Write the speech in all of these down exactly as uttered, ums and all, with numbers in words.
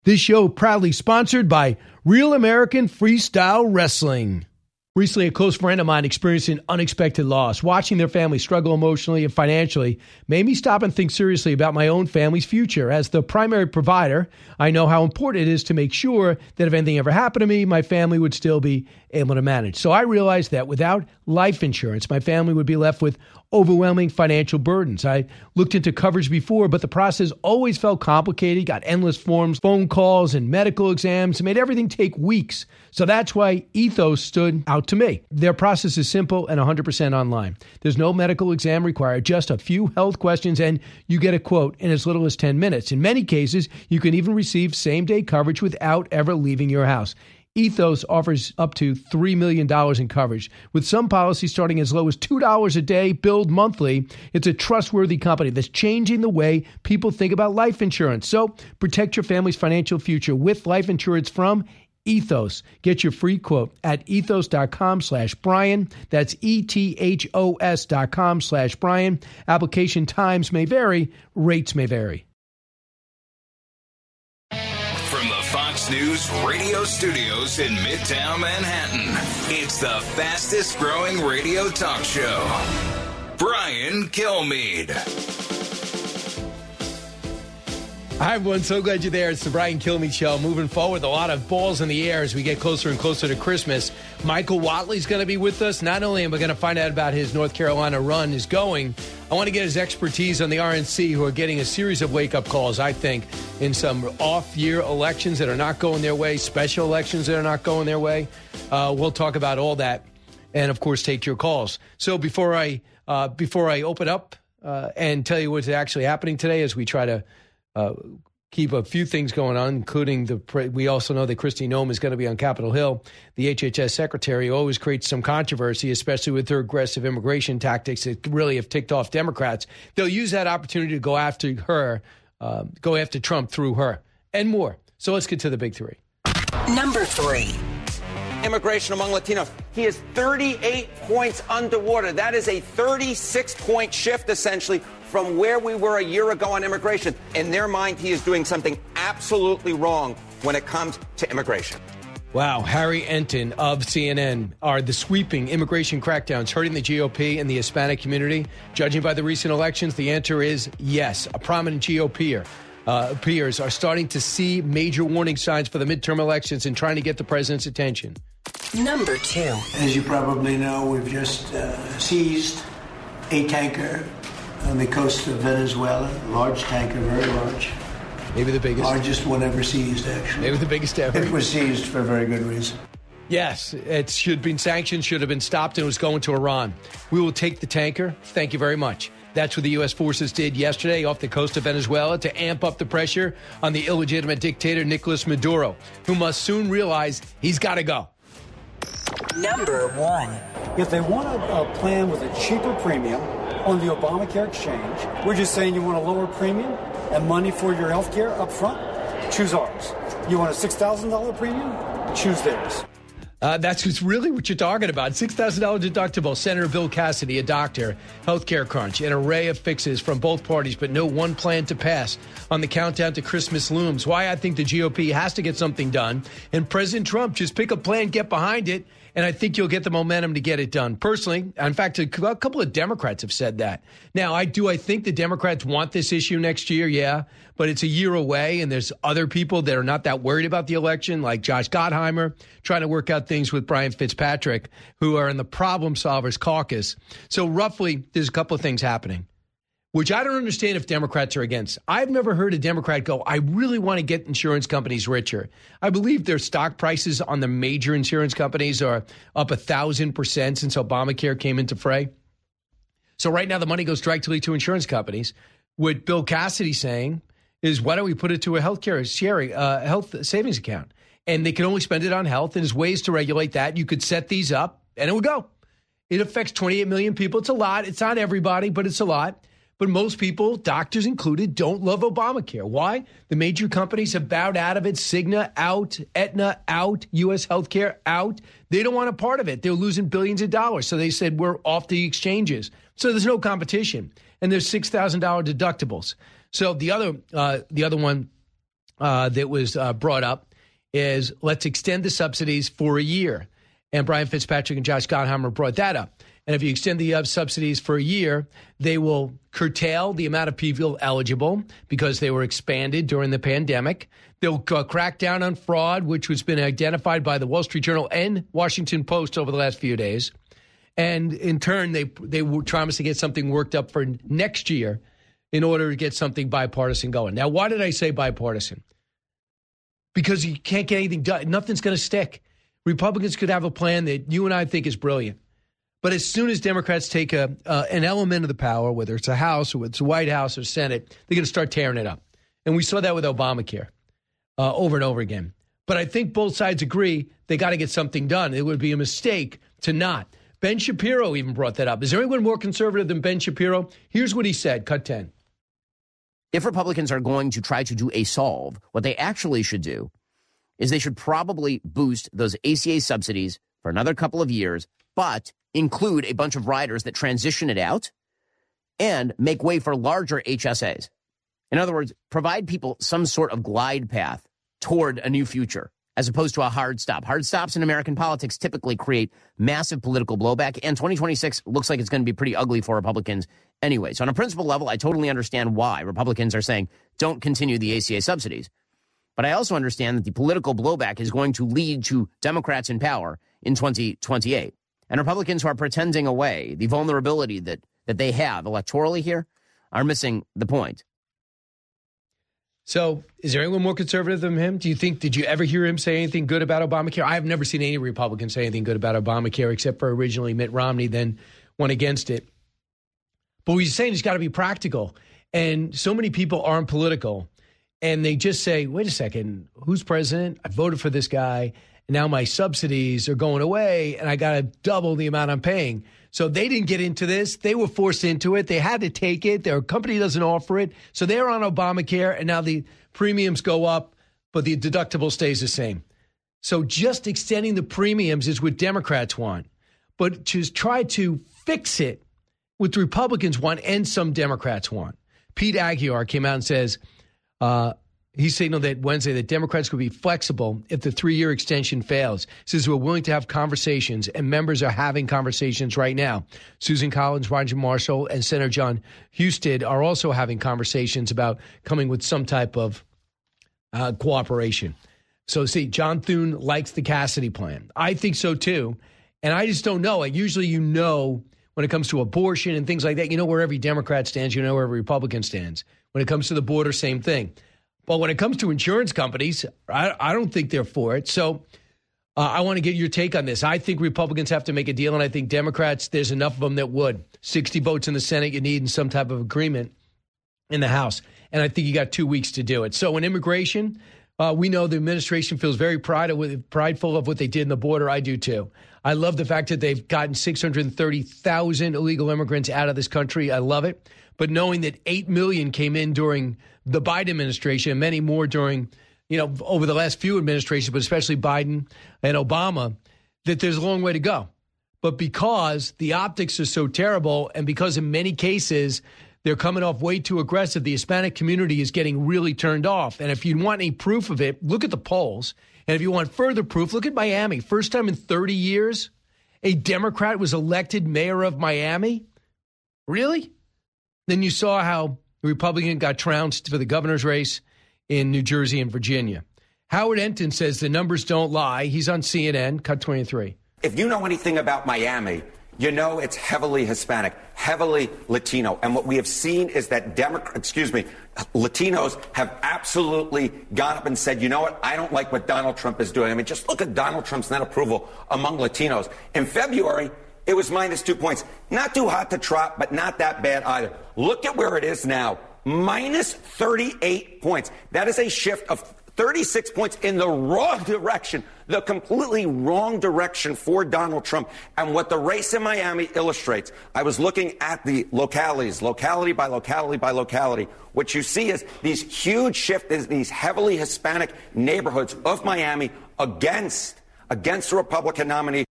This show proudly sponsored by Real American Freestyle Wrestling. Recently, a close friend of mine experienced an unexpected loss. Watching their family struggle emotionally and financially made me stop and think seriously about my own family's future. As the primary provider, I know how important it is to make sure that if anything ever happened to me, my family would still be able to manage. So I realized that without life insurance, my family would be left with overwhelming financial burdens. I looked into coverage before, but the process always felt complicated, got endless forms, phone calls, and medical exams. It made everything take weeks. So that's why Ethos stood out to me. Their process is simple and one hundred percent online. There's no medical exam required, just a few health questions, and you get a quote in as little as ten minutes. In many cases, you can even receive same-day coverage without ever leaving your house. Ethos offers up to three million dollars in coverage, with some policies starting as low as two dollars a day, billed monthly. It's a trustworthy company that's changing the way people think about life insurance. So protect your family's financial future with life insurance from Ethos. Get your free quote at ethos.com slash Brian. That's E-T-H-O-S dot com slash Brian. Application times may vary. Rates may vary. From the Fox News radio studios in Midtown Manhattan, it's the fastest growing radio talk show. Brian Kilmeade. Hi, everyone. So glad you're there. It's the Brian Kilmeade Show. Moving forward, a lot of balls in the air as we get closer and closer to Christmas. Michael Watley's going to be with us. Not only am I going to find out about his North Carolina run is going, I want to get his expertise on the R N C, who are getting a series of wake-up calls, I think, in some off-year elections that are not going their way, special elections that are not going their way. Uh, we'll talk about all that and, of course, take your calls. So before I uh, before I open up uh, and tell you what's actually happening today as we try to Uh, keep a few things going on, including the. Pre- we also know that Kristi Noem is going to be on Capitol Hill. The H H S secretary always creates some controversy, especially with her aggressive immigration tactics that really have ticked off Democrats. They'll use that opportunity to go after her, uh, go after Trump through her, and more. So let's get to the big three. Number three. Immigration among Latinos. He is thirty-eight points underwater. That is a thirty-six point shift, essentially, from where we were a year ago on immigration. In their mind, he is doing something absolutely wrong when it comes to immigration. Wow. Harry Enton of C N N. Are the sweeping immigration crackdowns hurting the G O P and the Hispanic community? Judging by the recent elections, the answer is yes. A prominent G O P-er. Uh, peers are starting to see major warning signs for the midterm elections and trying to get the president's attention. Number two. As you probably know, we've just uh, seized a tanker on the coast of Venezuela. Large tanker, very large. Maybe the biggest. Largest one ever seized, actually. Maybe the biggest ever. It was seized for a very good reason. Yes, it should have been sanctioned, should have been stopped, and it was going to Iran. We will take the tanker. Thank you very much. That's what the U S forces did yesterday off the coast of Venezuela to amp up the pressure on the illegitimate dictator Nicolas Maduro, who must soon realize he's got to go. Number one. If they want a, a plan with a cheaper premium on the Obamacare exchange, we're just saying you want a lower premium and money for your health care up front, choose ours. You want a six thousand dollars premium? Choose theirs. Uh, that's what's really what you're talking about. six thousand dollars deductible. Senator Bill Cassidy, a doctor, healthcare crunch, an array of fixes from both parties, but no one plan to pass on the countdown to Christmas looms. Why I think the G O P has to get something done. And President Trump, just pick a plan, get behind it, and I think you'll get the momentum to get it done. Personally, in fact, a couple of Democrats have said that. Now, I do I think the Democrats want this issue next year? Yeah, but it's a year away, and there's other people that are not that worried about the election, like Josh Gottheimer, trying to work out things with Brian Fitzpatrick, who are in the Problem Solvers Caucus. So roughly, there's a couple of things happening, which I don't understand if Democrats are against. I've never heard a Democrat go, I really want to get insurance companies richer. I believe their stock prices on the major insurance companies are up a thousand percent since Obamacare came into fray. So right now the money goes directly to insurance companies. What Bill Cassidy saying is, why don't we put it to a healthcare sharing, uh, health savings account? And they can only spend it on health. And there's ways to regulate that. You could set these up and it would go. It affects twenty-eight million people. It's a lot. It's not everybody, but it's a lot. But most people, doctors included, don't love Obamacare. Why? The major companies have bowed out of it. Cigna out, Aetna out, U S Healthcare out. They don't want a part of it. They're losing billions of dollars. So they said, we're off the exchanges. So there's no competition. And there's six thousand dollars deductibles. So the other uh, the other one uh, that was uh, brought up is let's extend the subsidies for a year. And Brian Fitzpatrick and Josh Gottheimer brought that up. And if you extend the uh, subsidies for a year, they will curtail the amount of people eligible because they were expanded during the pandemic. They'll uh, crack down on fraud, which has been identified by the Wall Street Journal and Washington Post over the last few days. And in turn, they they were trying to get something worked up for next year in order to get something bipartisan going. Now, why did I say bipartisan? Because you can't get anything done. Nothing's going to stick. Republicans could have a plan that you and I think is brilliant. But as soon as Democrats take a uh, an element of the power, whether it's a House or it's a White House or Senate, they're going to start tearing it up. And we saw that with Obamacare uh, over and over again. But I think both sides agree they got to get something done. It would be a mistake to not. Ben Shapiro even brought that up. Is there anyone more conservative than Ben Shapiro? Here's what he said. Cut ten. If Republicans are going to try to do a solve, what they actually should do is they should probably boost those A C A subsidies for another couple of years, but include a bunch of riders that transition it out and make way for larger H S As. In other words, provide people some sort of glide path toward a new future, as opposed to a hard stop. Hard stops in American politics typically create massive political blowback, and twenty twenty-six looks like it's going to be pretty ugly for Republicans anyway. So on a principle level, I totally understand why Republicans are saying don't continue the A C A subsidies. But I also understand that the political blowback is going to lead to Democrats in power in twenty twenty-eight. And Republicans who are pretending away the vulnerability that, that they have electorally here are missing the point. So is there anyone more conservative than him? Do you think, did you ever hear him say anything good about Obamacare? I've never seen any Republican say anything good about Obamacare, except for originally Mitt Romney, then went against it. But what he's saying it's got to be practical. And so many people aren't political. And they just say, wait a second, who's president? I voted for this guy. And now my subsidies are going away and I got to double the amount I'm paying. So they didn't get into this. They were forced into it. They had to take it. Their company doesn't offer it. So they're on Obamacare and now the premiums go up, but the deductible stays the same. So just extending the premiums is what Democrats want. But to try to fix it, what the Republicans want and some Democrats want. Pete Aguilar came out and says, uh, he signaled that Wednesday that Democrats could be flexible if the three-year extension fails. He says we're willing to have conversations, and members are having conversations right now. Susan Collins, Roger Marshall, and Senator John Husted are also having conversations about coming with some type of uh, cooperation. So, see, John Thune likes the Cassidy plan. I think so, too. And I just don't know. Like, usually you know when it comes to abortion and things like that, you know where every Democrat stands, you know where every Republican stands. When it comes to the border, same thing. But when it comes to insurance companies, I, I don't think they're for it. So uh, I want to get your take on this. I think Republicans have to make a deal, and I think Democrats, there's enough of them that would. sixty votes in the Senate, you need some type of agreement in the House. And I think you got two weeks to do it. So in immigration, uh, we know the administration feels very pride of, prideful of what they did in the border. I do, too. I love the fact that they've gotten six hundred thirty thousand illegal immigrants out of this country. I love it. But knowing that eight million came in during the Biden administration and many more during, you know, over the last few administrations, but especially Biden and Obama, that there's a long way to go. But because the optics are so terrible and because in many cases they're coming off way too aggressive, the Hispanic community is getting really turned off. And if you want any proof of it, look at the polls. And if you want further proof, look at Miami. First time in thirty years, a Democrat was elected mayor of Miami. Really? Then you saw how the Republican got trounced for the governor's race in New Jersey and Virginia. Howard Enton says the numbers don't lie. He's on C N N, cut twenty-three. If you know anything about Miami, you know it's heavily Hispanic, heavily Latino. And what we have seen is that Democrats, excuse me, Latinos have absolutely gone up and said, you know what, I don't like what Donald Trump is doing. I mean, just look at Donald Trump's net approval among Latinos. In February, it was minus two points. Not too hot to trot, but not that bad either. Look at where it is now. Minus thirty-eight points. That is a shift of thirty-six points in the wrong direction, the completely wrong direction for Donald Trump. And what the race in Miami illustrates, I was looking at the localities, locality by locality by locality. What you see is these huge shifts in these heavily Hispanic neighborhoods of Miami against, against the Republican nominee.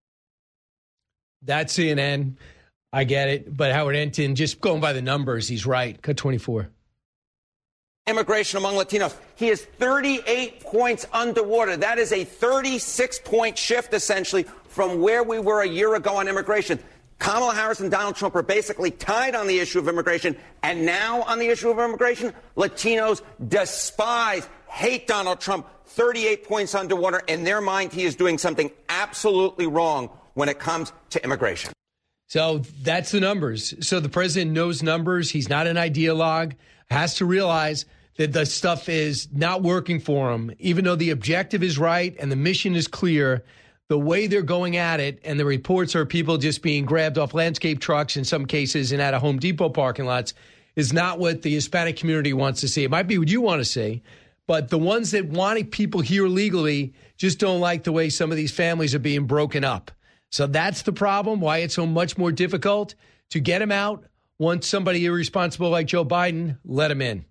That's C N N. I get it. But Howard Enton, just going by the numbers, he's right. Cut twenty-four. Immigration among Latinos. He is thirty-eight points underwater. That is a thirty-six point shift, essentially, from where we were a year ago on immigration. Kamala Harris and Donald Trump are basically tied on the issue of immigration. And now on the issue of immigration, Latinos despise, hate Donald Trump. thirty-eight points underwater. In their mind, he is doing something absolutely wrong when it comes to immigration. So that's the numbers. So the president knows numbers. He's not an ideologue. Has to realize that the stuff is not working for him, even though the objective is right and the mission is clear. The way they're going at it, and the reports are people just being grabbed off landscape trucks in some cases and out of Home Depot parking lots, is not what the Hispanic community wants to see. It might be what you want to see, but the ones that want people here legally just don't like the way some of these families are being broken up. So that's the problem, why it's so much more difficult to get them out. Once somebody irresponsible like Joe Biden, let him in.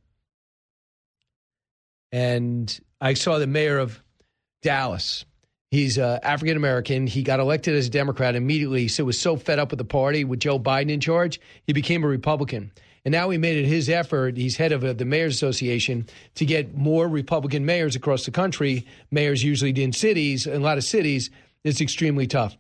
And I saw the mayor of Dallas. He's uh, African-American. He got elected as a Democrat immediately. So was so fed up with the party with Joe Biden in charge, he became a Republican. And now he made it his effort. He's head of uh, the Mayor's Association to get more Republican mayors across the country. Mayors usually in cities, in a lot of cities, it's extremely tough.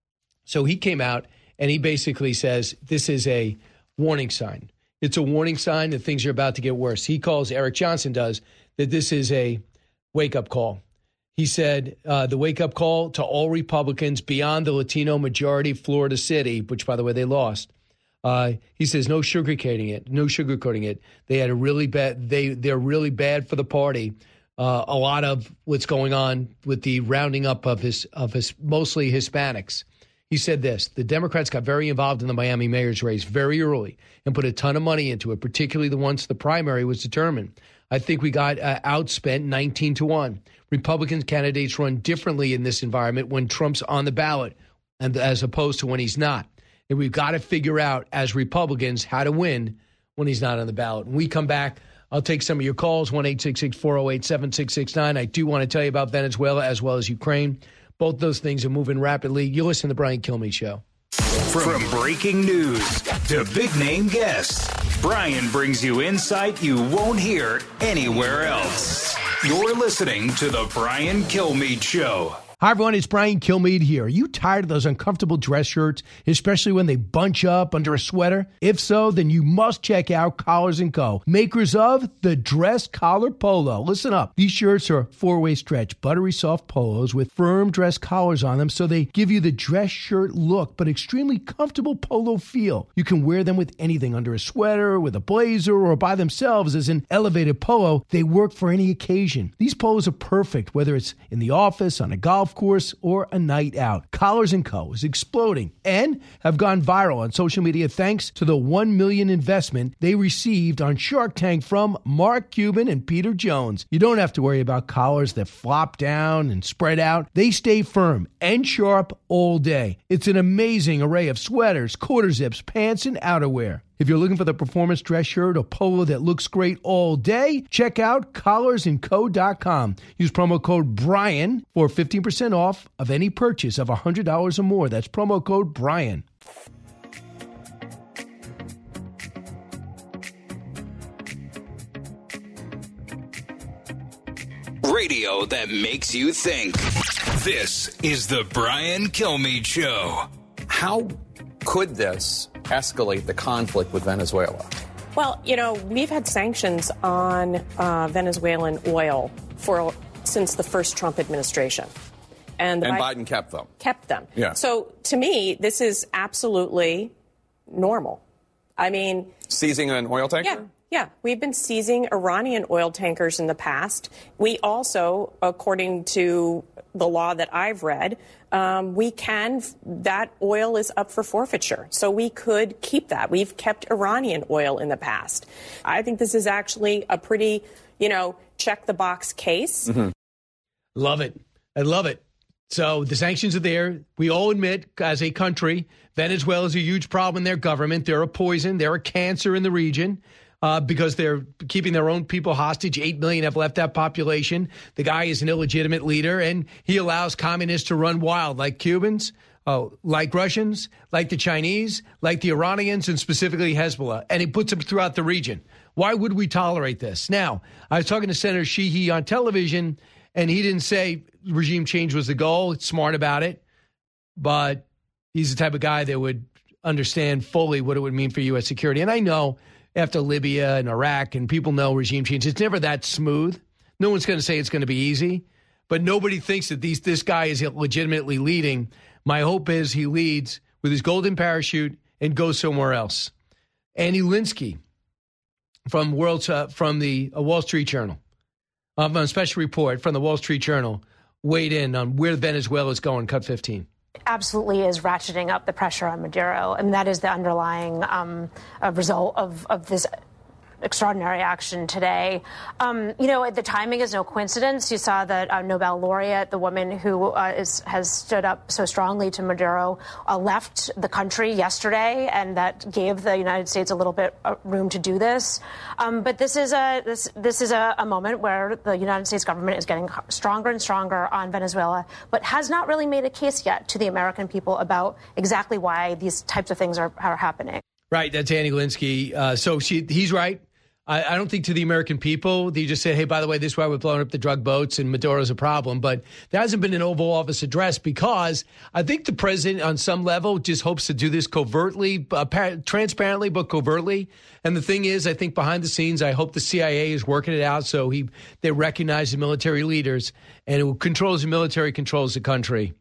So he came out and he basically says this is a warning sign. It's a warning sign that things are about to get worse. He calls, Eric Johnson does, that this is a wake-up call. He said uh, the wake-up call to all Republicans beyond the Latino majority Florida city, which, by the way, they lost. Uh, he says no sugarcoating it, no sugarcoating it. They had a really bad, they, they're really bad for the party. Uh, a lot of what's going on with the rounding up of his, of his mostly Hispanics. He said this, the Democrats got very involved in the Miami mayor's race very early and put a ton of money into it, particularly the once the primary was determined. I think we got uh, outspent nineteen to one. Republican candidates run differently in this environment when Trump's on the ballot and as opposed to when he's not. And we've got to figure out as Republicans how to win when he's not on the ballot. When we come back, I'll take some of your calls, one eight six six, four oh eight, seven six six nine. I do want to tell you about Venezuela as well as Ukraine. Both those things are moving rapidly. You listen to the Brian Kilmeade Show. From breaking news to big-name guests, Brian brings you insight you won't hear anywhere else. You're listening to the Brian Kilmeade Show. Hi, everyone. It's Brian Kilmeade here. Are you tired of those uncomfortable dress shirts, especially when they bunch up under a sweater? If so, then you must check out Collars and Co., makers of the Dress Collar Polo. Listen up. These shirts are four-way stretch, buttery soft polos with firm dress collars on them, so they give you the dress shirt look, but extremely comfortable polo feel. You can wear them with anything, under a sweater, with a blazer, or by themselves as an elevated polo. They work for any occasion. These polos are perfect, whether it's in the office, on a golf course, or a night out. Collars and Co. is exploding and have gone viral on social media thanks to the one million dollars investment they received on Shark Tank from Mark Cuban and Peter Jones. You don't have to worry about collars that flop down and spread out. They stay firm and sharp all day. It's an amazing array of sweaters, quarter zips, pants, and outerwear. If you're looking for the performance dress shirt or polo that looks great all day, check out collars and co dot com. Use promo code Brian for fifteen percent off of any purchase of one hundred dollars or more. That's promo code Brian. Radio that makes you think. This is the Brian Kilmeade Show. How could this escalate the conflict with Venezuela? Well, you know, we've had sanctions on uh, Venezuelan oil for since the first Trump administration. And, and Biden, Biden kept them. Kept them. Yeah. So to me, this is absolutely normal. I mean... Seizing an oil tanker? Yeah. Yeah, we've been seizing Iranian oil tankers in the past. We also, according to the law that I've read, um, we can, that oil is up for forfeiture. So we could keep that. We've kept Iranian oil in the past. I think this is actually a pretty, you know, check the box case. Mm-hmm. Love it. I love it. So the sanctions are there. We all admit, as a country, Venezuela is a huge problem in their government. They're a poison. They're a cancer in the region. Uh, because they're keeping their own people hostage. Eight million have left that population. The guy is an illegitimate leader, and he allows communists to run wild, like Cubans, uh, like Russians, like the Chinese, like the Iranians, and specifically Hezbollah. And he puts them throughout the region. Why would we tolerate this? Now, I was talking to Senator Sheehy on television, and he didn't say regime change was the goal. It's smart about it. But he's the type of guy that would understand fully what it would mean for U S security. And I know after Libya and Iraq, and people know regime change, it's never that smooth. No one's going to say it's going to be easy. But nobody thinks that these this guy is legitimately leading. My hope is he leads with his golden parachute and goes somewhere else. Annie Linsky from World uh, from the uh, Wall Street Journal, um, a special report from the Wall Street Journal, weighed in on where Venezuela is going. Cut fifteen. Absolutely is ratcheting up the pressure on Maduro, and that is the underlying um, uh, result of, of this extraordinary action today. Um, you know, the timing is no coincidence. You saw that uh, Nobel laureate, the woman who uh, is, has stood up so strongly to Maduro, uh, left the country yesterday, and that gave the United States a little bit of room to do this. Um, but this is a this this is a, a moment where the United States government is getting stronger and stronger on Venezuela, but has not really made a case yet to the American people about exactly why these types of things are, are happening. Right, that's Annie Linsky. Uh, so she, he's right. I don't think to the American people, they just said, hey, by the way, this is why we're blowing up the drug boats and Maduro's a problem. But there hasn't been an Oval Office address because I think the president on some level just hopes to do this covertly, uh, transparently, but covertly. And the thing is, I think behind the scenes, I hope the C I A is working it out so he they recognize the military leaders and who controls the military controls the country.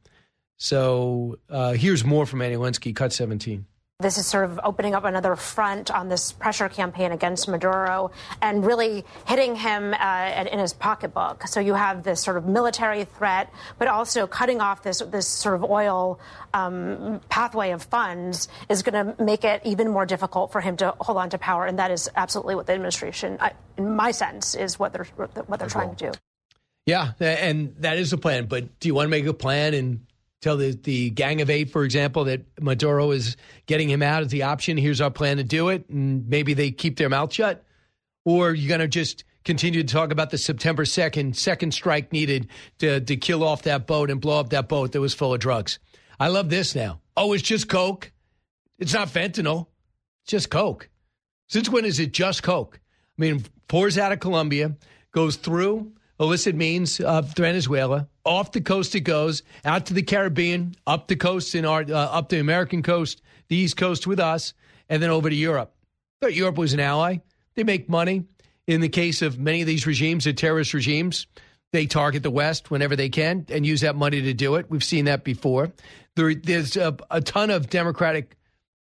So uh, here's more from Annie Linsky, cut seventeen. This is sort of opening up another front on this pressure campaign against Maduro and really hitting him uh, in his pocketbook. So you have this sort of military threat, but also cutting off this this sort of oil um, pathway of funds is going to make it even more difficult for him to hold on to power. And that is absolutely what the administration, I, in my sense, is what they're what they're trying to do. Yeah, and that is the plan. But do you want to make a plan and tell the, the Gang of Eight, for example, that Maduro is getting him out as the option? Here's our plan to do it. And maybe they keep their mouth shut. Or you're going to just continue to talk about the September second, second strike needed to, to kill off that boat and blow up that boat that was full of drugs. I love this now. Oh, it's just Coke. It's not fentanyl. It's just Coke. Since when is it just Coke? I mean, pours out of Colombia, goes through illicit means of Venezuela. Off the coast it goes, out to the Caribbean, up the coast in our, uh, up the American coast, the East Coast with us, and then over to Europe. But Europe was an ally. They make money. In the case of many of these regimes, the terrorist regimes, they target the West whenever they can and use that money to do it. We've seen that before. There, there's a, a ton of Democratic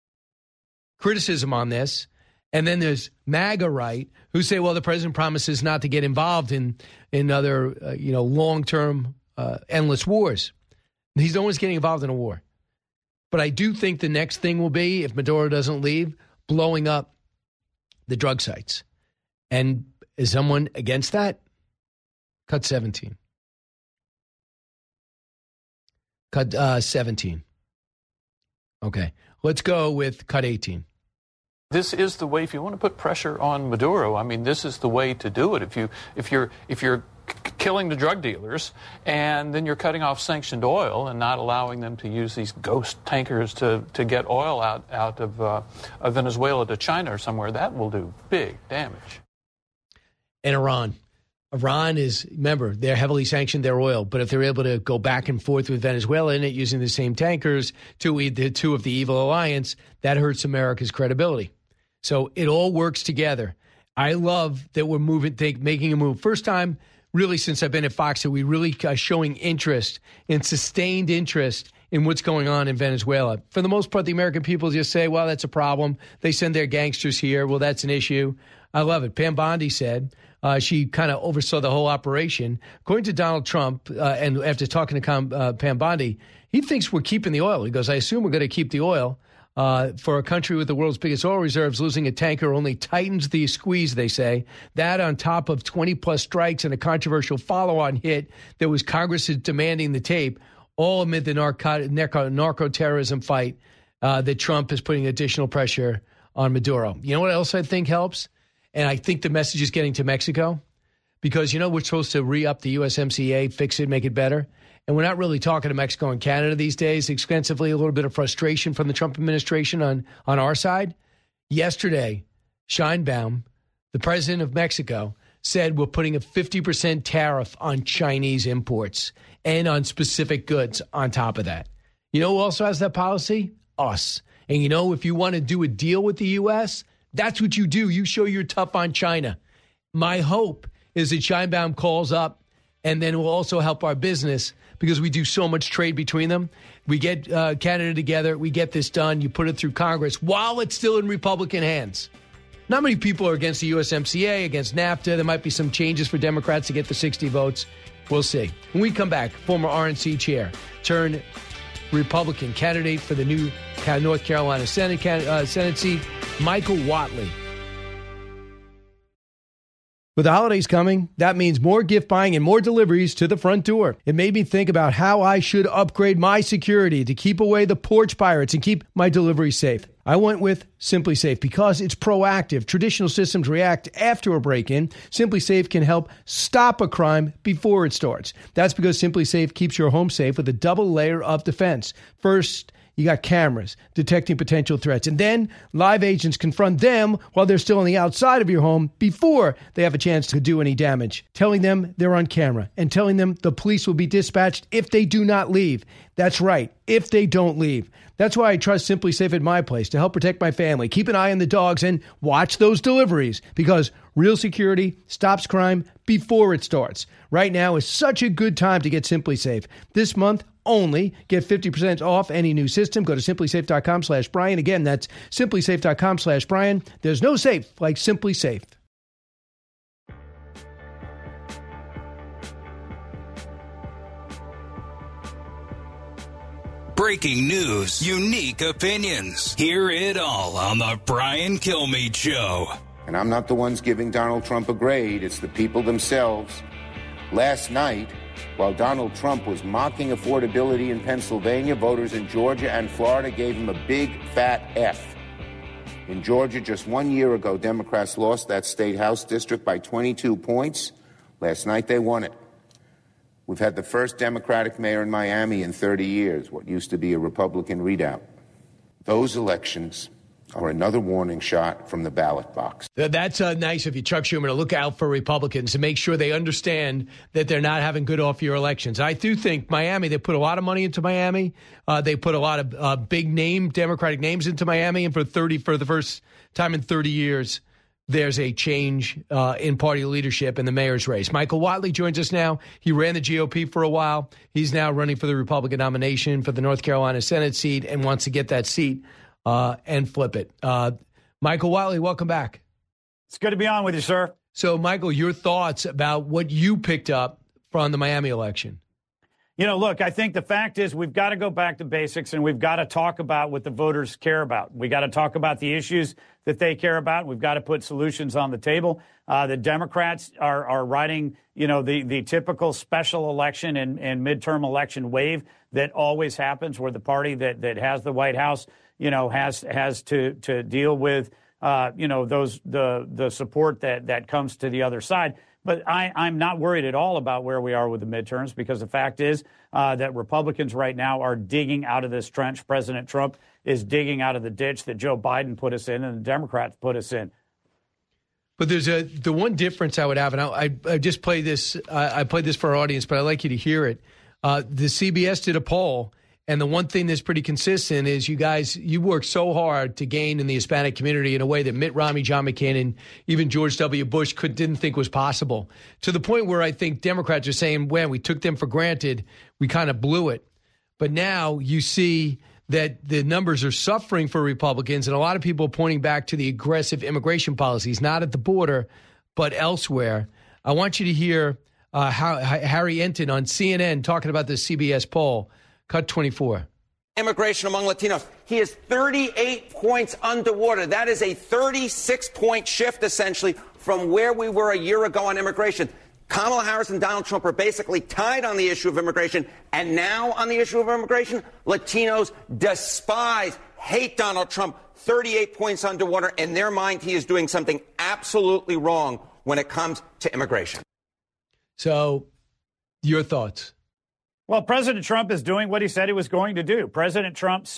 criticism on this. And then there's MAGA right, who say, well, the president promises not to get involved in, in other, uh, you know, long-term Uh, endless wars. He's no one's getting involved in a war. But I do think the next thing will be, if Maduro doesn't leave, blowing up the drug sites. And is someone against that? Cut seventeen. Cut uh, seventeen. Okay. Let's go with cut eighteen. This is the way, if you want to put pressure on Maduro, I mean, this is the way to do it. If you, if you're, if you're killing the drug dealers, and then you're cutting off sanctioned oil and not allowing them to use these ghost tankers to, to get oil out, out of, uh, of Venezuela to China or somewhere, that will do big damage. And Iran. Iran is, remember, they're heavily sanctioned their oil, but if they're able to go back and forth with Venezuela in it using the same tankers to the two of the evil alliance, that hurts America's credibility. So it all works together. I love that we're moving, take, making a move. First time, really, since I've been at Fox, that we really are showing interest and sustained interest in what's going on in Venezuela. For the most part, the American people just say, well, that's a problem. They send their gangsters here. Well, that's an issue. I love it. Pam Bondi said uh, she kind of oversaw the whole operation. According to Donald Trump, uh, and after talking to uh, Pam Bondi, he thinks we're keeping the oil. He goes, I assume we're going to keep the oil. Uh, for a country with the world's biggest oil reserves, losing a tanker only tightens the squeeze, they say. That on top of twenty-plus strikes and a controversial follow-on hit that was Congress demanding the tape, all amid the narco- narco- narco-terrorism fight uh, that Trump is putting additional pressure on Maduro. You know what else I think helps? And I think the message is getting to Mexico. Because, you know, we're supposed to re-up the U S M C A, fix it, make it better. And we're not really talking to Mexico and Canada these days extensively. A little bit of frustration from the Trump administration on, on our side. Yesterday, Sheinbaum, the president of Mexico, said we're putting a fifty percent tariff on Chinese imports and on specific goods on top of that. You know who also has that policy? Us. And you know, if you want to do a deal with the U S, that's what you do. You show you're tough on China. My hope is that Scheinbaum calls up, and then it will also help our business because we do so much trade between them. We get uh, Canada together. We get this done. You put it through Congress while it's still in Republican hands. Not many people are against the U S M C A, against NAFTA. There might be some changes for Democrats to get the sixty votes. We'll see. When we come back, former R N C chair, turned Republican candidate for the new North Carolina Senate, uh, Senate seat, Michael Whatley. With the holidays coming, that means more gift buying and more deliveries to the front door. It made me think about how I should upgrade my security to keep away the porch pirates and keep my deliveries safe. I went with SimpliSafe because it's proactive. Traditional systems react after a break-in. SimpliSafe can help stop a crime before it starts. That's because SimpliSafe keeps your home safe with a double layer of defense. First, you got cameras detecting potential threats. And then live agents confront them while they're still on the outside of your home before they have a chance to do any damage, telling them they're on camera and telling them the police will be dispatched if they do not leave. That's right, if they don't leave. That's why I trust SimpliSafe at my place to help protect my family, keep an eye on the dogs, and watch those deliveries because real security stops crime before it starts. Right now is such a good time to get SimpliSafe. This month, only get fifty percent off any new system. Go to simplysafe.com slash Brian. Again, that's simplysafe.com slash Brian. There's no safe like SimpliSafe. Breaking news, unique opinions. Hear it all on the Brian Kilmeade Show. And I'm not the ones giving Donald Trump a grade. It's the people themselves. Last night, while Donald Trump was mocking affordability in Pennsylvania, voters in Georgia and Florida gave him a big, fat F. In Georgia, just one year ago, Democrats lost that state House district by twenty-two points. Last night, they won it. We've had the first Democratic mayor in Miami in thirty years, what used to be a Republican readout. Those elections are another warning shot from the ballot box. That's uh, nice of you, Chuck Schumer, to look out for Republicans and make sure they understand that they're not having good off-year elections. I do think Miami, they put a lot of money into Miami. Uh, they put a lot of uh, big name Democratic names into Miami, and for thirty for the first time in thirty years, there's a change uh, in party leadership in the mayor's race. Michael Whatley joins us now. He ran the G O P for a while. He's now running for the Republican nomination for the North Carolina Senate seat and wants to get that seat uh, and flip it. Uh, Michael Whatley, welcome back. It's good to be on with you, sir. So, Michael, your thoughts about what you picked up from the Miami election? You know, look, I think the fact is we've got to go back to basics and we've got to talk about what the voters care about. We got to talk about the issues that they care about. We've got to put solutions on the table. Uh, the Democrats are, are riding, you know, the, the typical special election and, and midterm election wave that always happens where the party that, that has the White House, you know, has has to to deal with, uh, you know, those the the support that, that comes to the other side. But I, I'm not worried at all about where we are with the midterms because the fact is uh, that Republicans right now are digging out of this trench. President Trump is digging out of the ditch that Joe Biden put us in and the Democrats put us in. But there's a the one difference I would have, and I, I, I just played this. I, I played this for our audience, but I'd like you to hear it. Uh, the C B S did a poll. And the one thing that's pretty consistent is you guys, you work so hard to gain in the Hispanic community in a way that Mitt Romney, John McCain, and even George W. Bush could, didn't think was possible. To the point where I think Democrats are saying, well, we took them for granted. We kind of blew it. But now you see that the numbers are suffering for Republicans, and a lot of people are pointing back to the aggressive immigration policies, not at the border, but elsewhere. I want you to hear uh, how, Harry Enton on C N N talking about the C B S poll. Cut twenty-four. Immigration among Latinos. He is thirty-eight points underwater. That is a thirty-six point shift, essentially, from where we were a year ago on immigration. Kamala Harris and Donald Trump are basically tied on the issue of immigration. And now on the issue of immigration, Latinos despise, hate Donald Trump. thirty-eight points underwater. In their mind, he is doing something absolutely wrong when it comes to immigration. So, your thoughts? Well, President Trump is doing what he said he was going to do. President Trump said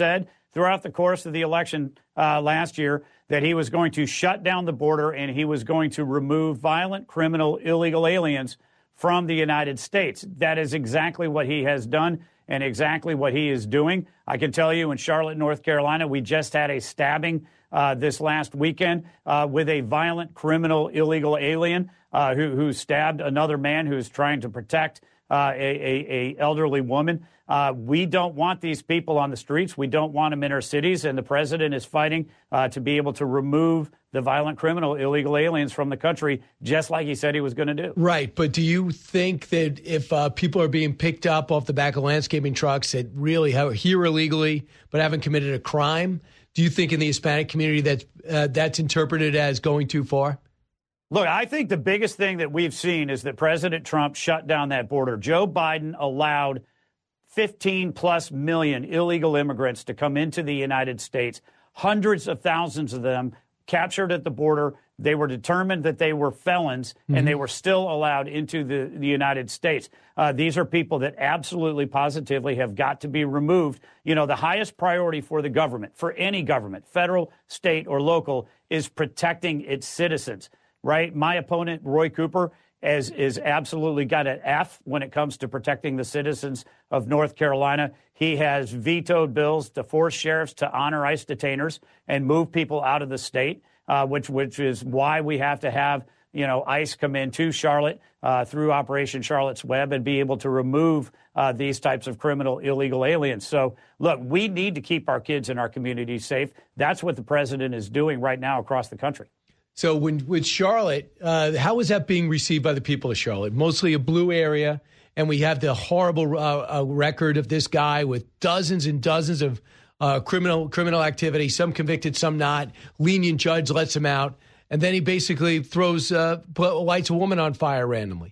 throughout the course of the election uh, last year that he was going to shut down the border and he was going to remove violent, criminal, illegal aliens from the United States. That is exactly what he has done and exactly what he is doing. I can tell you in Charlotte, North Carolina, we just had a stabbing uh, this last weekend uh, with a violent, criminal, illegal alien uh, who, who stabbed another man who's trying to protect uh, a, a, a elderly woman. Uh, we don't want these people on the streets. We don't want them in our cities. And the president is fighting uh, to be able to remove the violent, criminal, illegal aliens from the country, just like he said he was going to do. Right. But do you think that if uh, people are being picked up off the back of landscaping trucks that really are here illegally but haven't committed a crime, do you think in the Hispanic community that uh, that's interpreted as going too far? Look, I think the biggest thing that we've seen is that President Trump shut down that border. Joe Biden allowed fifteen plus million illegal immigrants to come into the United States, hundreds of thousands of them captured at the border. They were determined that they were felons, mm-hmm. and they were still allowed into the, the United States. Uh, these are people that absolutely, positively have got to be removed. You know, the highest priority for the government, for any government, federal, state, or local, is protecting its citizens, right? My opponent, Roy Cooper, As is absolutely got an F when it comes to protecting the citizens of North Carolina. He has vetoed bills to force sheriffs to honor ICE detainers and move people out of the state, uh, which which is why we have to have, you know, ICE come into Charlotte uh, through Operation Charlotte's Web and be able to remove uh, these types of criminal illegal aliens. So, look, we need to keep our kids and our communities safe. That's what the president is doing right now across the country. So when with Charlotte, uh, how is that being received by the people of Charlotte? Mostly a blue area, and we have the horrible uh, uh, record of this guy with dozens and dozens of uh, criminal criminal activity, some convicted, some not. Lenient judge lets him out, and then he basically throws uh, lights a woman on fire randomly.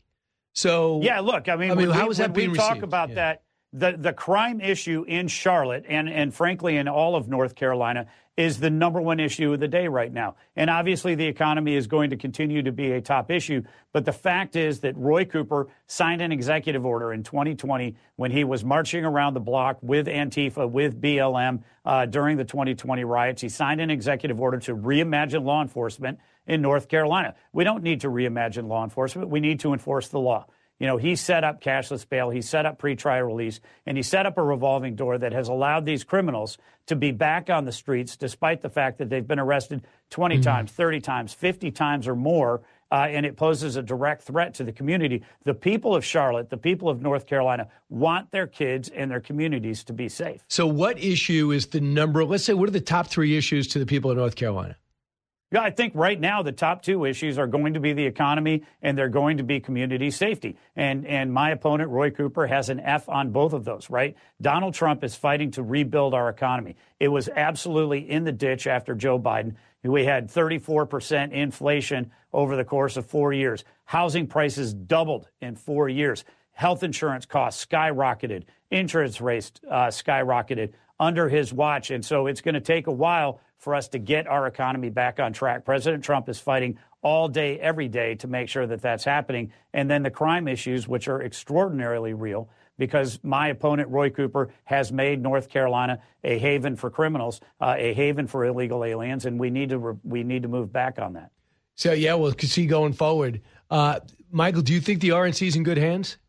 So yeah, look, I mean, I mean, when how we, is that when being we talk received? about Yeah. that? The the crime issue in Charlotte and, and frankly in all of North Carolina is the number one issue of the day right now. And obviously the economy is going to continue to be a top issue. But the fact is that Roy Cooper signed an executive order in twenty twenty when he was marching around the block with Antifa, with B L M uh, during the twenty twenty riots. He signed an executive order to reimagine law enforcement in North Carolina. We don't need to reimagine law enforcement. We need to enforce the law. You know, he set up cashless bail, he set up pretrial release, and he set up a revolving door that has allowed these criminals to be back on the streets despite the fact that they've been arrested twenty mm-hmm. times, thirty times, fifty times or more, uh, and it poses a direct threat to the community. The people of Charlotte, the people of North Carolina, want their kids and their communities to be safe. So what issue is the number, let's say, what are the top three issues to the people of North Carolina? Yeah, I think right now the top two issues are going to be the economy and they're going to be community safety. And and my opponent, Roy Cooper, has an F on both of those, right? Donald Trump is fighting to rebuild our economy. It was absolutely in the ditch after Joe Biden. We had thirty-four percent inflation over the course of four years. Housing prices doubled in four years. Health insurance costs skyrocketed. Interest rates uh, skyrocketed under his watch. And so it's going to take a while for us to get our economy back on track. President Trump is fighting all day, every day to make sure that that's happening. And then the crime issues, which are extraordinarily real, because my opponent, Roy Cooper, has made North Carolina a haven for criminals, uh, a haven for illegal aliens, and we need to re- we need to move back on that. So, yeah, we'll see going forward. Uh, Michael, do you think the R N C is in good hands?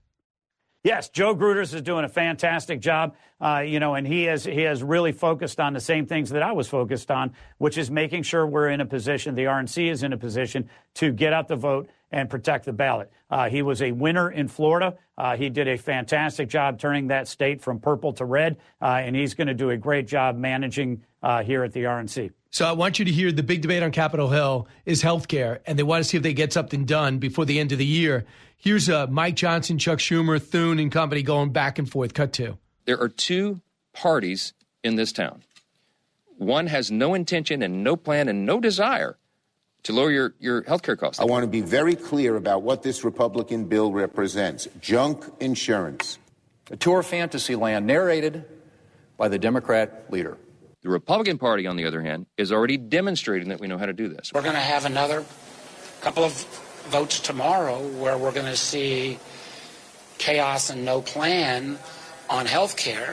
Yes, Joe Gruters is doing a fantastic job, uh, you know, and he has he has really focused on the same things that I was focused on, which is making sure we're in a position, the R N C is in a position to get out the vote and protect the ballot. Uh, he was a winner in Florida. Uh, he did a fantastic job turning that state from purple to red, uh, and he's going to do a great job managing uh, here at the R N C. So I want you to hear the big debate on Capitol Hill is health care, and they want to see if they get something done before the end of the year. Here's uh, Mike Johnson, Chuck Schumer, Thune, and company going back and forth. Cut two. There are two parties in this town. One has no intention and no plan and no desire to lower your, your health care costs. I want to be very clear about what this Republican bill represents. Junk insurance. A tour of fantasy land narrated by the Democrat leader. The Republican Party, on the other hand, is already demonstrating that we know how to do this. We're going to have another couple of votes tomorrow where we're going to see chaos and no plan on health care.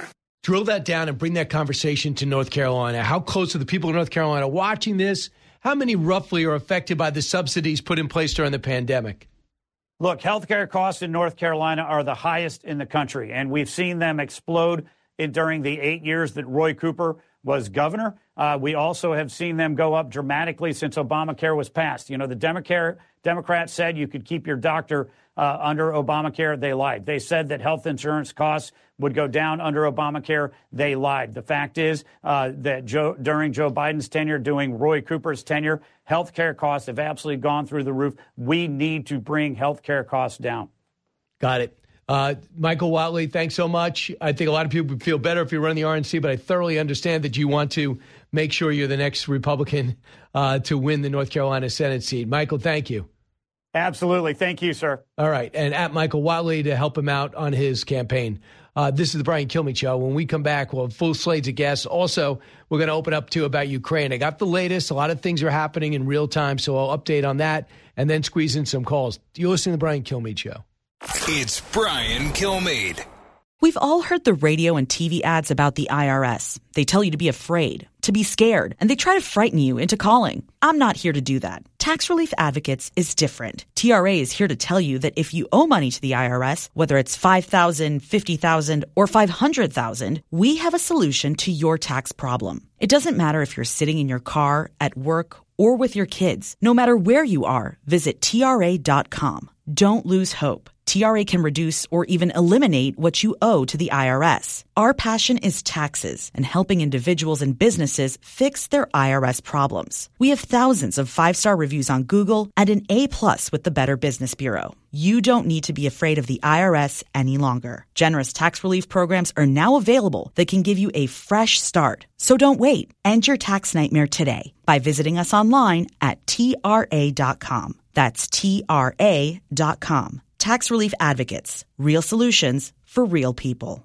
drill that down and bring that conversation to North Carolina. How close are the people in North Carolina watching this? How many roughly are affected by the subsidies put in place during the pandemic? Look, healthcare costs in North Carolina are the highest in the country, and we've seen them explode in, during the eight years that Roy Cooper was governor. Uh, we also have seen them go up dramatically since Obamacare was passed. You know, the Democrat, Democrats said you could keep your doctor uh, under Obamacare. They lied. They said that health insurance costs would go down under Obamacare. They lied. The fact is uh, that Joe, during Joe Biden's tenure, during Roy Cooper's tenure, health care costs have absolutely gone through the roof. We need to bring health care costs down. Got it. Uh, Michael Whatley, thanks so much. I think a lot of people would feel better if you run the R N C, but I thoroughly understand that you want to make sure you're the next Republican uh, to win the North Carolina Senate seat. Michael, thank you. Absolutely. Thank you, sir. All right. And at Michael Whatley to help him out on his campaign. Uh, this is the Brian Kilmeade Show. When we come back, we'll have full slates of guests. Also, we're going to open up, too, about Ukraine. I got the latest. A lot of things are happening in real time, so I'll update on that and then squeeze in some calls. You're listening to the Brian Kilmeade Show. It's Brian Kilmeade. We've all heard the radio and T V ads about the I R S. They tell you to be afraid, to be scared, and they try to frighten you into calling. I'm not here to do that. Tax Relief Advocates is different. T R A is here to tell you that if you owe money to the I R S, whether it's five thousand dollars, fifty thousand dollars, or five hundred thousand dollars, we have a solution to your tax problem. It doesn't matter if you're sitting in your car, at work, or with your kids. No matter where you are, visit T R A dot com. Don't lose hope. T R A can reduce or even eliminate what you owe to the I R S. Our passion is taxes and helping individuals and businesses fix their I R S problems. We have thousands of five-star reviews on Google and an A-plus with the Better Business Bureau. You don't need to be afraid of the I R S any longer. Generous tax relief programs are now available that can give you a fresh start. So don't wait. End your tax nightmare today by visiting us online at T R A dot com. That's T R A dot com. Tax Relief Advocates. Real solutions for real people.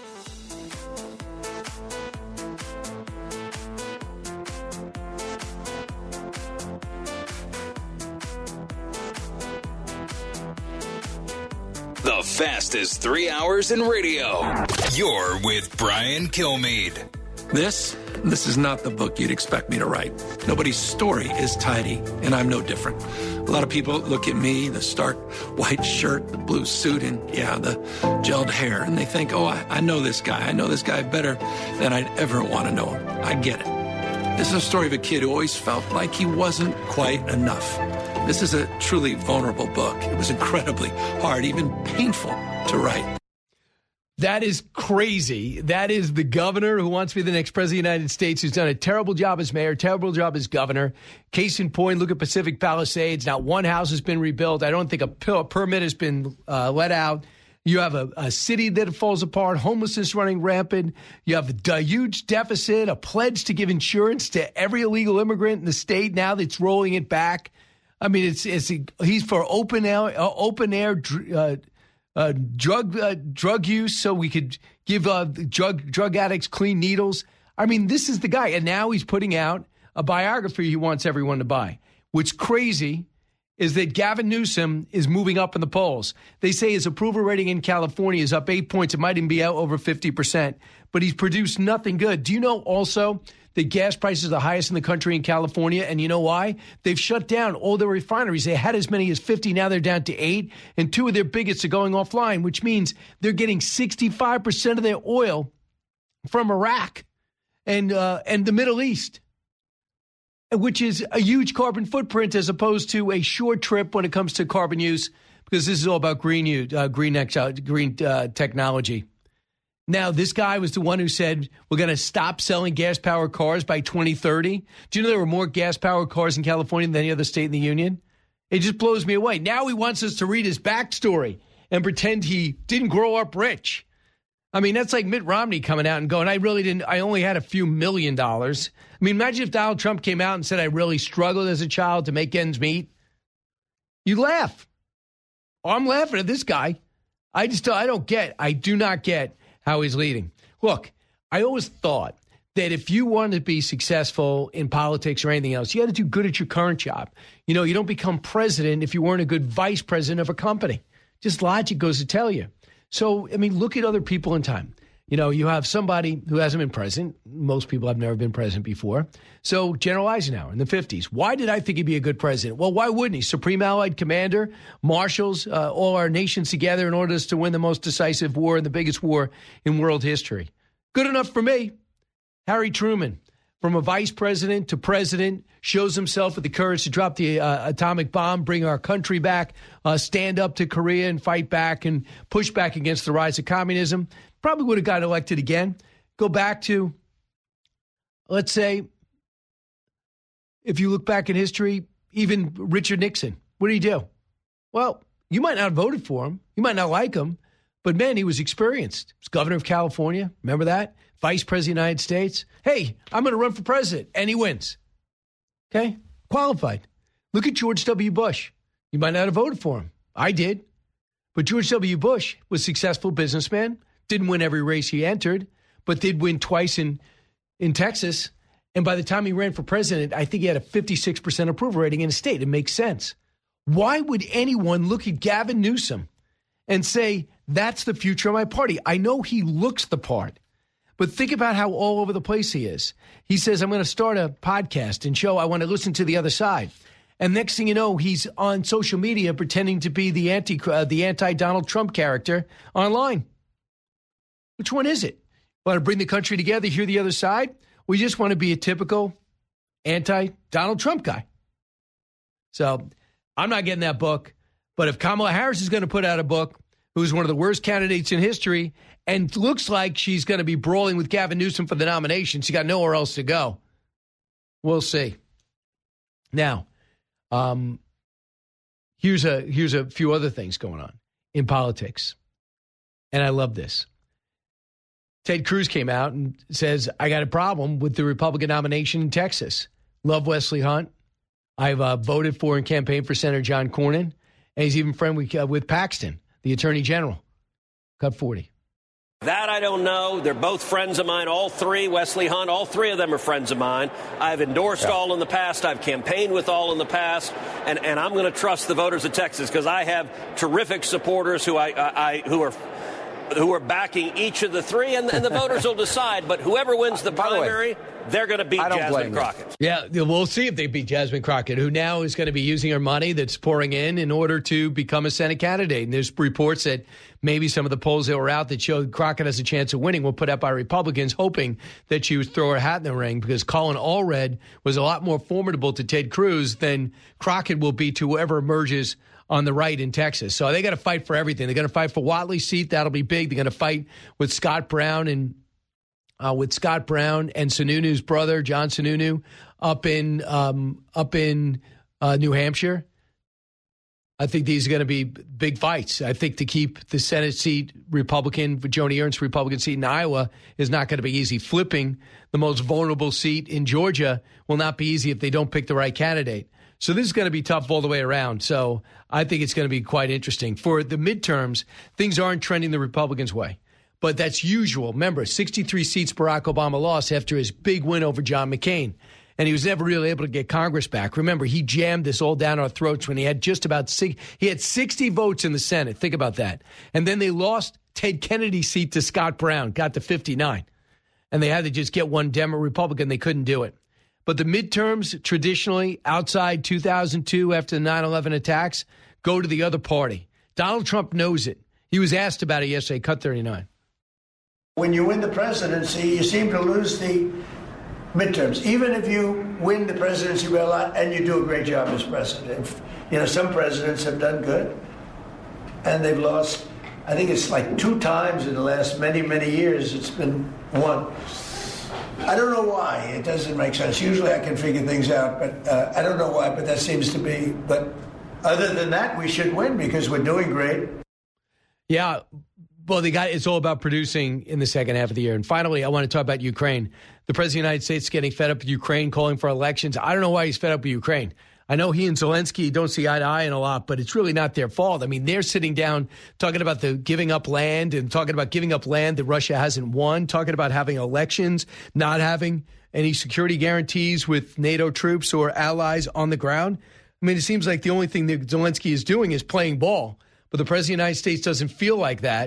The fastest three hours in radio. You're with Brian Kilmeade. This, this is not the book you'd expect me to write. Nobody's story is tidy, and I'm no different. A lot of people look at me, the stark white shirt, the blue suit, and yeah, the gelled hair, and they think, oh, I, I know this guy. I know this guy better than I'd ever want to know him. I get it. This is a story of a kid who always felt like he wasn't quite enough. This is a truly vulnerable book. It was incredibly hard, even painful to write. That is crazy. That is the governor who wants to be the next president of the United States, who's done a terrible job as mayor, terrible job as governor. Case in point, look at Pacific Palisades. Not one house has been rebuilt. I don't think a permit has been uh, let out. You have a, a city that falls apart, homelessness running rampant. You have a huge deficit, a pledge to give insurance to every illegal immigrant in the state now that's rolling it back. I mean, it's, it's he's for open air, uh, open air uh, Uh, drug uh, drug use, so we could give uh, drug drug addicts clean needles. I mean, this is the guy, and now he's putting out a biography he wants everyone to buy. What's crazy is that Gavin Newsom is moving up in the polls. They say his approval rating in California is up eight points. It might even be out over fifty percent, but he's produced nothing good. Do you know also that gas prices are the highest in the country in California? And you know why? They've shut down all their refineries. They had as many as fifty. Now they're down to eight. And two of their biggest are going offline, which means they're getting sixty-five percent of their oil from Iraq and uh, and the Middle East, which is a huge carbon footprint as opposed to a short trip when it comes to carbon use, because this is all about green use, uh, green, uh, green uh, technology. Now, this guy was the one who said we're going to stop selling gas-powered cars by twenty thirty. Do you know there were more gas-powered cars in California than any other state in the union? It just blows me away. Now he wants us to read his backstory and pretend he didn't grow up rich. I mean, that's like Mitt Romney coming out and going, I really didn't, I only had a few million dollars. I mean, imagine if Donald Trump came out and said, I really struggled as a child to make ends meet. You laugh. Oh, I'm laughing at this guy. I just, I don't get, I do not get how he's leading. Look, I always thought that if you want to be successful in politics or anything else, you got to do good at your current job. You know, you don't become president if you weren't a good vice president of a company. Just logic goes to tell you. So, I mean, look at other people in time. You know, you have somebody who hasn't been president. Most people have never been president before. So General Eisenhower in the fifties. Why did I think he'd be a good president? Well, why wouldn't he? Supreme Allied Commander, marshals uh, all our nations together in order to win the most decisive war and the biggest war in world history. Good enough for me. Harry Truman, from a vice president to president, shows himself with the courage to drop the uh, atomic bomb, bring our country back, uh, stand up to Korea and fight back and push back against the rise of communism. Probably would have got elected again. Go back to, let's say, if you look back in history, even Richard Nixon. What did he do? Well, you might not have voted for him. You might not like him. But, man, he was experienced. He was governor of California. Remember that? Vice president of the United States. Hey, I'm going to run for president. And he wins. Okay? Qualified. Look at George W. Bush. You might not have voted for him. I did. But George W. Bush was a successful businessman. Didn't win every race he entered, but did win twice in, in Texas. And by the time he ran for president, I think he had a fifty-six percent approval rating in the state. It makes sense. Why would anyone look at Gavin Newsom and say, that's the future of my party? I know he looks the part, but think about how all over the place he is. He says, I'm going to start a podcast and show I want to listen to the other side. And next thing you know, he's on social media pretending to be the anti uh, the anti-Donald Trump character online. Which one is it? Want to bring the country together, hear the other side? We just want to be a typical anti-Donald Trump guy. So I'm not getting that book. But if Kamala Harris is going to put out a book, who's one of the worst candidates in history, and looks like she's going to be brawling with Gavin Newsom for the nomination, she got nowhere else to go. We'll see. Now, um, here's a here's a few other things going on in politics. And I love this. Ted Cruz came out and says, I got a problem with the Republican nomination in Texas. Love Wesley Hunt. I've uh, voted for and campaigned for Senator John Cornyn. And he's even friendly with, uh, with Paxton, the Attorney General. Cut forty. That I don't know. They're both friends of mine, all three. Wesley Hunt, all three of them are friends of mine. I've endorsed yeah. all in the past. I've campaigned with all in the past. And, and I'm going to trust the voters of Texas because I have terrific supporters who I, I, I who are who are backing each of the three, and, and the voters will decide. But whoever wins the primary, they're going to beat Jasmine Crockett. Yeah, we'll see if they beat Jasmine Crockett, who now is going to be using her money that's pouring in in order to become a Senate candidate. And there's reports that maybe some of the polls that were out that showed Crockett has a chance of winning were put out by Republicans, hoping that she would throw her hat in the ring, because Colin Allred was a lot more formidable to Ted Cruz than Crockett will be to whoever emerges on the right in Texas. So they got to fight for everything. They're going to fight for Whatley's seat. That'll be big. They're going to fight with Scott Brown and uh, with Scott Brown and Sununu's brother, John Sununu, up in um, up in uh, New Hampshire. I think these are going to be big fights. I think to keep the Senate seat Republican, Joni Ernst Republican seat in Iowa is not going to be easy. Flipping the most vulnerable seat in Georgia will not be easy if they don't pick the right candidate. So this is going to be tough all the way around. So I think it's going to be quite interesting. For the midterms, things aren't trending the Republicans' way. But that's usual. Remember, sixty-three seats Barack Obama lost after his big win over John McCain. And he was never really able to get Congress back. Remember, he jammed this all down our throats when he had just about six, he had sixty votes in the Senate. Think about that. And then they lost Ted Kennedy's seat to Scott Brown, got to fifty-nine. And they had to just get one Democrat Republican. They couldn't do it. But the midterms, traditionally, outside two thousand two, after the nine eleven attacks, go to the other party. Donald Trump knows it. He was asked about it yesterday, cut thirty-nine. When you win the presidency, you seem to lose the midterms. Even if you win the presidency by a lot and you do a great job as president. You know, some presidents have done good, and they've lost, I think it's like two times in the last many, many years it's been won. I don't know why. It doesn't make sense. Usually I can figure things out, but uh, I don't know why, but that seems to be. But other than that, we should win because we're doing great. Yeah, well, they got, it's all about producing in the second half of the year. And finally, I want to talk about Ukraine. The President of the United States is getting fed up with Ukraine, calling for elections. I don't know why he's fed up with Ukraine. I know he and Zelensky don't see eye to eye in a lot, but it's really not their fault. I mean, they're sitting down talking about the giving up land and talking about giving up land that Russia hasn't won, talking about having elections, not having any security guarantees with NATO troops or allies on the ground. I mean, it seems like the only thing that Zelensky is doing is playing ball, but the President of the United States doesn't feel like that.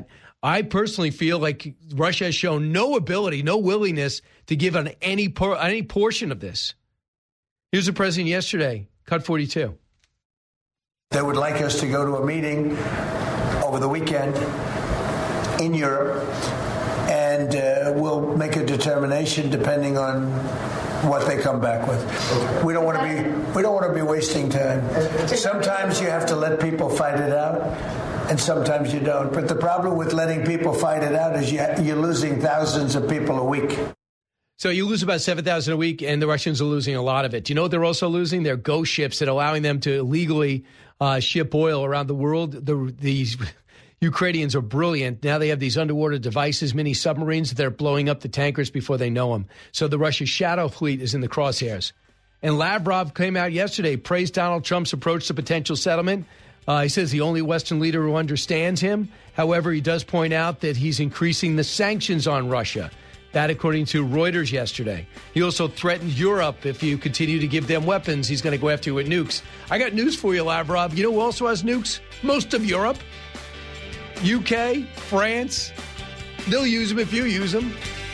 I personally feel like Russia has shown no ability, no willingness to give on any por- any portion of this. Here's the president yesterday, cut forty-two. They would like us to go to a meeting over the weekend in Europe, and uh, we'll make a determination depending on what they come back with. We don't want to be we don't want to be wasting time. Sometimes you have to let people fight it out, and sometimes you don't. But the problem with letting people fight it out is you, you're losing thousands of people a week. So you lose about seven thousand a week, and the Russians are losing a lot of it. Do you know what they're also losing? Their ghost ships that are allowing them to illegally uh, ship oil around the world. The, these Ukrainians are brilliant. Now they have these underwater devices, mini submarines, that are blowing up the tankers before they know them. So the Russian shadow fleet is in the crosshairs. And Lavrov came out yesterday, praised Donald Trump's approach to potential settlement. Uh, he says the only Western leader who understands him. However, he does point out that he's increasing the sanctions on Russia. That, according to Reuters yesterday. He also threatened Europe. If you continue to give them weapons, he's going to go after you with nukes. I got news for you, Lavrov. You know who also has nukes? Most of Europe. U K, France. They'll use them if you use them.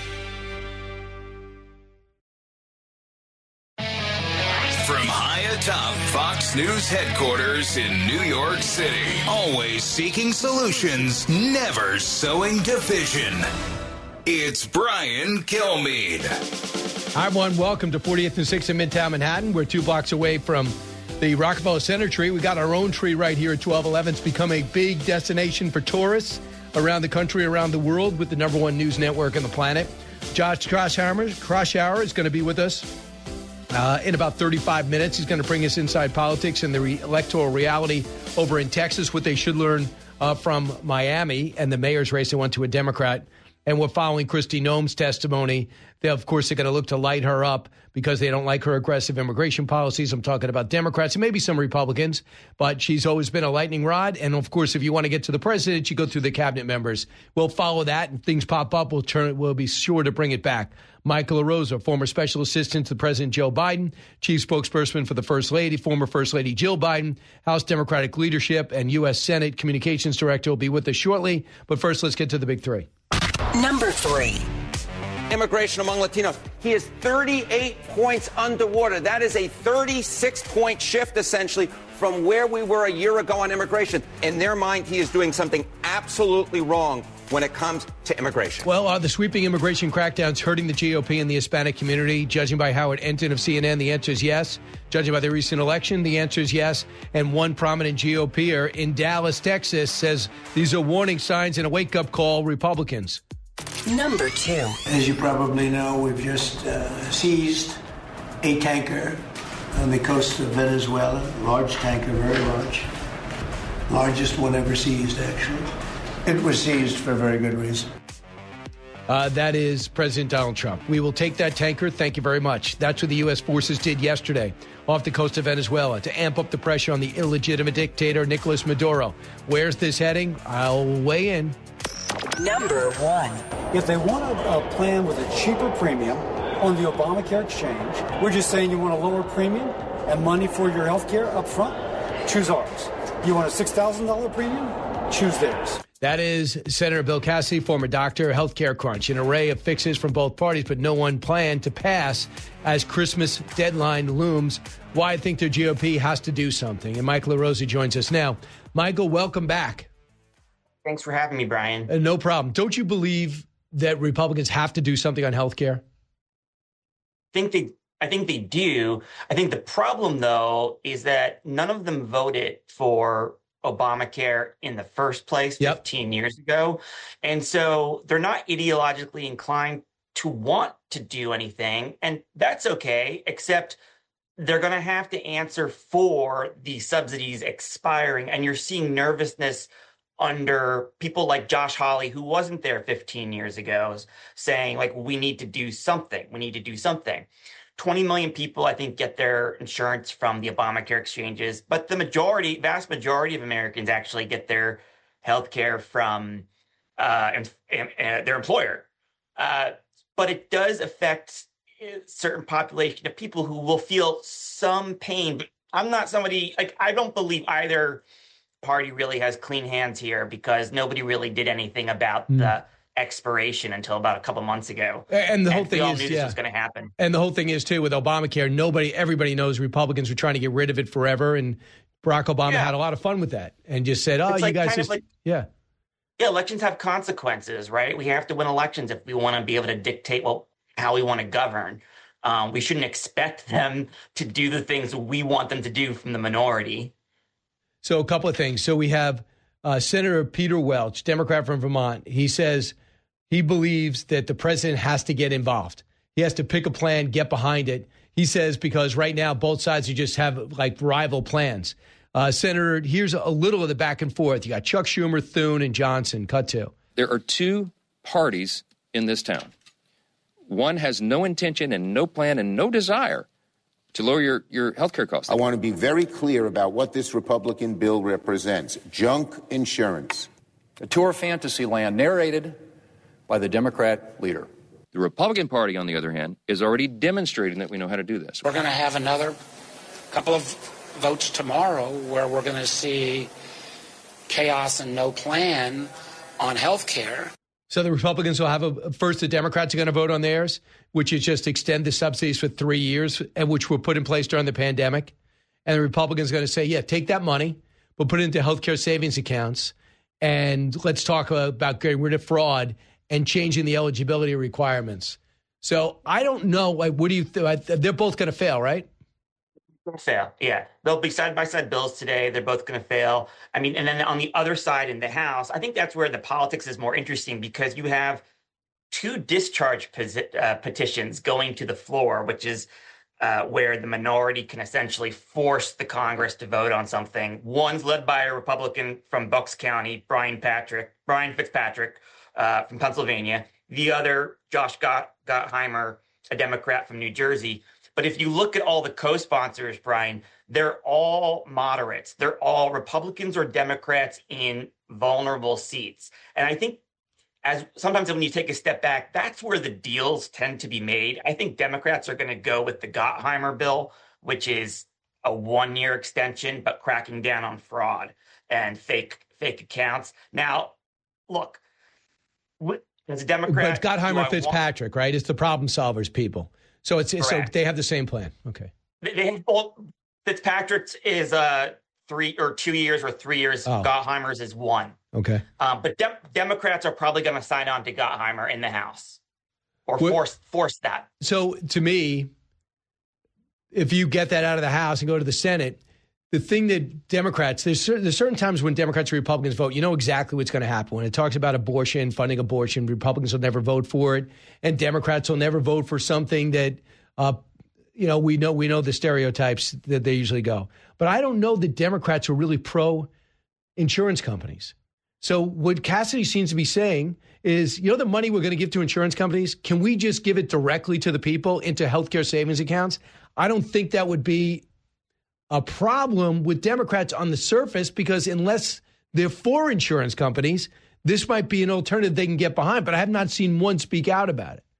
From high atop Fox News headquarters in New York City, always seeking solutions, never sowing division. It's Brian Kilmeade. Hi, everyone. Welcome to fortieth and sixth in Midtown Manhattan. We're two blocks away from the Rockefeller Center tree. We got our own tree right here at twelve eleven. It's become a big destination for tourists around the country, around the world, with the number one news network on the planet. Josh Kraushaar, Kraushaar is going to be with us uh, in about thirty-five minutes. He's going to bring us inside politics and the re- electoral reality over in Texas, what they should learn uh, from Miami and the mayor's race that went to a Democrat. And we're following Kristi Noem's testimony. They, of course, are going to look to light her up because they don't like her aggressive immigration policies. I'm talking about Democrats and maybe some Republicans, but she's always been a lightning rod. And, of course, if you want to get to the president, you go through the cabinet members. We'll follow that, and things pop up. We'll turn. We'll be sure to bring it back. Michael LaRosa, former special assistant to President Joe Biden, chief spokesperson for the First Lady, former First Lady Jill Biden, House Democratic leadership, and U S Senate communications director will be with us shortly. But first, let's get to the big three. Number three. Immigration among Latinos. He is thirty-eight points underwater. That is a thirty-six point shift, essentially, from where we were a year ago on immigration. In their mind, he is doing something absolutely wrong when it comes to immigration. Well, are the sweeping immigration crackdowns hurting the G O P and the Hispanic community? Judging by Howard Enton of C N N, the answer is yes. Judging by the recent election, the answer is yes. And one prominent G O P-er in Dallas, Texas, says these are warning signs and a wake-up call, Republicans. Number two. As you probably know, we've just uh, seized a tanker on the coast of Venezuela. Large tanker, very large. Largest one ever seized, actually. It was seized for a very good reason. Uh, that is President Donald Trump. We will take that tanker. Thank you very much. That's what the U S forces did yesterday off the coast of Venezuela to amp up the pressure on the illegitimate dictator, Nicolas Maduro. Where's this heading? I'll weigh in. Number one. If they want a, a plan with a cheaper premium on the Obamacare exchange, we're just saying you want a lower premium and money for your health care up front, choose ours. You want a six thousand dollars premium? Choose theirs. That is Senator Bill Cassidy, former doctor, healthcare crunch, an array of fixes from both parties, but no one plan to pass as Christmas deadline looms. Why I think the G O P has to do something. And Michael LaRosa joins us now. Michael, welcome back. Thanks for having me, Brian. Uh, no problem. Don't you believe that Republicans have to do something on healthcare? I think they, I think they do. I think the problem, though, is that none of them voted for Obamacare in the first place fifteen yep. years ago. And so they're not ideologically inclined to want to do anything. And that's okay, except they're going to have to answer for the subsidies expiring. And you're seeing nervousness under people like Josh Hawley, who wasn't there fifteen years ago, saying, like, we need to do something. We need to do something. twenty million people, I think, get their insurance from the Obamacare exchanges, but the majority, vast majority of Americans actually get their health care from uh, and, and, and their employer. Uh, but it does affect a certain population of people who will feel some pain. But I'm not somebody, like, I don't believe either party really has clean hands here because nobody really did anything about Mm. the expiration until about a couple months ago. And the whole thing we all is, knew this yeah. was going to happen. And the whole thing is, too, with Obamacare, nobody, everybody knows Republicans were trying to get rid of it forever. And Barack Obama Yeah. had a lot of fun with that and just said, oh, It's you like guys kind of just, like- yeah. Yeah, elections have consequences, right? We have to win elections if we want to be able to dictate well how we want to govern. Um, we shouldn't expect them to do the things we want them to do from the minority. So a couple of things. So we have uh, Senator Peter Welch, Democrat from Vermont. He says he believes that the president has to get involved. He has to pick a plan, get behind it. He says because right now both sides are just have like rival plans. Uh, Senator, here's a little of the back and forth. You got Chuck Schumer, Thune, and Johnson. Cut to. There are two parties in this town. One has no intention and no plan and no desire to lower your, your health care costs. I want to be very clear about what this Republican bill represents. Junk insurance. A tour of fantasy land narrated by the Democrat leader. The Republican Party, on the other hand, is already demonstrating that we know how to do this. We're going to have another couple of votes tomorrow where we're going to see chaos and no plan on health care. So the Republicans will have a first. The Democrats are going to vote on theirs, which is just extend the subsidies for three years, and which were put in place during the pandemic. And the Republicans are going to say, yeah, take that money, but put it into healthcare savings accounts, and let's talk about getting rid of fraud and changing the eligibility requirements. So I don't know. Like, what do you? Th- they're both going to fail, right? Going to fail. Yeah, they'll be side by side bills today. They're both going to fail. I mean, and then on the other side in the House, I think that's where the politics is more interesting because you have two discharge posi- uh, petitions going to the floor, which is uh, where the minority can essentially force the Congress to vote on something. One's led by a Republican from Bucks County, Brian Patrick, Brian Fitzpatrick uh, from Pennsylvania. The other, Josh Gott- Gottheimer, a Democrat from New Jersey. But if you look at all the co-sponsors, Brian, they're all moderates. They're all Republicans or Democrats in vulnerable seats. And I think as sometimes when you take a step back, that's where the deals tend to be made. I think Democrats are going to go with the Gottheimer bill, which is a one-year extension, but cracking down on fraud and fake fake accounts. Now, look, as a Democrat, but Gottheimer do I Fitzpatrick, want- right? It's the problem solvers people. So it's so Correct. they have the same plan. Okay. They they have both. Fitzpatrick's is uh, three or two years or three years. Oh. Gottheimer's is one. Okay. Um, but Dem- Democrats are probably going to sign on to Gottheimer in the House or What- force force that. So to me, if you get that out of the House and go to the Senate, the thing that Democrats, there's certain, there's certain times when Democrats and Republicans vote, you know exactly what's going to happen. When it talks about abortion, funding abortion, Republicans will never vote for it, and Democrats will never vote for something that, uh, you know, we know we know the stereotypes that they usually go. But I don't know that Democrats are really pro insurance companies. So what Cassidy seems to be saying is, you know, the money we're going to give to insurance companies, can we just give it directly to the people into healthcare savings accounts? I don't think that would be a problem with Democrats on the surface, because unless they're for insurance companies, this might be an alternative they can get behind. But I have not seen one speak out about it.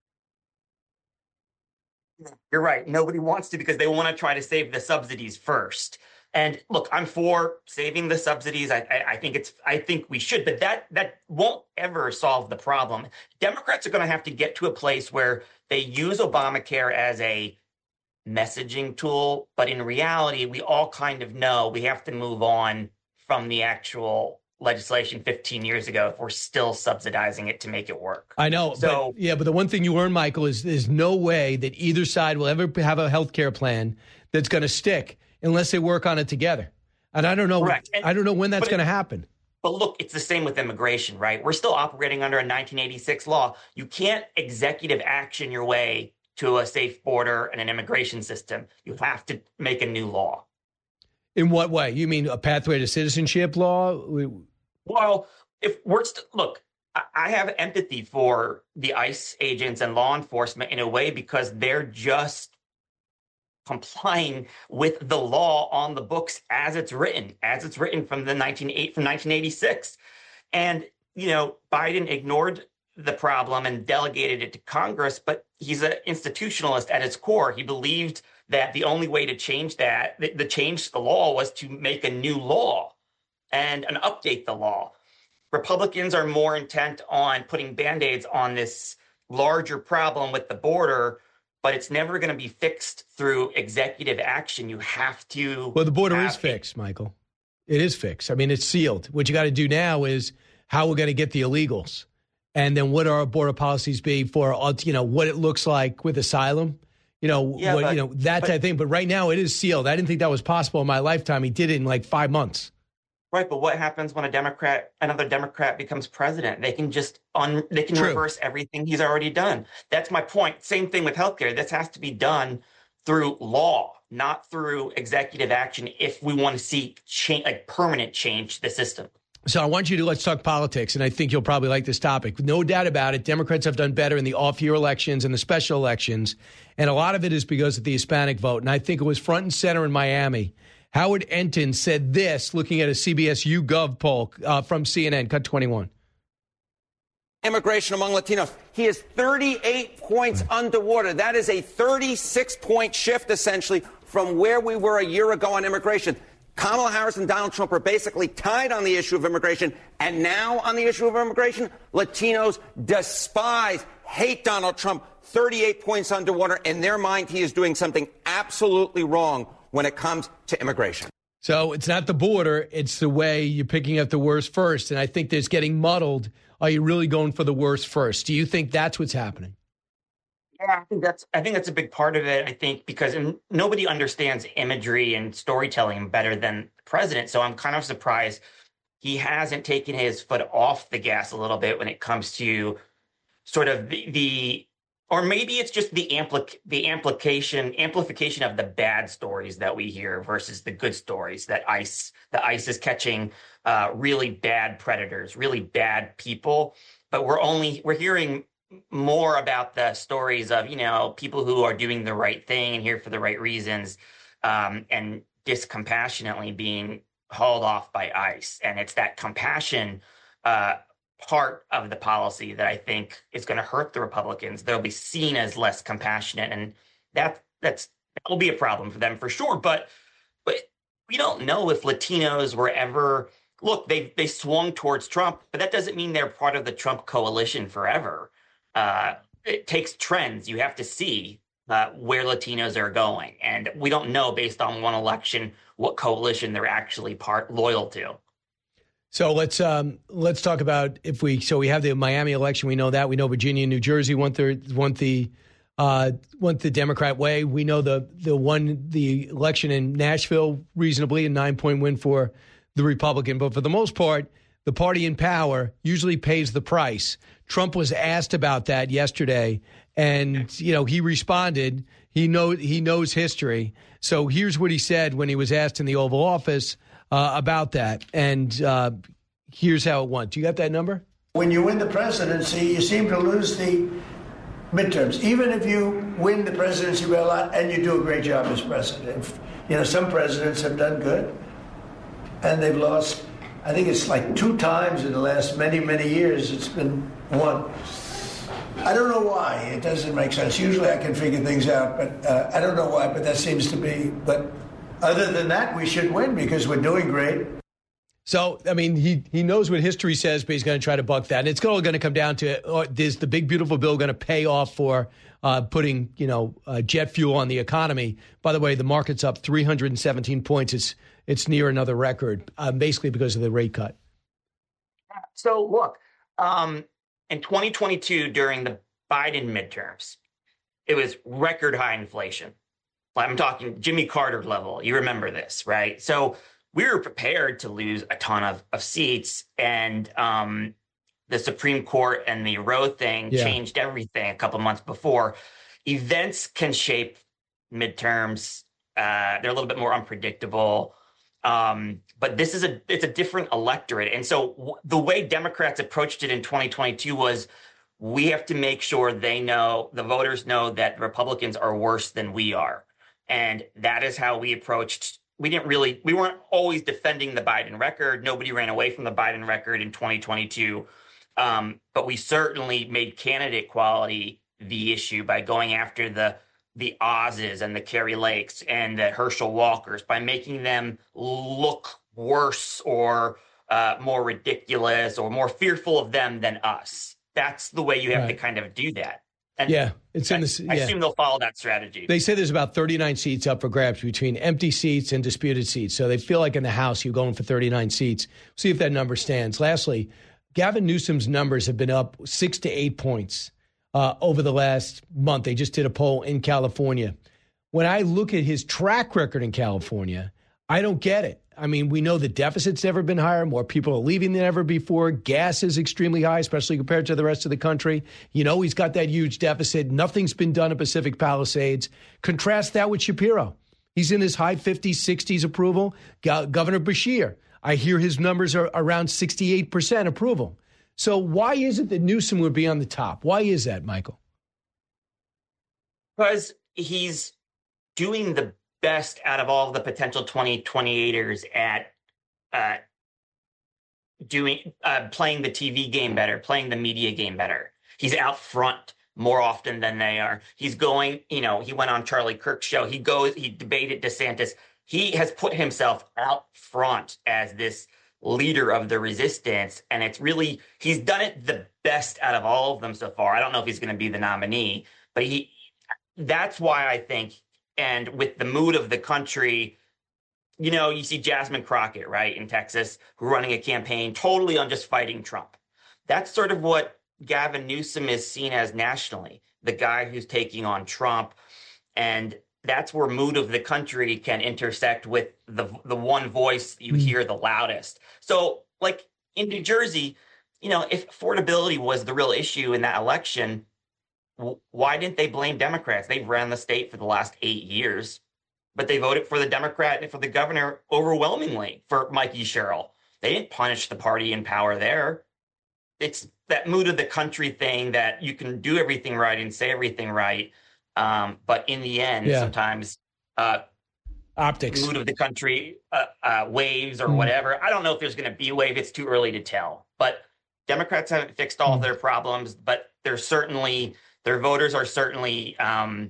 You're right. Nobody wants to because they want to try to save the subsidies first. And look, I'm for saving the subsidies. I, I, I think it's. I think we should, but that that won't ever solve the problem. Democrats are going to have to get to a place where they use Obamacare as a messaging tool, but in reality, we all kind of know we have to move on from the actual legislation fifteen years ago if we're still subsidizing it to make it work. I know. So but, yeah, but the one thing you learn, Michael, is there's no way that either side will ever have a health care plan that's going to stick unless they work on it together. And I don't know. Correct. And- I don't know when that's but going to it- happen. But look, it's the same with immigration, right? We're still operating under a nineteen eighty-six law. You can't executive action your way to a safe border and an immigration system. You have to make a new law. In what way? You mean a pathway to citizenship law? We- Well, if we're st- look, I-, I have empathy for the ICE agents and law enforcement in a way because they're just complying with the law on the books as it's written, as it's written from the nineteen eight from nineteen eighty-six. And, you know, Biden ignored the problem and delegated it to Congress, but he's an institutionalist at his core. He believed that the only way to change that, the, the change the law was to make a new law. and, and update the law. Republicans are more intent on putting Band-Aids on this larger problem with the border, but it's never going to be fixed through executive action. You have to. Well, the border is fixed, Michael. It is fixed. I mean, it's sealed. What you got to do now is how we're going to get the illegals. And then what our border policies be for, you know, what it looks like with asylum, you know, Yeah, what, but- you know, that but- type of thing. But right now it is sealed. I didn't think that was possible in my lifetime. He did it in like five months. Right, but what happens when a Democrat, another Democrat becomes president? They can just un, they can True. reverse everything he's already done. That's my point. Same thing with healthcare. This has to be done through law, not through executive action, if we want to see change, like permanent change to the system. So I want you to let's talk politics, and I think you'll probably like this topic. No doubt about it, Democrats have done better in the off-year elections and the special elections, and a lot of it is because of the Hispanic vote. And I think it was front and center in Miami. Howard Enton said this, looking at a C B S YouGov poll uh, from C N N. Cut twenty-one. Immigration among Latinos. He is thirty-eight points underwater. That is a thirty-six point shift, essentially, from where we were a year ago on immigration. Kamala Harris and Donald Trump are basically tied on the issue of immigration. And now on the issue of immigration, Latinos despise, hate Donald Trump. thirty-eight points underwater. In their mind, he is doing something absolutely wrong when it comes to immigration. So it's not the border, it's the way you're picking up the worst first. And I think there's getting muddled. Are you really going for the worst first? Do you think that's what's happening? Yeah, I think that's I think that's a big part of it. I think because nobody understands imagery and storytelling better than the president. So I'm kind of surprised he hasn't taken his foot off the gas a little bit when it comes to sort of the, the or maybe it's just the ampli- the amplification amplification of the bad stories that we hear versus the good stories that ICE the ICE is catching uh, really bad predators, really bad people. But we're only we're hearing more about the stories of, you know, people who are doing the right thing and here for the right reasons, um, and discompassionately being hauled off by ICE. And it's that compassion uh, part of the policy that I think is going to hurt the Republicans. They'll be seen as less compassionate, and that that's that will be a problem for them for sure. But but we don't know if Latinos were ever look. They they swung towards Trump, but that doesn't mean they're part of the Trump coalition forever. Uh, it takes trends. You have to see uh, where Latinos are going, and we don't know based on one election what coalition they're actually part loyal to. So let's um, let's talk about if we so we have the Miami election. We know that. We know Virginia and New Jersey want the want the uh, want the Democrat way. We know the the one the election in Nashville reasonably, a nine point win for the Republican. But for the most part, the party in power usually pays the price. Trump was asked about that yesterday, and you know he responded. He know he knows history. So here's what he said when he was asked in the Oval Office Uh, about that, and uh, here's how it went. Do you got that number? When you win the presidency, you seem to lose the midterms. Even if you win the presidency by a lot and you do a great job as president. You know, some presidents have done good, and they've lost, I think it's like two times in the last many, many years it's been won. I don't know why. It doesn't make sense. Usually I can figure things out, but uh, I don't know why, but that seems to be... But other than that, we should win because we're doing great. So, I mean, he, he knows what history says, but he's going to try to buck that. And it's all going to come down to, uh, is the big, beautiful bill going to pay off for uh, putting, you know, uh, jet fuel on the economy? By the way, the market's up three hundred seventeen points. It's, it's near another record, uh, basically because of the rate cut. So, look, um, in twenty twenty-two, during the Biden midterms, it was record high inflation. I'm talking Jimmy Carter level. You remember this, right? So we were prepared to lose a ton of, of seats, and um, the Supreme Court and the Roe thing Yeah. changed everything a couple months before. Events can shape midterms. Uh, they're a little bit more unpredictable. Um, but this is a it's a different electorate. And so w- the way Democrats approached it in twenty twenty-two was, we have to make sure they know, the voters know, that Republicans are worse than we are. And that is how we approached. We didn't really, we weren't always defending the Biden record. Nobody ran away from the Biden record in twenty twenty-two. Um, but we certainly made candidate quality the issue by going after the the Oz's and the Kerry Lakes and the Herschel Walkers, by making them look worse or uh, more ridiculous or more fearful of them than us. That's the way you have Right. to kind of do that. And Yeah, it's I, in the. I Yeah. assume they'll follow that strategy. They say there's about thirty-nine seats up for grabs between empty seats and disputed seats. So they feel like in the House you're going for thirty-nine seats. See if that number stands. Lastly, Gavin Newsom's numbers have been up six to eight points uh, over the last month. They just did a poll in California. When I look at his track record in California, I don't get it. I mean, we know the deficit's never been higher. More people are leaving than ever before. Gas is extremely high, especially compared to the rest of the country. You know, he's got that huge deficit. Nothing's been done at Pacific Palisades. Contrast that with Shapiro. He's in his high fifties, sixties approval. Go- Governor Beshear, I hear his numbers are around sixty-eight percent approval. So why is it that Newsom would be on the top? Why is that, Michael? Because he's doing the best out of all of the potential twenty twenty-eighters at uh, doing uh, playing the T V game better, playing the media game better. He's out front more often than they are. He's going, you know, he went on Charlie Kirk's show. He goes, he debated DeSantis. He has put himself out front as this leader of the resistance. And it's really, he's done it the best out of all of them so far. I don't know if he's going to be the nominee, but he, that's why I think, and with the mood of the country, you know, you see Jasmine Crockett, right, in Texas, who running a campaign totally on just fighting Trump. That's sort of what Gavin Newsom is seen as nationally, the guy who's taking on Trump. And that's where mood of the country can intersect with the the one voice you hear the loudest. So, like in New Jersey, you know, if affordability was the real issue in that election, why didn't they blame Democrats? They've ran the state for the last eight years, but they voted for the Democrat and for the governor overwhelmingly for Mikey Sherrill. They didn't punish the party in power there. It's that mood of the country thing that you can do everything right and say everything right. Um, but in the end, Yeah. sometimes uh, optics, mood of the country, uh, uh, waves or Mm. whatever. I don't know if there's going to be a wave. It's too early to tell. But Democrats haven't fixed all of their problems, but they're certainly... Their voters are certainly um,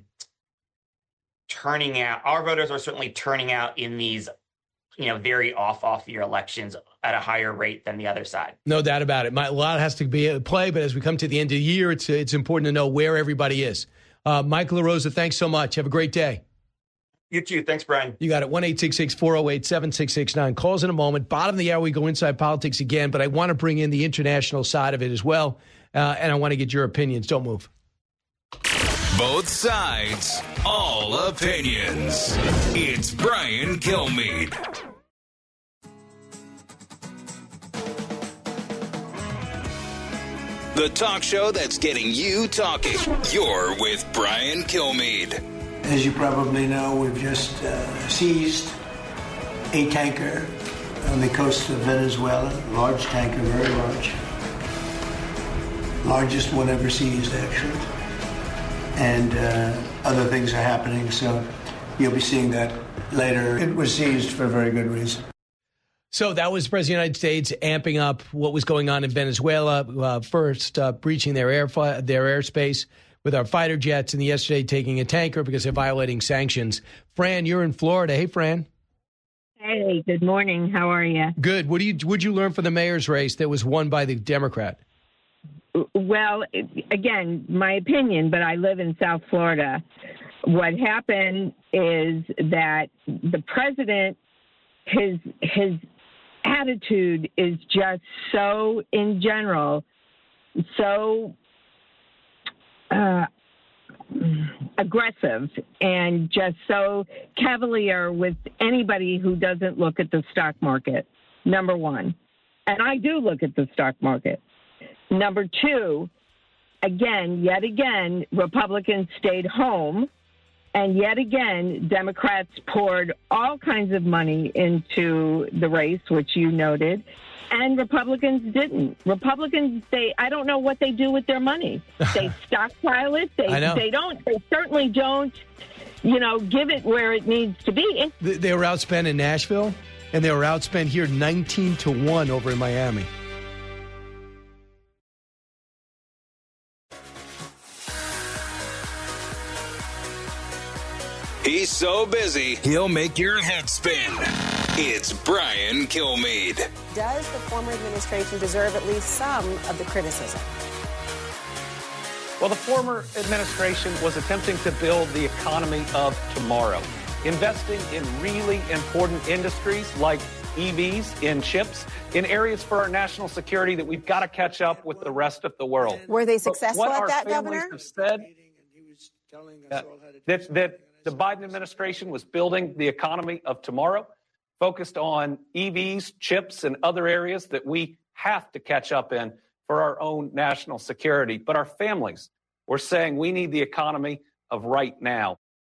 turning out. Our voters are certainly turning out in these, you know, very off off year elections at a higher rate than the other side. No doubt about it. My, a lot has to be at play, but as we come to the end of the year, it's it's important to know where everybody is. Uh, Michael LaRosa, thanks so much. Have a great day. You too. Thanks, Brian. You got it. one eight six six, four oh eight, seven six six nine. Calls in a moment. Bottom of the hour, we go inside politics again, but I want to bring in the international side of it as well, uh, and I want to get your opinions. Don't move. Both sides, all opinions. It's Brian Kilmeade. The talk show that's getting you talking. You're with Brian Kilmeade. As you probably know, we've just uh, seized a tanker on the coast of Venezuela. Large tanker, very large. Largest one ever seized, actually. And uh, other things are happening, so you'll be seeing that later. It was seized for a very good reason. So that was the President of the United States amping up what was going on in Venezuela, uh, first uh, breaching their air their airspace with our fighter jets, and yesterday taking a tanker because they're violating sanctions. Fran, you're in Florida. Hey, Fran. Hey, good morning. How are you? Good. What do you would you learn from the mayor's race that was won by the Democrat? Well, again, my opinion, but I live in South Florida. What happened is that the president, his his attitude is just so, in general, so uh, aggressive and just so cavalier with anybody who doesn't look at the stock market, number one. And I do look at the stock market. Number two, again, yet again, Republicans stayed home, and yet again, Democrats poured all kinds of money into the race, which you noted, and Republicans didn't. Republicans, they I don't know what they do with their money. They stockpile it. They I know. they don't. They certainly don't, you know, give it where it needs to be. They, they were outspent in Nashville, and they were outspent here nineteen to one over in Miami. He's so busy, he'll make your head spin. It's Brian Kilmeade. Does the former administration deserve at least some of the criticism? Well, the former administration was attempting to build the economy of tomorrow, investing in really important industries like E Vs, in chips, in areas for our national security that we've got to catch up with the rest of the world. Were they successful at that, families Governor? Have said that, that, that the Biden administration was building the economy of tomorrow, focused on E Vs, chips, and other areas that we have to catch up in for our own national security. But our families were saying we need the economy of right now.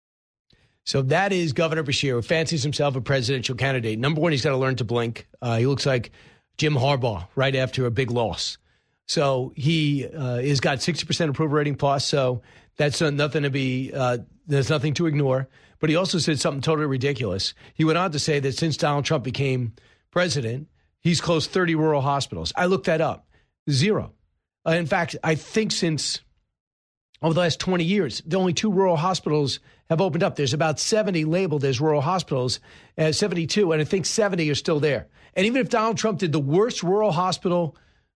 So that is Governor Beshear, who fancies himself a presidential candidate. Number one, he's got to learn to blink. Uh, he looks like Jim Harbaugh right after a big loss. So he uh, has got sixty percent approval rating plus, so that's uh, nothing to be, uh, there's nothing to ignore. But he also said something totally ridiculous. He went on to say that since Donald Trump became president, he's closed thirty rural hospitals. I looked that up. Zero. Uh, in fact, I think since over the last twenty years, the only two rural hospitals have opened up. There's about seventy labeled as rural hospitals, uh, seventy-two, and I think seventy are still there. And even if Donald Trump did the worst rural hospital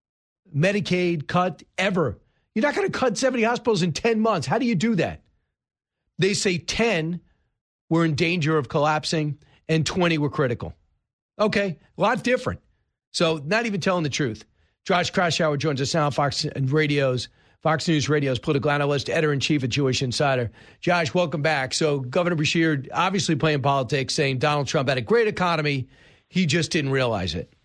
Medicaid cut ever, you're not going to cut seventy hospitals in ten months. How do you do that? They say ten were in danger of collapsing and twenty were critical. Okay, a lot different. So not even telling the truth. Josh Kraushaar joins us now, Fox and Radio's, Fox News Radio's political analyst, editor-in-chief at Jewish Insider. Josh, welcome back. So Governor Beshear obviously playing politics, saying Donald Trump had a great economy. He just didn't realize it.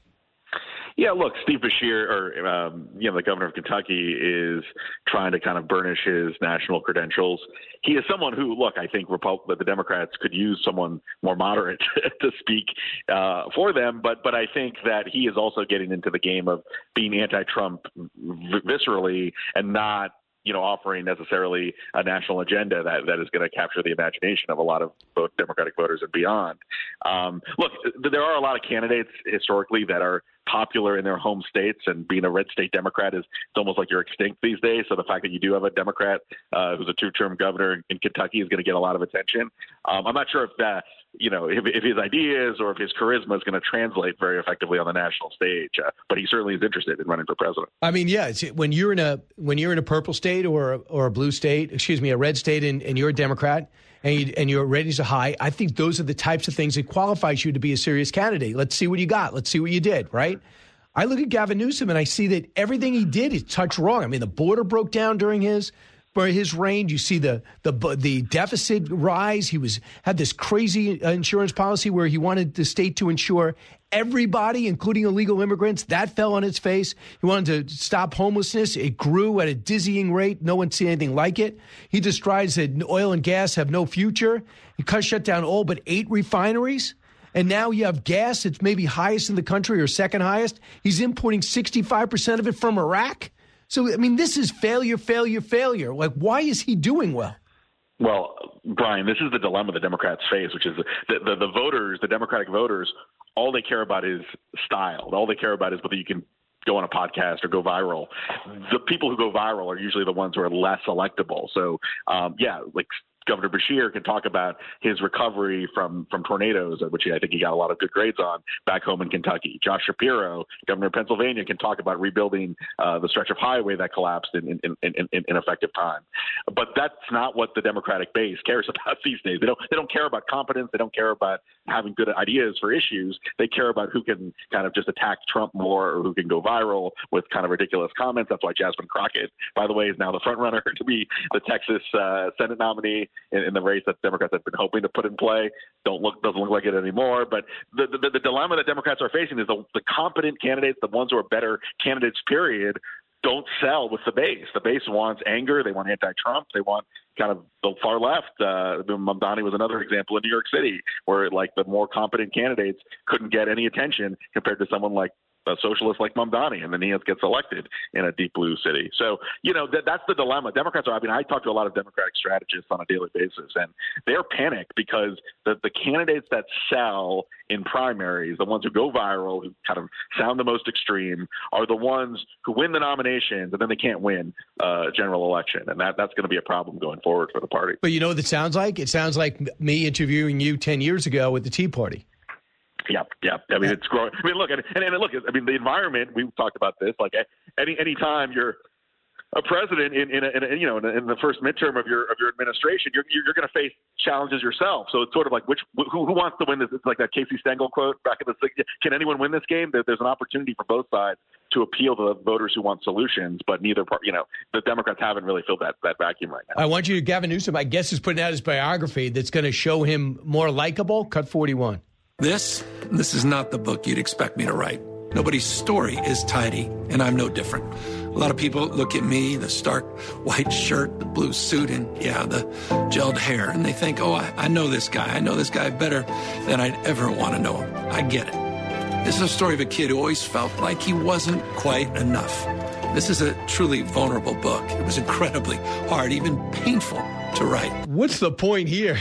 Yeah, look, Steve Beshear, or um, you know, the governor of Kentucky, is trying to kind of burnish his national credentials. He is someone who, look, I think Repub- the Democrats could use someone more moderate to speak uh, for them, but but I think that he is also getting into the game of being anti-Trump viscerally and not, you know, offering necessarily a national agenda that, that is going to capture the imagination of a lot of both Democratic voters and beyond. Um, look, there are a lot of candidates historically that are popular in their home states, and being a red state Democrat is it's almost like you're extinct these days. So the fact that you do have a Democrat uh, who's a two-term governor in Kentucky is going to get a lot of attention. Um, I'm not sure if that, you know, if, if his ideas or if his charisma is going to translate very effectively on the national stage, uh, but he certainly is interested in running for president. I mean, yeah, it's, when you're in a when you're in a purple state or or a blue state, excuse me, a red state, and, and you're a Democrat and you, and your ratings are high, I think those are the types of things that qualifies you to be a serious candidate. Let's see what you got. Let's see what you did, right? I look at Gavin Newsom and I see that everything he did is touched wrong. I mean, the border broke down during his for his reign. You see the the the deficit rise. He was had this crazy insurance policy where he wanted the state to insure everybody, including illegal immigrants. That fell on its face. He wanted to stop homelessness. It grew at a dizzying rate. No one's seen anything like it. He describes that oil and gas have no future. He cut shut down all but eight refineries. And now you have gas that's maybe highest in the country or second highest. He's importing sixty-five percent of it from Iraq. So, I mean, this is failure, failure, failure. Like, why is he doing well? Well, Brian, this is the dilemma the Democrats face, which is the, the, the voters, the Democratic voters, all they care about is style. All they care about is whether you can go on a podcast or go viral. The people who go viral are usually the ones who are less electable. So, um, yeah, like Governor Beshear can talk about his recovery from, from tornadoes, which I think he got a lot of good grades on back home in Kentucky. Josh Shapiro, governor of Pennsylvania, can talk about rebuilding uh, the stretch of highway that collapsed in, in, in, in, in effective time. But that's not what the Democratic base cares about these days. They don't, they don't care about competence. They don't care about having good ideas for issues. They care about who can kind of just attack Trump more or who can go viral with kind of ridiculous comments. That's why Jasmine Crockett, by the way, is now the front runner to be the Texas uh, Senate nominee in, in the race that Democrats have been hoping to put in play. Don't look doesn't look like it anymore. But the the, the dilemma that Democrats are facing is the, the competent candidates, the ones who are better candidates, period, don't sell with the base. The base wants anger. They want anti-Trump. They want kind of the far left. Uh, Mamdani was another example in New York City, where like the more competent candidates couldn't get any attention compared to someone like a socialist like Mamdani, and then he gets elected in a deep blue city. So, you know, that, that's the dilemma. Democrats are, I mean, I talk to a lot of Democratic strategists on a daily basis, and they're panicked because the, the candidates that sell in primaries, the ones who go viral, who kind of sound the most extreme, are the ones who win the nominations, and then they can't win a uh, general election. And that, that's going to be a problem going forward for the party. But you know what it sounds like? It sounds like me interviewing you ten years ago with the Tea Party. Yeah, yeah. I mean, it's growing. I mean, look, and, and, and look, I mean, the environment, we've talked about this, like any any time you're a president in, in, a, in a, you know, in, a, in the first midterm of your of your administration, you're you're going to face challenges yourself. So it's sort of like which who, who wants to win this? It's like that Casey Stengel quote back in the sixties. Can anyone win this game? There, there's an opportunity for both sides to appeal to the voters who want solutions, but neither part. You know, the Democrats haven't really filled that that vacuum right now. I want you to, Gavin Newsom, I guess, is putting out his biography that's going to show him more likable. Cut forty-one. This, this is not the book you'd expect me to write. Nobody's story is tidy, and I'm no different. A lot of people look at me, the stark white shirt, the blue suit, and, yeah, the gelled hair, and they think, oh, I, I know this guy. I know this guy better than I'd ever want to know him. I get it. This is a story of a kid who always felt like he wasn't quite enough. This is a truly vulnerable book. It was incredibly hard, even painful to write. What's the point here?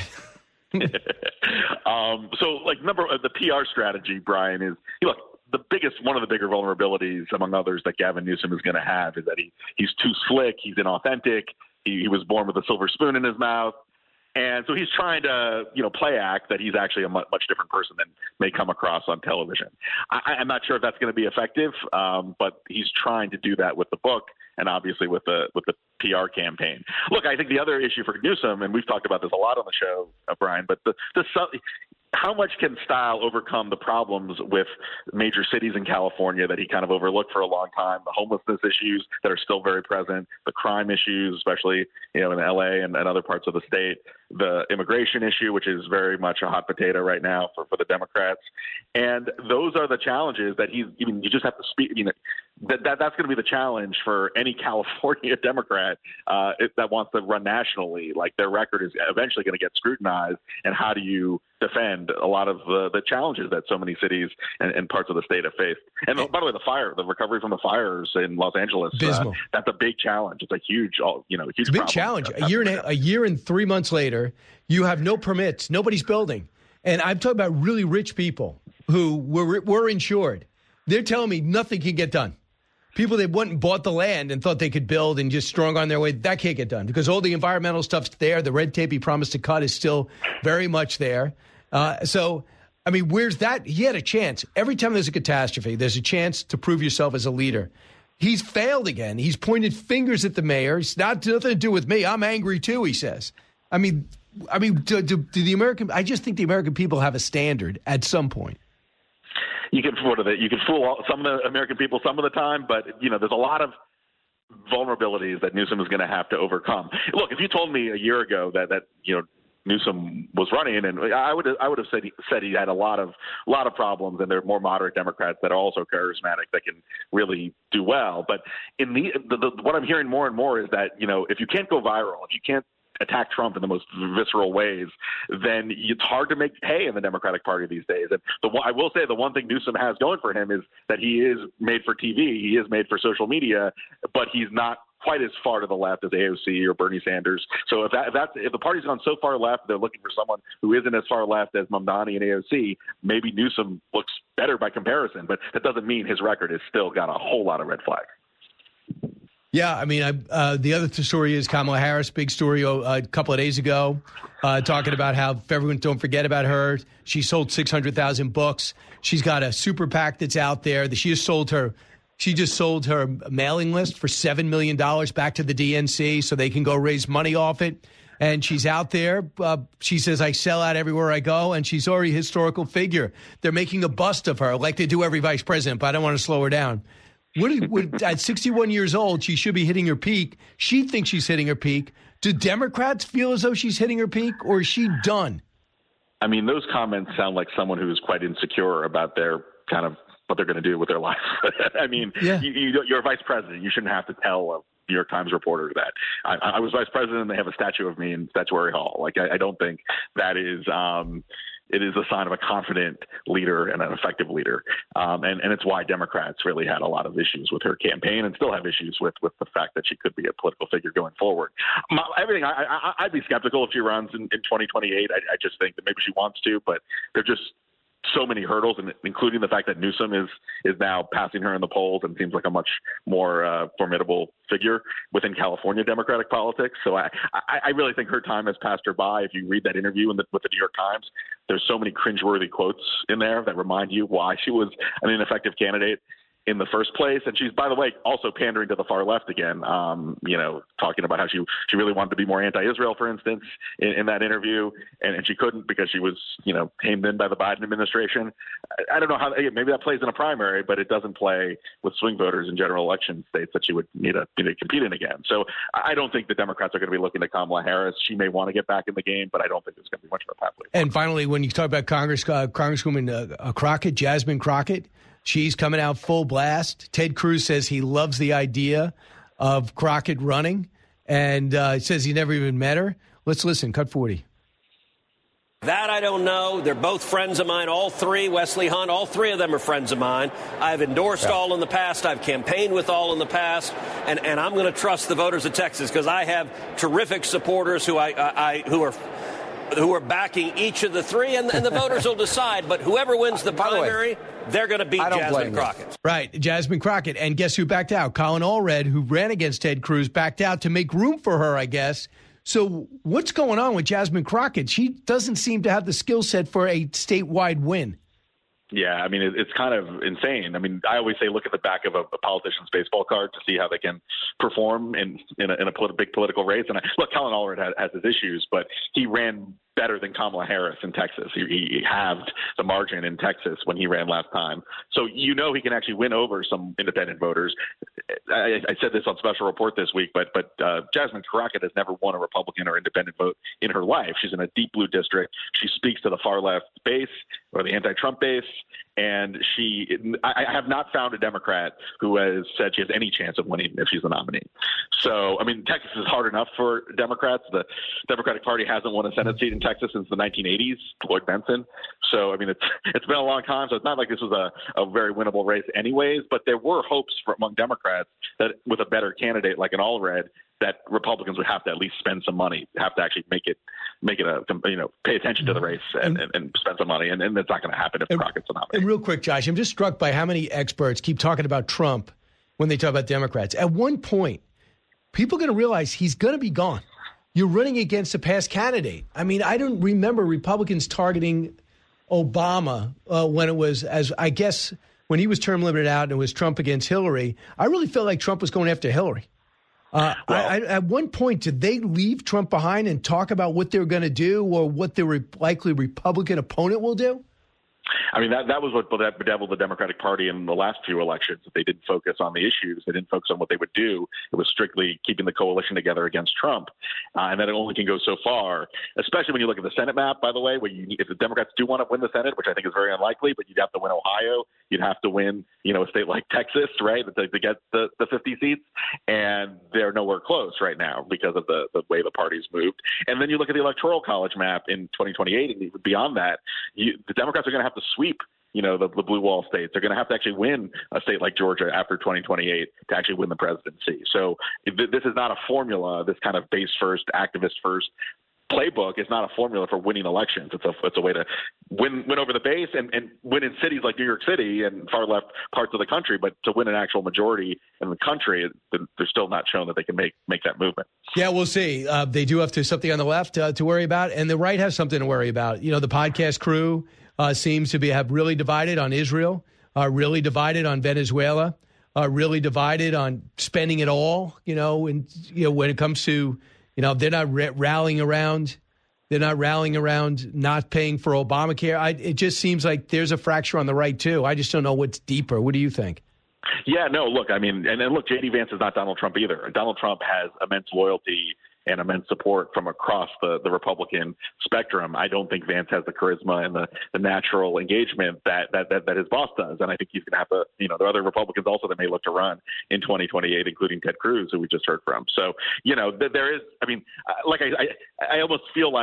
um, so, like, number uh, the P R strategy, Brian, is look. The biggest, one of the bigger vulnerabilities, among others, that Gavin Newsom is going to have is that he he's too slick, he's inauthentic, he, he was born with a silver spoon in his mouth, and so he's trying to, you know, play act that he's actually a much, much different person than may come across on television. I, I'm not sure if that's going to be effective, um, but he's trying to do that with the book and obviously with the with the P R campaign. Look, I think the other issue for Newsom, and we've talked about this a lot on the show, uh, Brian, but the the how much can style overcome the problems with major cities in California that he kind of overlooked for a long time, the homelessness issues that are still very present, the crime issues, especially, you know, in L A and, and other parts of the state, the immigration issue, which is very much a hot potato right now for, for the Democrats. And those are the challenges that he's, I mean, you just have to speak, you know, that, that that's going to be the challenge for any California Democrat uh, it, that wants to run nationally. Like, their record is eventually going to get scrutinized. And how do you defend a lot of the, the challenges that so many cities and, and parts of the state have faced? And by the way, the fire, the recovery from the fires in Los Angeles, uh, that's a big challenge. It's a huge, you know, huge it's a big problem. challenge. A year and a, a year and three months later, you have no permits. Nobody's building. And I'm talking about really rich people who were were insured. They're telling me nothing can get done. People that went and bought the land and thought they could build and just strung on their way, that can't get done because all the environmental stuff's there. The red tape he promised to cut is still very much there. Uh, so, I mean, where's that? He had a chance. Every time there's a catastrophe, there's a chance to prove yourself as a leader. He's failed again. He's pointed fingers at the mayor. It's not nothing to do with me. I'm angry too, he says. I mean, I mean, do, do, do the American? I just think the American people have a standard at some point. You can fool it. You can fool all, some of the American people some of the time, but you know, there's a lot of vulnerabilities that Newsom is going to have to overcome. Look, if you told me a year ago that that you know Newsom was running, and I would I would have said he, said he had a lot of a lot of problems, and there are more moderate Democrats that are also charismatic that can really do well. But in the, the, the what I'm hearing more and more is that you know if you can't go viral, if you can't attack Trump in the most visceral ways, then it's hard to make hay in the Democratic Party these days. And the I will say the one thing Newsom has going for him is that he is made for T V, he is made for social media, but he's not quite as far to the left as A O C or Bernie Sanders. So if that if that's if the party's gone so far left, they're looking for someone who isn't as far left as Mamdani and A O C. Maybe Newsom looks better by comparison, but that doesn't mean his record has still got a whole lot of red flags. Yeah, I mean, I, uh, the other story is Kamala Harris, big story uh, a couple of days ago, uh, talking about how everyone don't forget about her. She sold six hundred thousand books. She's got a super PAC that's out there. She just sold her She just sold her mailing list for seven million dollars back to the D N C so they can go raise money off it. And she's out there. Uh, she says, I sell out everywhere I go. And she's already a historical figure. They're making a bust of her like they do every vice president, but I don't want to slow her down. What, what, at sixty-one years old, she should be hitting her peak. She thinks she's hitting her peak. Do Democrats feel as though she's hitting her peak, or is she done? I mean, those comments sound like someone who is quite insecure about their kind of what they're going to do with their life. I mean, yeah. you, you, you're a vice president. You shouldn't have to tell a New York Times reporter that. I, I was vice president, and they have a statue of me in Statuary Hall. Like, I, I don't think that is um, – it is a sign of a confident leader and an effective leader. Um, and, and it's why Democrats really had a lot of issues with her campaign and still have issues with, with the fact that she could be a political figure going forward. My, everything, I, I, I'd be skeptical if she runs in, in twenty twenty-eight. I, I just think that maybe she wants to, but there are just so many hurdles, and including the fact that Newsom is is now passing her in the polls and seems like a much more uh, formidable figure within California Democratic politics. So I, I, I really think her time has passed her by. If you read that interview in the, with the New York Times, there's so many cringeworthy quotes in there that remind you why she was an ineffective candidate in the first place. And she's, by the way, also pandering to the far left again, um, you know, talking about how she she really wanted to be more anti-Israel, for instance, in, in that interview. And, and she couldn't because she was, you know, hemmed in by the Biden administration. I, I don't know how, maybe that plays in a primary, but it doesn't play with swing voters in general election states that she would need to, need to compete in again. So I don't think the Democrats are going to be looking to Kamala Harris. She may want to get back in the game, but I don't think there's going to be much of a pathway. And finally, when you talk about Congress, uh, Congresswoman uh, Crockett, Jasmine Crockett, she's coming out full blast. Ted Cruz says he loves the idea of Crockett running, and uh, says he never even met her. Let's listen. Cut forty. That I don't know. They're both friends of mine, all three. Wesley Hunt, all three of them are friends of mine. I've endorsed yeah. all in the past. I've campaigned with all in the past. And, and I'm going to trust the voters of Texas because I have terrific supporters who I, I, I who are who are backing each of the three, and, and the voters will decide. But whoever wins the primary, they're going to beat Jasmine Crockett. Right, Jasmine Crockett. And guess who backed out? Colin Allred, who ran against Ted Cruz, backed out to make room for her, I guess. So what's going on with Jasmine Crockett? She doesn't seem to have the skill set for a statewide win. Yeah, I mean, it's kind of insane. I mean, I always say look at the back of a, a politician's baseball card to see how they can perform in in a, in a polit- big political race. And I, look, Colin Allred has, has his issues, but he ran better than Kamala Harris in Texas. He, he halved the margin in Texas when he ran last time. So you know he can actually win over some independent voters. I, I said this on Special Report this week, but but uh, Jasmine Crockett has never won a Republican or independent vote in her life. She's in a deep blue district. She speaks to the far left base or the anti-Trump base. And she, I have not found a Democrat who has said she has any chance of winning if she's the nominee. So, I mean, Texas is hard enough for Democrats. The Democratic Party hasn't won a Senate seat in Texas since the nineteen eighties, Lloyd Bentsen. So, I mean, it's it's been a long time. So it's not like this was a, a very winnable race anyways. But there were hopes for among Democrats that with a better candidate like an Allred, that Republicans would have to at least spend some money, have to actually make it, make it a, you know, pay attention to the race and, and, and spend some money. And, and that's not going to happen if and, Crockett's a nominee. And real quick, Josh, I'm just struck by how many experts keep talking about Trump when they talk about Democrats. At one point, people are going to realize he's going to be gone. You're running against a past candidate. I mean, I don't remember Republicans targeting Obama uh, when it was, as I guess, when he was term limited out and it was Trump against Hillary. I really felt like Trump was going after Hillary. Uh, well, I, I, at one point, did they leave Trump behind and talk about what they're going to do or what their re- likely Republican opponent will do? I mean, that that was what bedeviled the Democratic Party in the last few elections. They didn't focus on the issues. They didn't focus on what they would do. It was strictly keeping the coalition together against Trump. Uh, and that it only can go so far, especially when you look at the Senate map, by the way, where you, if the Democrats do want to win the Senate, which I think is very unlikely, but you'd have to win Ohio. You'd have to win, you know, a state like Texas, right, to, to get the, the fifty seats. And they're nowhere close right now because of the, the way the party's moved. And then you look at the Electoral College map in twenty twenty-eight, and beyond that, you, the Democrats are going to have to sweep, you know, the, the blue wall states. They're going to have to actually win a state like Georgia after twenty twenty-eight to actually win the presidency. So th- this is not a formula, this kind of base first, activist first playbook is not a formula for winning elections. It's a it's a way to win win over the base and, and win in cities like New York City and far left parts of the country. But to win an actual majority in the country, they're still not shown that they can make make that movement. Yeah, we'll see. Uh, they do have to something on the left uh, to worry about, and the right has something to worry about. You know, the podcast crew uh, seems to be have really divided on Israel, uh, really divided on Venezuela, uh, really divided on spending it all. You know, and you know when it comes to You know, they're not r- rallying around. They're not rallying around not paying for Obamacare. I, it just seems like there's a fracture on the right, too. I just don't know what's deeper. What do you think? Yeah, no, look, I mean, and, and look, J D Vance is not Donald Trump either. Donald Trump has immense loyalty and immense support from across the, the Republican spectrum. I don't think Vance has the charisma and the, the natural engagement that, that, that, that his boss does. And I think he's going to have to, you know, there are other Republicans also that may look to run in twenty twenty-eight, including Ted Cruz, who we just heard from. So, you know, th- there is, I mean, uh, like I, I, I almost feel like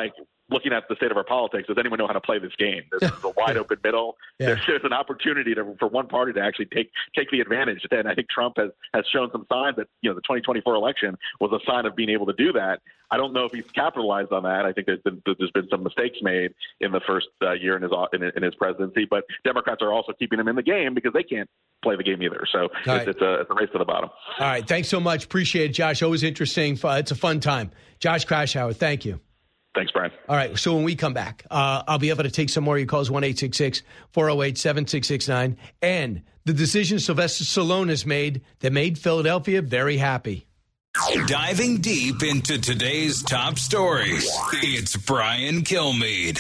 looking at the state of our politics, does anyone know how to play this game? This is a wide open middle. Yeah. There's, there's an opportunity to, for one party to actually take take the advantage. And I think Trump has, has shown some signs that, you know, the twenty twenty-four election was a sign of being able to do that. I don't know if he's capitalized on that. I think there's been there's been some mistakes made in the first uh, year in his in, in his presidency. But Democrats are also keeping him in the game because they can't play the game either. So it's, right. it's, a, it's a race to the bottom. All right. Thanks so much. Appreciate it, Josh. Always interesting. It's a fun time. Josh Kraushaar, thank you. Thanks, Brian. All right. So when we come back, uh, I'll be able to take some more of your calls, one eight six six, four oh eight, seven six six nine. And the decision Sylvester Stallone has made that made Philadelphia very happy. Diving deep into today's top stories, it's Brian Kilmeade.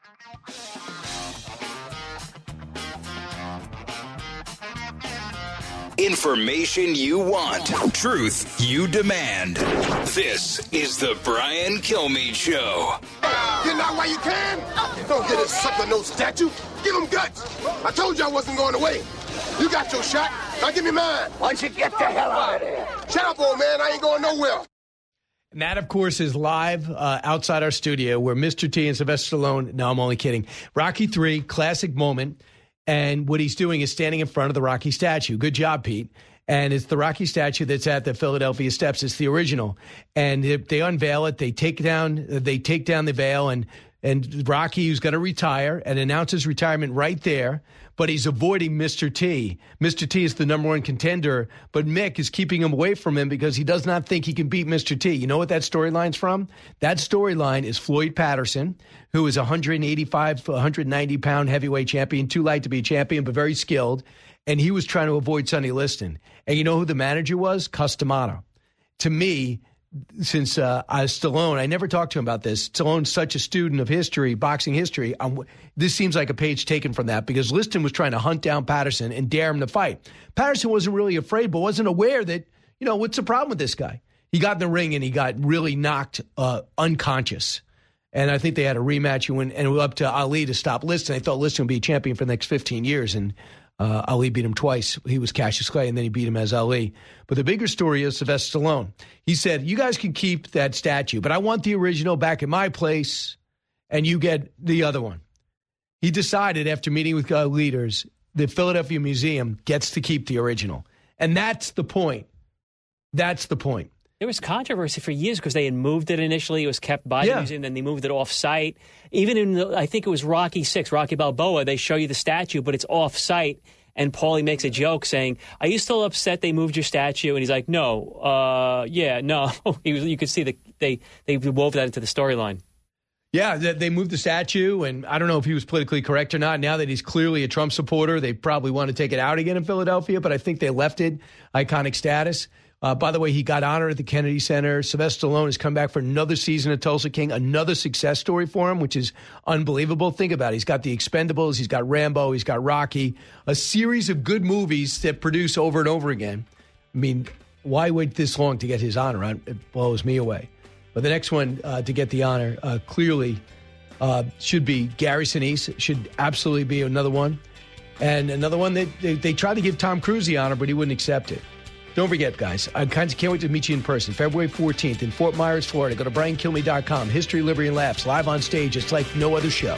Information you want, truth you demand. This is the Brian Kilmeade Show. Get out while you can. Don't get a sucker no statue. Give him guts. I told you I wasn't going away. You got your shot. Now give me mine. Why don't you get the hell out of there? Shut up, old man. I ain't going nowhere. And that, of course, is live uh, outside our studio where Mister T and Sylvester Stallone, no, I'm only kidding, Rocky three, classic moment. And what he's doing is standing in front of the Rocky statue. Good job, Pete. And it's the Rocky statue that's at the Philadelphia steps. It's the original. And if they unveil it, they take down they take down the veil, and and Rocky, who's going to retire, and announces retirement right there. But he's avoiding Mister T. Mister T is the number one contender, but Mick is keeping him away from him because he does not think he can beat Mister T. You know what that storyline's from? That storyline is Floyd Patterson, who is a one eighty-five, one ninety pound heavyweight champion, too light to be a champion, but very skilled. And he was trying to avoid Sonny Liston. And you know who the manager was? Customato. To me, since uh, I was Stallone, I never talked to him about this. Stallone's such a student of history, boxing history. I'm, this seems like a page taken from that because Liston was trying to hunt down Patterson and dare him to fight. Patterson wasn't really afraid, but wasn't aware that, you know, what's the problem with this guy? He got in the ring and he got really knocked uh, unconscious. And I think they had a rematch and went, and it was up to Ali to stop Liston. They thought Liston would be a champion for the next fifteen years, and Uh, Ali beat him twice. He was Cassius Clay, and then he beat him as Ali. But the bigger story is Sylvester Stallone. He said, you guys can keep that statue, but I want the original back at my place, and you get the other one. He decided after meeting with uh, leaders, the Philadelphia Museum gets to keep the original. And that's the point. That's the point. There was controversy for years because they had moved it initially. It was kept by Yeah. the museum, then they moved it off-site. Even in, the, I think it was Rocky six, Rocky Balboa, they show you the statue, but it's off-site. And Paulie makes a joke saying, are you still upset they moved your statue? And he's like, no, uh, yeah, no. He was, you could see that they, they wove that into the storyline. Yeah, they they moved the statue, and I don't know if he was politically correct or not. Now that he's clearly a Trump supporter, they probably want to take it out again in Philadelphia, but I think they left it iconic status. Uh, by the way, he got honored at the Kennedy Center. Sylvester Stallone has come back for another season of Tulsa King, another success story for him, which is unbelievable. Think about it. He's got The Expendables, he's got Rambo, he's got Rocky, a series of good movies that produce over and over again. I mean, why wait this long to get his honor? It blows me away. But the next one uh, to get the honor uh, clearly uh, should be Gary Sinise, should absolutely be another one. And another one that they, they tried to give Tom Cruise the honor, but he wouldn't accept it. Don't forget, guys, I kind of can't wait to meet you in person. February fourteenth in Fort Myers, Florida. Go to brian kilmeade dot com. History, Liberty, and Laughs. Live on stage. It's like no other show.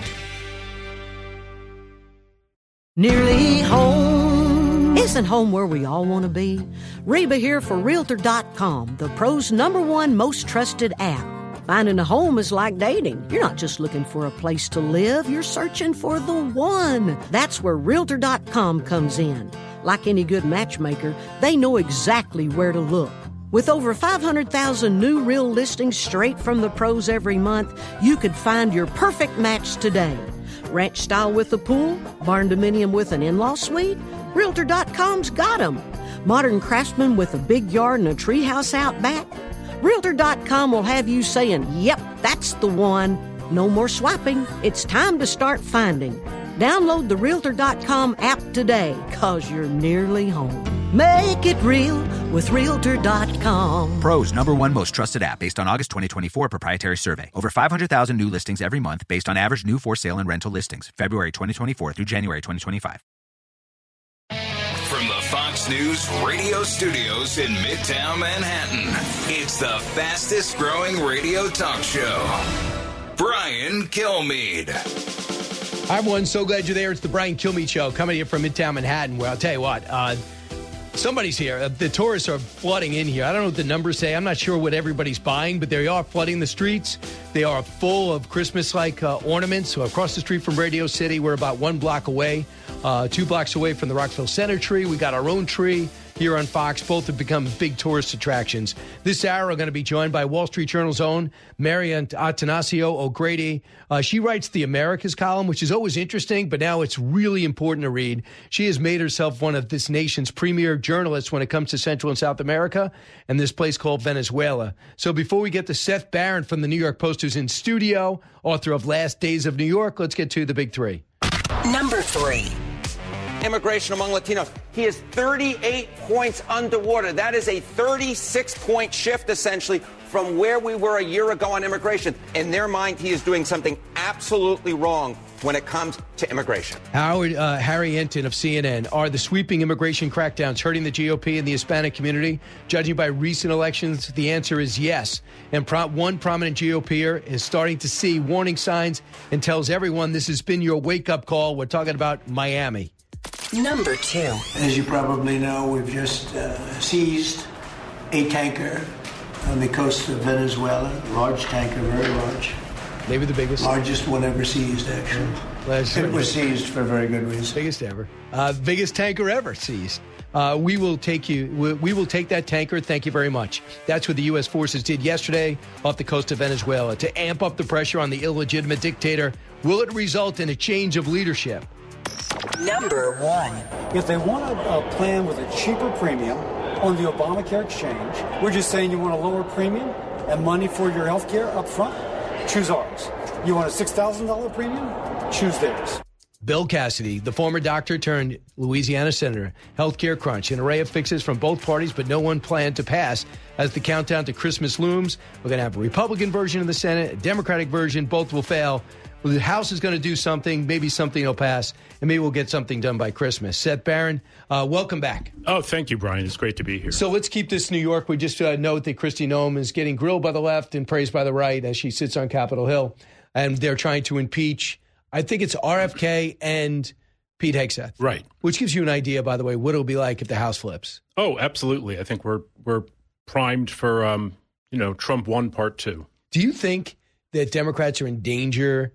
Nearly home. Isn't home where we all want to be? Reba here for Realtor dot com, the pro's number one most trusted app. Finding a home is like dating. You're not just looking for a place to live. You're searching for the one. That's where Realtor dot com comes in. Like any good matchmaker, they know exactly where to look. With over five hundred thousand new real listings straight from the pros every month, you could find your perfect match today. Ranch style with a pool, barn dominium with an in-law suite, Realtor dot com's got 'em. Modern craftsman with a big yard and a treehouse out back, Realtor dot com will have you saying, yep, that's the one. No more swiping. It's time to start finding. Download the Realtor dot com app today, cause you're nearly home. Make it real with Realtor dot com. Pro's number one most trusted app based on August twenty twenty-four proprietary survey. Over five hundred thousand new listings every month based on average new for sale and rental listings. February twenty twenty-four through January twenty twenty-five. From the Fox News radio studios in Midtown Manhattan, it's the fastest growing radio talk show. Brian Kilmeade. Hi, everyone. So glad you're there. It's the Brian Kilmeade Show coming here from Midtown Manhattan, where I'll tell you what, uh, somebody's here. Uh, the tourists are flooding in here. I don't know what the numbers say. I'm not sure what everybody's buying, but they are flooding the streets. They are full of Christmas-like uh, ornaments. So across the street from Radio City, we're about one block away, uh, two blocks away from the Rockville Center tree. We got our own tree here on Fox. Both have become big tourist attractions. This hour, we're going to be joined by Wall Street Journal's own Marian Atanasio O'Grady. Uh, she writes the Americas column, which is always interesting, but now it's really important to read. She has made herself one of this nation's premier journalists when it comes to Central and South America and this place called Venezuela. So before we get to Seth Barron from the New York Post, who's in studio, author of Last Days of New York, let's get to the big three. Number three. Immigration among Latinos. He is thirty-eight points underwater. That is a thirty-six point shift, essentially, from where we were a year ago on immigration. In their mind, he is doing something absolutely wrong when it comes to immigration. Howard, uh, Harry Enton of C N N. Are the sweeping immigration crackdowns hurting the G O P and the Hispanic community? Judging by recent elections, the answer is yes. And pro- one prominent GOPer is starting to see warning signs and tells everyone this has been your wake-up call. We're talking about Miami. Number two. As you probably know, we've just uh, seized a tanker on the coast of Venezuela. Large tanker, very large. Maybe the biggest. Largest one ever seized, actually. Last it was seized for very good reason. Biggest ever. Uh, biggest tanker ever seized. Uh, we will take you. We, we will take that tanker. Thank you very much. That's what the U S forces did yesterday off the coast of Venezuela to amp up the pressure on the illegitimate dictator. Will it result in a change of leadership? Number one. If they want a, a plan with a cheaper premium on the Obamacare exchange, we're just saying you want a lower premium and money for your health care up front, choose ours. You want a six thousand dollars premium? Choose theirs. Bill Cassidy, the former doctor turned Louisiana senator, healthcare crunch, an array of fixes from both parties, but no one planned to pass. As the countdown to Christmas looms, we're going to have a Republican version of the Senate, a Democratic version. Both will fail. Well, the House is going to do something. Maybe something will pass, and maybe we'll get something done by Christmas. Seth Barron, uh, welcome back. Oh, thank you, Brian. It's great to be here. So let's keep this New York. We just uh, note that Kristi Noem is getting grilled by the left and praised by the right as she sits on Capitol Hill, and they're trying to impeach, I think it's R F K and Pete Hegseth. Right. Which gives you an idea, by the way, what it'll be like if the House flips. Oh, absolutely. I think we're we're primed for, um, you know, Trump one part two. Do you think that Democrats are in danger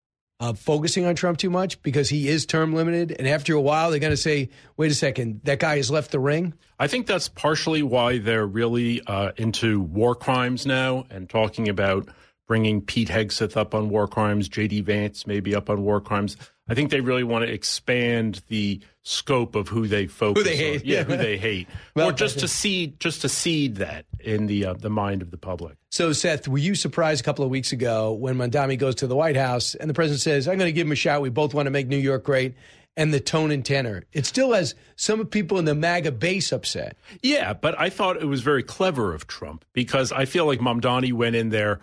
of focusing on Trump too much because he is term limited? And after a while, they're going to say, wait a second, that guy has left the ring? I think that's partially why they're really uh, into war crimes now and talking about bringing Pete Hegseth up on war crimes, J D. Vance maybe up on war crimes. I think they really want to expand the scope of who they focus Who they hate. on. Yeah, who they hate. Well, or just to seed just to seed that in the uh, the mind of the public. So, Seth, were you surprised a couple of weeks ago when Mondami goes to the White House and the president says, I'm going to give him a shot. We both want to make New York great. And the tone and tenor. It still has some people in the MAGA base upset. Yeah, but I thought it was very clever of Trump because I feel like Mamdani went in there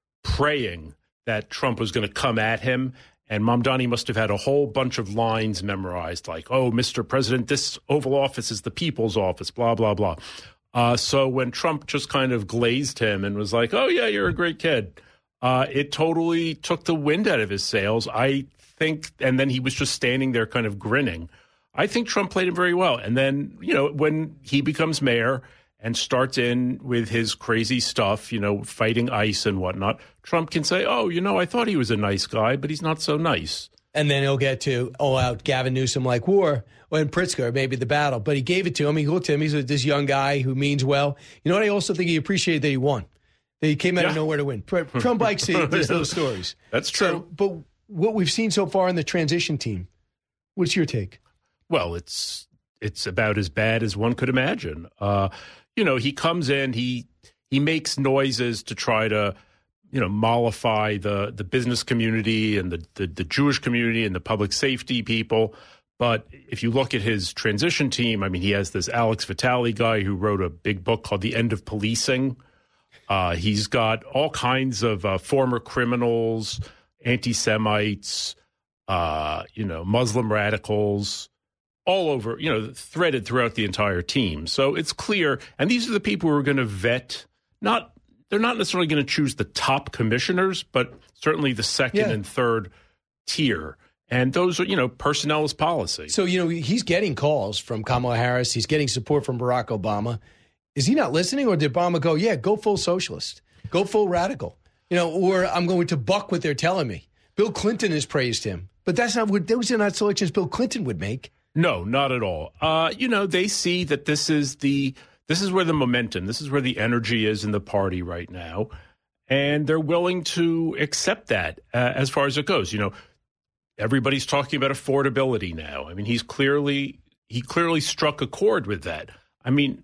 praying that Trump was going to come at him. And Mamdani must have had a whole bunch of lines memorized, like, oh, Mister President, this Oval Office is the people's office, blah, blah, blah. Uh, so when Trump just kind of glazed him and was like, oh, yeah, you're a great kid, uh, it totally took the wind out of his sails, I think. And then he was just standing there kind of grinning. I think Trump played him very well. And then, you know, when he becomes mayor and starts in with his crazy stuff, you know, fighting ICE and whatnot, Trump can say, oh, you know, I thought he was a nice guy, but he's not so nice. And then he'll get to, oh, out Gavin Newsom like war, or in Pritzker, maybe the battle. But he gave it to him. He looked at him. He's this young guy who means well. You know what? I also think he appreciated that he won. That he came out yeah. of nowhere to win. Trump likes those stories. That's true. So, but what we've seen so far in the transition team, what's your take? Well, it's it's about as bad as one could imagine. Uh, you know, he comes in, he he makes noises to try to, you know, mollify the, the business community and the, the, the Jewish community and the public safety people. But if you look at his transition team, I mean, he has this Alex Vitale guy who wrote a big book called The End of Policing. Uh, he's got all kinds of uh, former criminals, anti-Semites, uh, you know, Muslim radicals, all over, you know, threaded throughout the entire team. So it's clear. And these are the people who are going to vet, not they're not necessarily going to choose the top commissioners, but certainly the second Yeah. and third tier. And those are, you know, personnel is policy. So, you know, he's getting calls from Kamala Harris. He's getting support from Barack Obama. Is he not listening, or did Obama go, yeah, go full socialist, go full radical, you know, or I'm going to buck what they're telling me? Bill Clinton has praised him, but that's not what, those are not selections Bill Clinton would make. No, not at all. Uh, you know, they see that this is the this is where the momentum, this is where the energy is in the party right now, and they're willing to accept that uh, as far as it goes. You know, everybody's talking about affordability now. I mean, he's clearly he clearly struck a chord with that. I mean,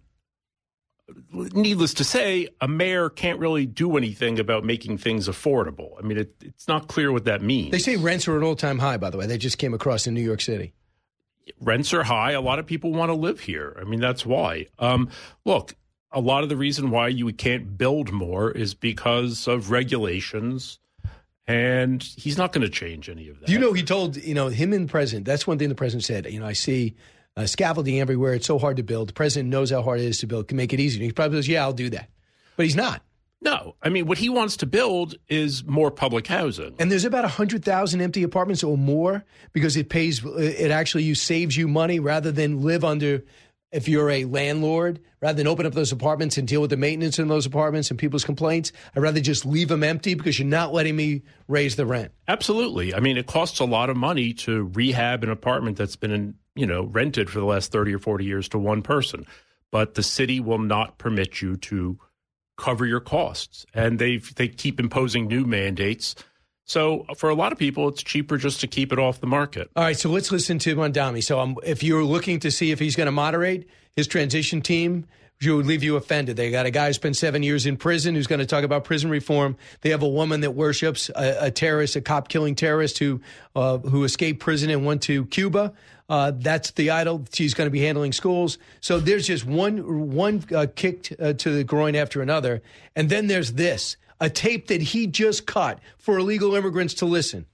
needless to say, a mayor can't really do anything about making things affordable. I mean, it, it's not clear what that means. They say rents are at all-time high, by the way. They just came across in New York City. Rents are high. A lot of people want to live here. I mean, that's why. Um, look, a lot of the reason why you can't build more is because of regulations, and he's not going to change any of that. Do you know, he told, you know, him and the president, that's one thing the president said, you know, I see uh, scaffolding everywhere. It's so hard to build. The president knows how hard it is to build, can make it easier. He probably says, yeah, I'll do that. But he's not. No. I mean, what he wants to build is more public housing. And there's about one hundred thousand empty apartments or more because it pays, it actually you saves you money rather than live under, if you're a landlord, rather than open up those apartments and deal with the maintenance in those apartments and people's complaints. I'd rather just leave them empty because you're not letting me raise the rent. Absolutely. I mean, it costs a lot of money to rehab an apartment that's been, in, you know, rented for the last thirty or forty years to one person. But the city will not permit you to cover your costs, and they they keep imposing new mandates. So for a lot of people, it's cheaper just to keep it off the market. All right, so let's listen to Mondami. So um, if you're looking to see if he's going to moderate his transition team, it would leave you offended. They got a guy who spent seven years in prison who's going to talk about prison reform. They have a woman that worships a, a terrorist, a cop-killing terrorist who uh, who escaped prison and went to Cuba. Uh, that's the idol. She's going to be handling schools. So there's just one one uh, kicked uh, to the groin after another. And then there's this, a tape that he just cut for illegal immigrants to listen.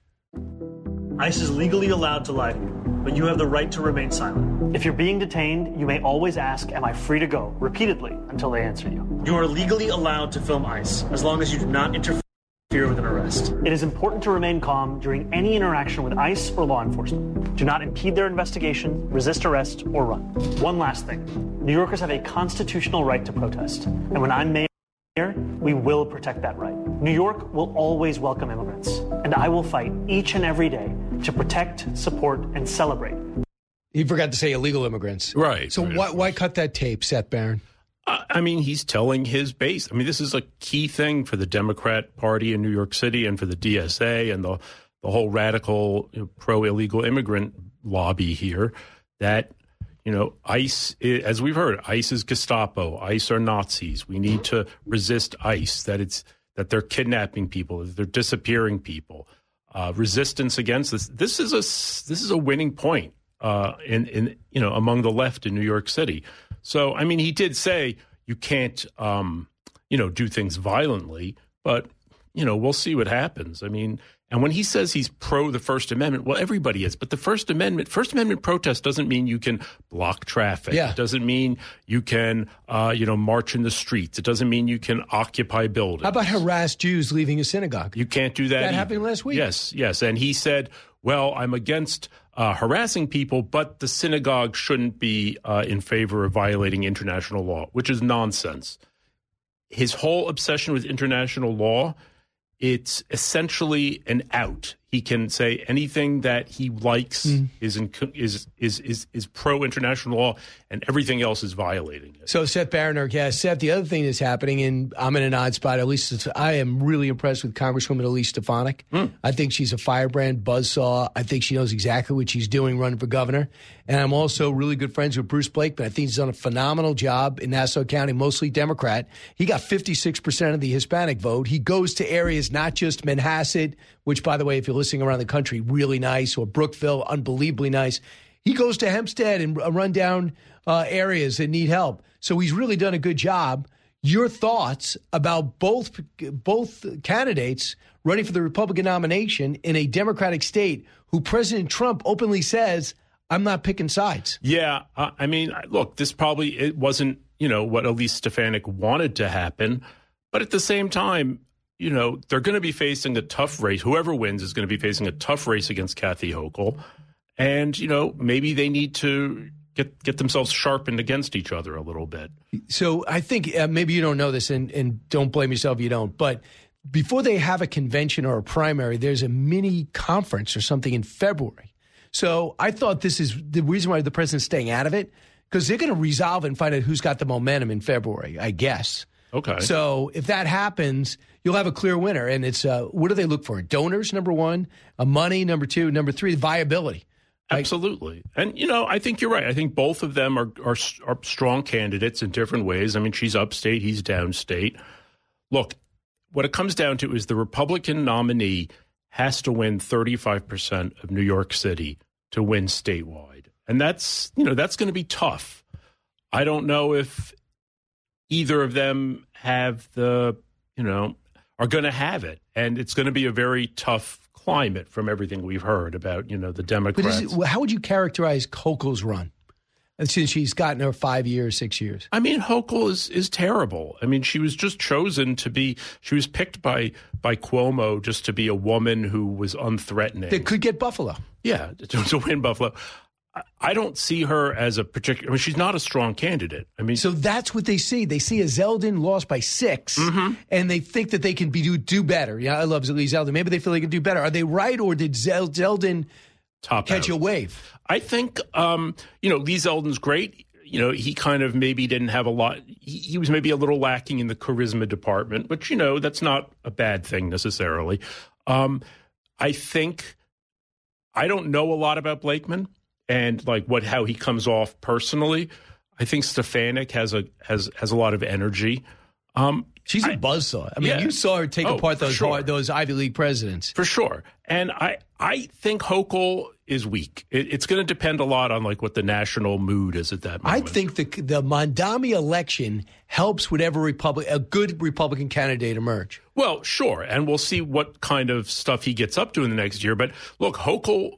ICE is legally allowed to lie to you, but you have the right to remain silent. If you're being detained, you may always ask, am I free to go, repeatedly, until they answer you. You are legally allowed to film ICE, as long as you do not interfere with an arrest. It is important to remain calm during any interaction with ICE or law enforcement. Do not impede their investigation, resist arrest, or run. One last thing. New Yorkers have a constitutional right to protest, and when I'm mayor, we will protect that right. New York will always welcome immigrants, and I will fight each and every day to protect, support, and celebrate. He forgot to say illegal immigrants. Right. So right. why, why cut that tape, Seth Barron? I mean, he's telling his base. I mean, this is a key thing for the Democrat Party in New York City and for the D S A and the the whole radical, you know, pro-illegal immigrant lobby here, that, you know, ICE, as we've heard, ICE is Gestapo. ICE are Nazis. We need to resist ICE, that it's that they're kidnapping people, that they're disappearing people. Uh, resistance against this. This is a this is a winning point uh, in in you know among the left in New York City. So, I mean, he did say you can't, um, you know, do things violently, but, you know, we'll see what happens. I mean, and when he says he's pro the First Amendment, well, everybody is. But the First Amendment, First Amendment protest doesn't mean you can block traffic. Yeah. It doesn't mean you can, uh, you know, march in the streets. It doesn't mean you can occupy buildings. How about harass Jews leaving a synagogue? You can't do that. That either. happened last week. Yes, yes. And he said, well, I'm against uh, harassing people, but the synagogue shouldn't be uh, in favor of violating international law, which is nonsense. His whole obsession with international law, it's essentially an out. He can say anything that he likes mm. is, in, is is is is pro international law, and everything else is violating it. So Seth Barron, our guest. Seth, the other thing that's happening, and I'm in an odd spot. At least I am really impressed with Congresswoman Elise Stefanik. Mm. I think she's a firebrand, buzzsaw. I think she knows exactly what she's doing running for governor. And I'm also really good friends with Bruce Blakeman. I think he's done a phenomenal job in Nassau County, mostly Democrat. He got fifty-six percent of the Hispanic vote. He goes to areas not just Manhasset, which, by the way, if you're listening around the country, really nice, or Brookville, unbelievably nice. He goes to Hempstead and run down uh, areas that need help. So he's really done a good job. Your thoughts about both both candidates running for the Republican nomination in a Democratic state who President Trump openly says, I'm not picking sides. Yeah, uh, I mean, look, this probably it wasn't, you know, what Elise Stefanik wanted to happen, But at the same time, you know, they're going to be facing a tough race. Whoever wins is going to be facing a tough race against Kathy Hochul. And, you know, maybe they need to get get themselves sharpened against each other a little bit. So I think uh, maybe you don't know this, and, and don't blame yourself if you don't, but before they have a convention or a primary, there's a mini conference or something in February. So I thought this is the reason why the president's staying out of it, because they're going to resolve and find out who's got the momentum in February, I guess. Okay. So if that happens, you'll have a clear winner. And it's uh, what do they look for? Donors, number one, a money, number two, number three, viability. Absolutely. And, you know, I think you're right. I think both of them are, are, are strong candidates in different ways. I mean, she's upstate, he's downstate. Look, what it comes down to is the Republican nominee has to win thirty-five percent of New York City to win statewide. And that's, you know, that's going to be tough. I don't know if either of them have the, you know, are going to have it. And it's going to be a very tough climate from everything we've heard about, you know, the Democrats. But is it, how would you characterize Hochul's run? And since she's gotten her five years, six years. I mean, Hochul is, is terrible. I mean, she was just chosen to be, she was picked by by Cuomo just to be a woman who was unthreatening. That could get Buffalo. Yeah, to, to win Buffalo. I, I don't see her as a particular, I mean, she's not a strong candidate. I mean, so that's what they see. They see a Zeldin lost by six, mm-hmm. and they think that they can be do, do better. Yeah, I love Lee Zeldin. Maybe they feel they can do better. Are they right, or did Zel, Zeldin Top catch out. a wave? I think, um, you know, Lee Zeldin's great. You know, he kind of maybe didn't have a lot. He, he was maybe a little lacking in the charisma department, which, you know, that's not a bad thing necessarily. Um, I think I don't know a lot about Blakeman and like what how he comes off personally. I think Stefanik has a has has a lot of energy. Um, She's a I, buzzsaw. I mean, yeah. you saw her take oh, apart those sure. hard, those Ivy League presidents. For sure. And I, I think Hochul is weak. It, it's going to depend a lot on like what the national mood is at that moment. I think the the Mondami election helps whatever Republic, a good Republican candidate emerge. Well, sure. And we'll see what kind of stuff he gets up to in the next year. But look, Hochul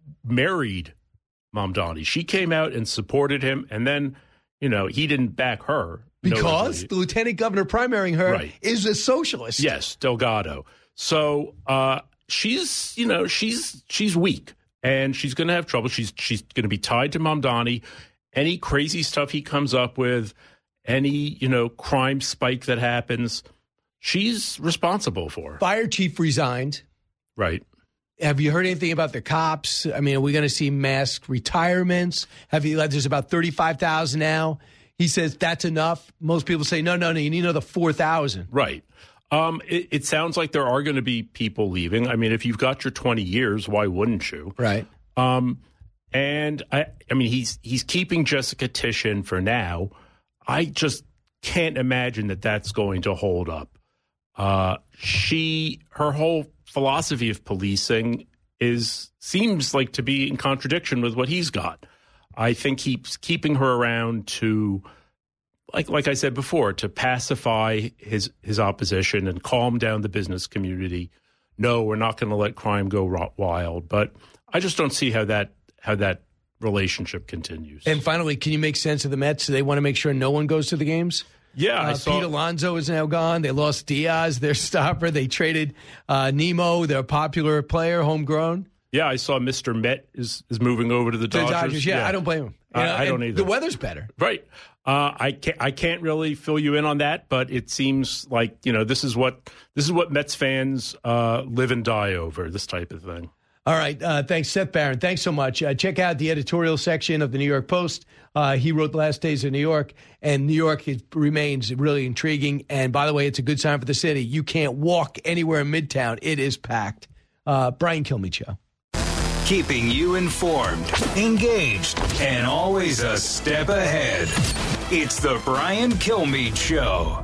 married Mamdani. She came out and supported him. And then, you know, he didn't back her. Because no, the lieutenant governor primarying her right. is a socialist. Yes, Delgado. So uh, she's, you know, she's she's weak and she's going to have trouble. She's she's going to be tied to Mamdani. Any crazy stuff he comes up with, any, you know, crime spike that happens, she's responsible for. Fire chief resigned. Right. Have you heard anything about the cops? I mean, are we going to see mass retirements? Have you? There's about thirty-five thousand now. He says that's enough. Most people say, no, no, no, you need another four thousand. Right. Um, it, it sounds like there are going to be people leaving. I mean, if you've got your twenty years, why wouldn't you? Right. Um, and, I, I mean, he's he's keeping Jessica Tishin for now. I just can't imagine that that's going to hold up. Uh, she, her whole philosophy of policing is seems like to be in contradiction with what he's got. I think he's keeping her around to, like like I said before, to pacify his his opposition and calm down the business community. No, we're not going to let crime go wild. But I just don't see how that how that relationship continues. And finally, can you make sense of the Mets? Do they want to make sure no one goes to the games? Yeah, I uh, saw- Pete Alonso is now gone. They lost Diaz, their stopper. They traded uh, Nemo, their popular player, homegrown. Yeah, I saw Mister Met is, is moving over to the Dodgers. The Dodgers, yeah, yeah. I don't blame him. You know, I, I don't either. The weather's better. Right. Uh, I can't. I can't really fill you in on that, but it seems like, you know, this is what this is what Mets fans uh, live and die over. This type of thing. All right. Uh, thanks, Seth Barron. Thanks so much. Uh, check out the editorial section of the New York Post. Uh, he wrote The Last Days of New York, and New York is, remains really intriguing. And by the way, it's a good sign for the city. You can't walk anywhere in Midtown. It is packed. Uh, Brian Kilmeade Show. Keeping you informed, engaged, and always a step ahead. It's the Brian Kilmeade Show.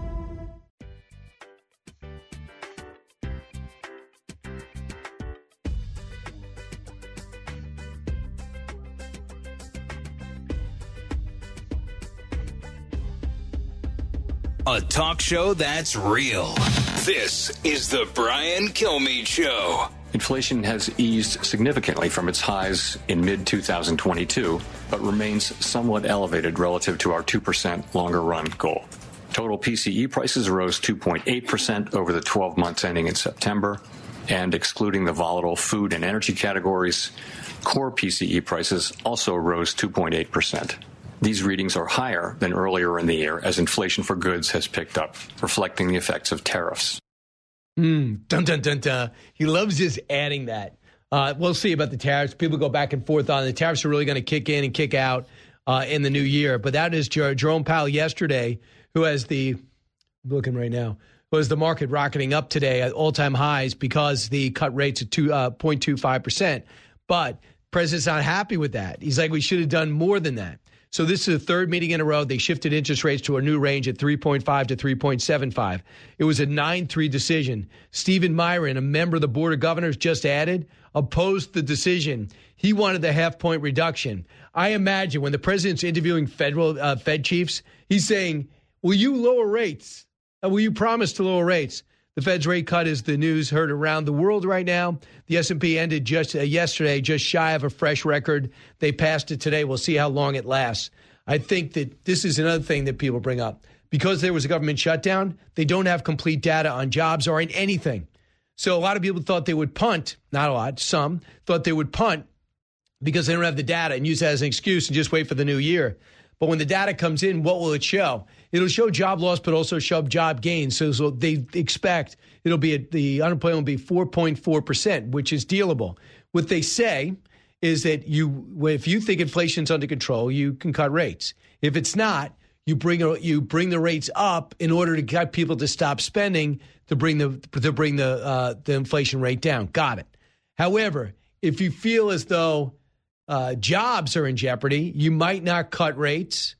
A talk show that's real. This is the Brian Kilmeade Show. Inflation has eased significantly from its highs in mid twenty twenty-two, but remains somewhat elevated relative to our two percent longer run goal. Total P C E prices rose two point eight percent over the twelve months ending in September, and excluding the volatile food and energy categories, core P C E prices also rose two point eight percent. These readings are higher than earlier in the year as inflation for goods has picked up, reflecting the effects of tariffs. Mm, dun, dun, dun, dun. He loves just adding that. Uh, we'll see about the tariffs. People go back and forth on the tariffs are really going to kick in and kick out uh, in the new year. But that is Jer- Jerome Powell yesterday, who has the, looking right now, who has the market rocketing up today at all-time highs because the cut rate's at two, uh, zero point two five percent. But President's not happy with that. He's like, we should have done more than that. So this is the third meeting in a row. They shifted interest rates to a new range at three point five to three point seven five. It was a nine three decision. Stephen Myron, a member of the Board of Governors, just added, opposed the decision. He wanted the half-point reduction. I imagine when the president's interviewing federal uh, Fed chiefs, he's saying, will you lower rates? Uh, will you promise to lower rates? The Fed's rate cut is the news heard around the world right now. The S and P ended just uh, yesterday, just shy of a fresh record. They passed it today. We'll see how long it lasts. I think that this is another thing that people bring up. Because there was a government shutdown, they don't have complete data on jobs or on anything. So a lot of people thought they would punt, not a lot, some, thought they would punt because they don't have the data and use that as an excuse and just wait for the new year. But when the data comes in, what will it show? It'll show job loss, but also show job gains. So, so they expect it'll be a, the unemployment will be four point four percent, which is dealable. What they say is that you, if you think inflation's under control, you can cut rates. If it's not, you bring you bring the rates up in order to get people to stop spending to bring the to bring the uh, the inflation rate down. Got it. However, if you feel as though Uh, jobs are in jeopardy, you might not cut rates.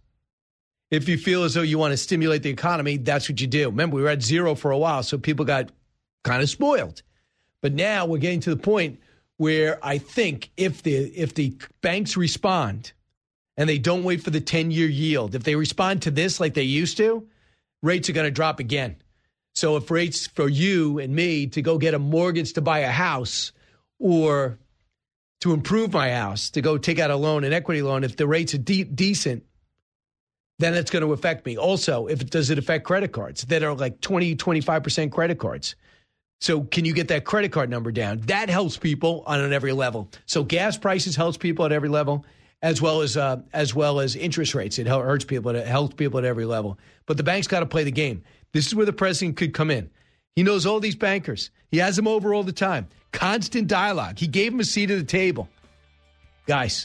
If you feel as though you want to stimulate the economy, that's what you do. Remember, we were at zero for a while, so people got kind of spoiled. But now we're getting to the point where I think if the if the banks respond and they don't wait for the ten-year yield, if they respond to this like they used to, rates are going to drop again. So if rates for you and me to go get a mortgage to buy a house or to improve my house, to go take out a loan, an equity loan, if the rates are de- decent, then it's going to affect me. Also, if it does it affect credit cards that are like twenty, twenty-five percent credit cards? So can you get that credit card number down? That helps people on every level. So gas prices helps people at every level, as well as uh, as well as interest rates. It hurts people. It helps people at every level. But the bank's got to play the game. This is where the president could come in. He knows all these bankers. He has them over all the time. Constant dialogue. He gave them a seat at the table. Guys,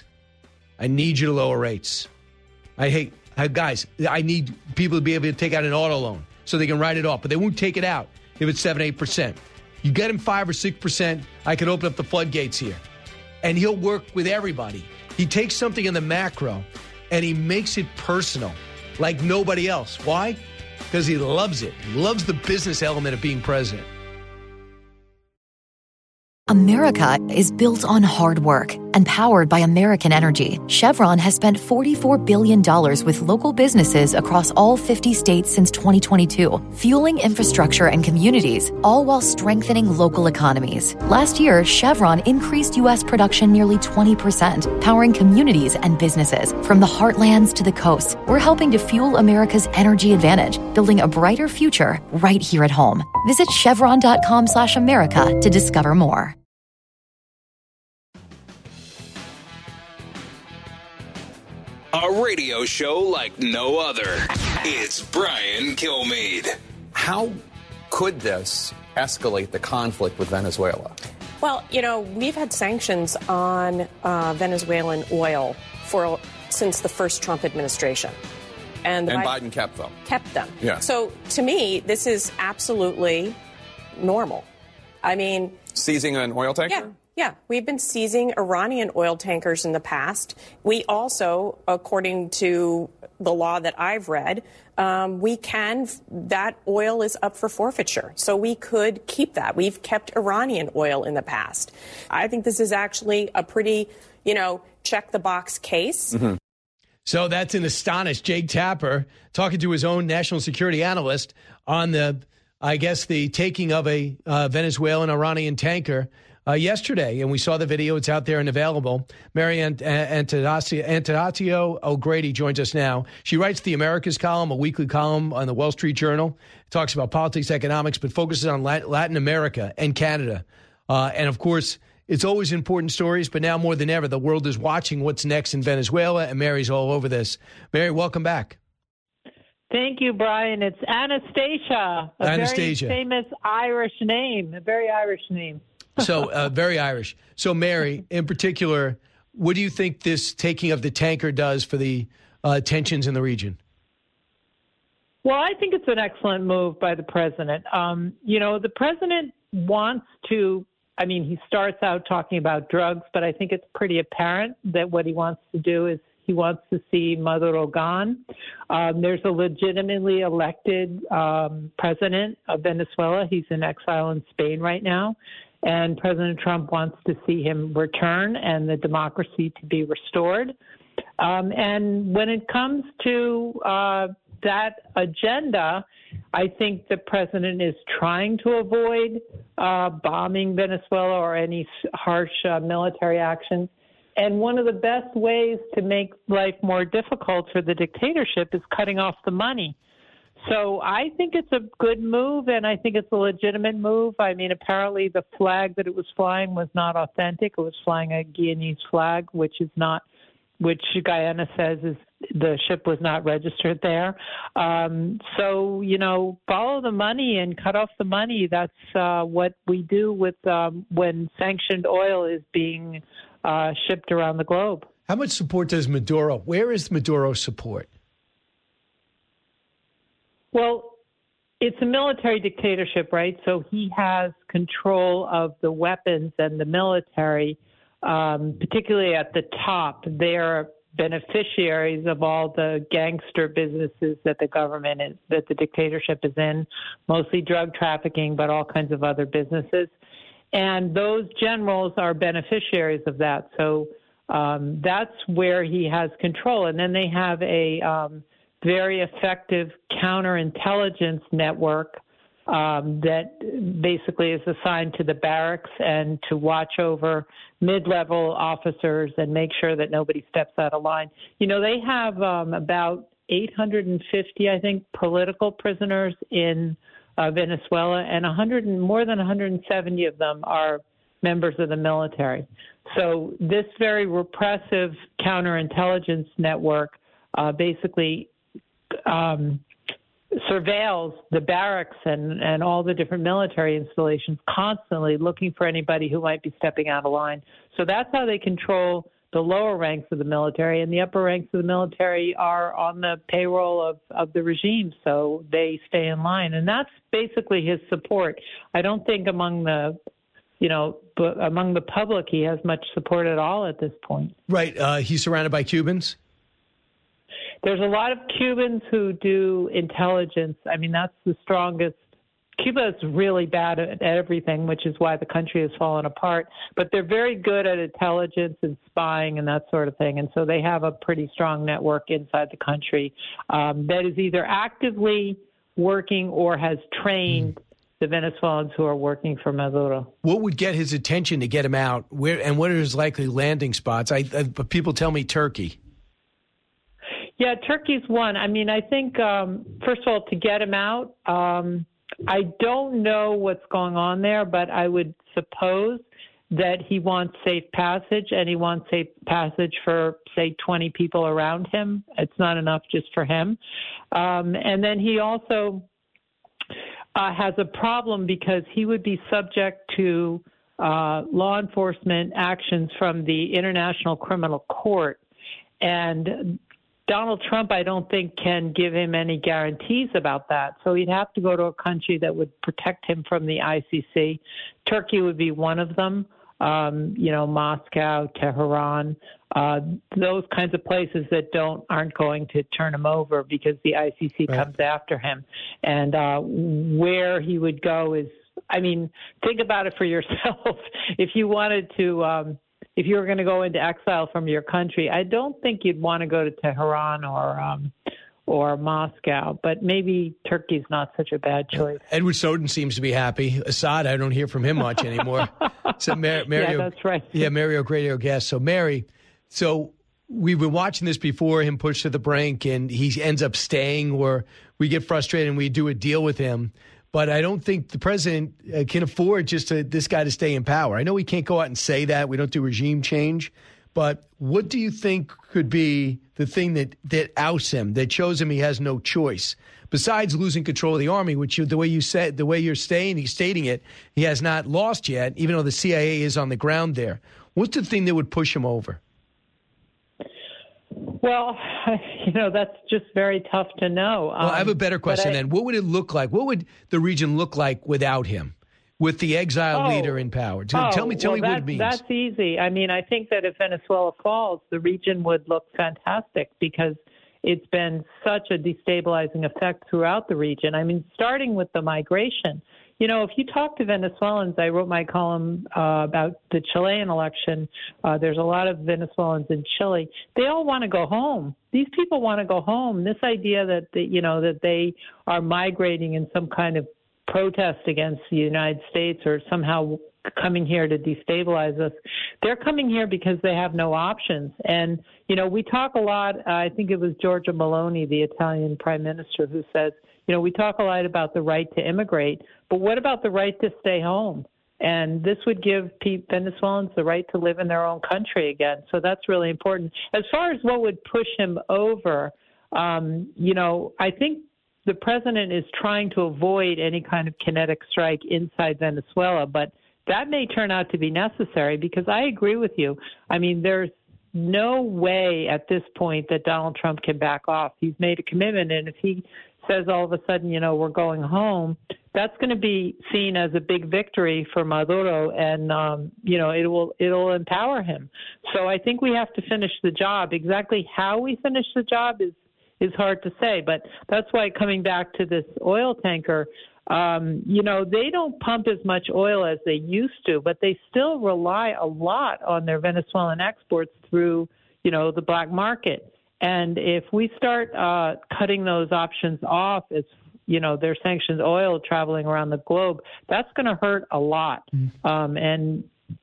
I need you to lower rates. I hate, I, guys, I need people to be able to take out an auto loan so they can write it off, but they won't take it out if it's seven, eight percent. You get him five or six percent, I could open up the floodgates here. And he'll work with everybody. He takes something in the macro and he makes it personal like nobody else. Why? Because he loves it. He loves the business element of being president. America is built on hard work and powered by American Energy. Chevron has spent forty-four billion dollars with local businesses across all fifty states since twenty twenty-two, fueling infrastructure and communities, all while strengthening local economies. Last year, Chevron increased U S production nearly twenty percent, powering communities and businesses. From the heartlands to the coasts, we're helping to fuel America's energy advantage, building a brighter future right here at home. Visit chevron.com slash America to discover more. A radio show like no other. It's Brian Kilmeade. How could this escalate the conflict with Venezuela? Well, you know, we've had sanctions on uh, Venezuelan oil for since the first Trump administration. And, and Biden, Biden kept them. Kept them. Yeah. So to me, this is absolutely normal. I mean... Seizing an oil tanker? Yeah. Yeah, we've been seizing Iranian oil tankers in the past. We also, according to the law that I've read, um, we can, that oil is up for forfeiture. So we could keep that. We've kept Iranian oil in the past. I think this is actually a pretty, you know, check the box case. Mm-hmm. So that's an astonished Jake Tapper talking to his own national security analyst on the, I guess, the taking of a uh, Venezuelan Iranian tanker. uh, yesterday, and we saw the video. It's out there and available. Mary Ant- Antonacio, Antonacio O'Grady joins us now. She writes the Americas column, a weekly column on the Wall Street Journal. It talks about politics, economics, but focuses on Latin America and Canada. Uh, and, of course, it's always important stories, but now more than ever, the world is watching what's next in Venezuela, and Mary's all over this. Mary, welcome back. Thank you, Brian. It's Anastasia, a Anastasia. very famous Irish name, a very Irish name. So, uh, very Irish. So, Mary, in particular, what do you think this taking of the tanker does for the uh, tensions in the region? Well, I think it's an excellent move by the president. Um, you know, the president wants to, I mean, he starts out talking about drugs, but I think it's pretty apparent that what he wants to do is he wants to see Maduro gone. Um, there's a legitimately elected um, president of Venezuela. He's in exile in Spain right now. And President Trump wants to see him return and the democracy to be restored. Um, and when it comes to uh, that agenda, I think the president is trying to avoid uh, bombing Venezuela or any harsh uh, military actions. And one of the best ways to make life more difficult for the dictatorship is cutting off the money. So I think it's a good move, and I think it's a legitimate move. I mean, apparently the flag that it was flying was not authentic. It was flying a Guyanese flag, which is not, which Guyana says is the ship was not registered there. Um, so, you know, follow the money and cut off the money. That's uh, what we do with um, when sanctioned oil is being Uh, shipped around the globe. How much support does Maduro? Where is Maduro's support? Well, it's a military dictatorship, right? So he has control of the weapons and the military, um, particularly at the top. They're beneficiaries of all the gangster businesses that the government is, that the dictatorship is in, mostly drug trafficking, but all kinds of other businesses. And those generals are beneficiaries of that. So um, that's where he has control. And then they have a um, very effective counterintelligence network um, that basically is assigned to the barracks and to watch over mid-level officers and make sure that nobody steps out of line. You know, they have um, about eight hundred fifty, I think, political prisoners in Uh, Venezuela, and one hundred and more than one hundred seventy of them are members of the military. So this very repressive counterintelligence network uh, basically um, surveils the barracks and, and all the different military installations, constantly looking for anybody who might be stepping out of line. So that's how they control the lower ranks of the military, and the upper ranks of the military are on the payroll of, of the regime, so they stay in line. And that's basically his support. I don't think among the, you know, b- among the public he has much support at all at this point. Right. Uh, he's surrounded by Cubans? There's a lot of Cubans who do intelligence. I mean, that's the strongest. Cuba is really bad at everything, which is why the country has fallen apart. But they're very good at intelligence and spying and that sort of thing. And so they have a pretty strong network inside the country um, that is either actively working or has trained mm. the Venezuelans who are working for Maduro. What would get his attention to get him out? Where and what are his likely landing spots? I, I people tell me Turkey. Yeah, Turkey's one. I mean, I think, um, first of all, to get him out, um, I don't know what's going on there, but I would suppose that he wants safe passage, and he wants safe passage for, say, twenty people around him. It's not enough just for him. Um, and then he also uh, has a problem because he would be subject to uh, law enforcement actions from the International Criminal Court. And Donald Trump, I don't think, can give him any guarantees about that. So he'd have to go to a country that would protect him from the I C C. Turkey would be one of them. Um, you know, Moscow, Tehran, uh, those kinds of places that don't aren't going to turn him over because the I C C right. comes after him. And uh, where he would go is, I mean, think about it for yourself. If you wanted to, um, if you were going to go into exile from your country, I don't think you'd want to go to Tehran or um, or Moscow. But maybe Turkey's not such a bad choice. Edward Snowden seems to be happy. Assad, I don't hear from him much anymore. So Mar- Mario, yeah, that's right. Yeah, Mario, great guest. So Mary, so we've been watching this before, him push to the brink, and he ends up staying, or we get frustrated and we do a deal with him. But I don't think the president uh, can afford just to, this guy to stay in power. I know he can't go out and say that. We don't do regime change. But what do you think could be the thing that, that outs him, that shows him he has no choice? Besides losing control of the army, which you, the way you said, the way you're saying, he's stating it, he has not lost yet, even though the C I A is on the ground there. What's the thing that would push him over? Well, you know, that's just very tough to know. Well, I have a better question I, then. What would it look like? What would the region look like without him, with the exiled oh, leader in power? Oh, tell me, tell well, me that, what it means. That's easy. I mean, I think that if Venezuela falls, the region would look fantastic because it's been such a destabilizing effect throughout the region. I mean, starting with the migration. You know, if you talk to Venezuelans, I wrote my column uh, about the Chilean election. Uh, there's a lot of Venezuelans in Chile. They all want to go home. These people want to go home. This idea that, the, you know, that they are migrating in some kind of protest against the United States or somehow coming here to destabilize us. They're coming here because they have no options. And, you know, we talk a lot, uh, I think it was Giorgia Meloni, the Italian prime minister, who says, you know, we talk a lot about the right to immigrate, but what about the right to stay home? And this would give Venezuelans the right to live in their own country again. So that's really important. As far as what would push him over, um, you know, I think the president is trying to avoid any kind of kinetic strike inside Venezuela, but that may turn out to be necessary because I agree with you. I mean, there's no way at this point that Donald Trump can back off. He's made a commitment, and if he says all of a sudden, you know, we're going home, that's going to be seen as a big victory for Maduro, and um, you know, it will it'll empower him. So I think we have to finish the job. Exactly how we finish the job is is hard to say, but that's why, coming back to this oil tanker, um, you know, they don't pump as much oil as they used to, but they still rely a lot on their Venezuelan exports through, you know, the black market. And if we start uh, cutting those options off, as, you know, their sanctioned oil traveling around the globe, that's going to hurt a lot. Mm-hmm. Um, and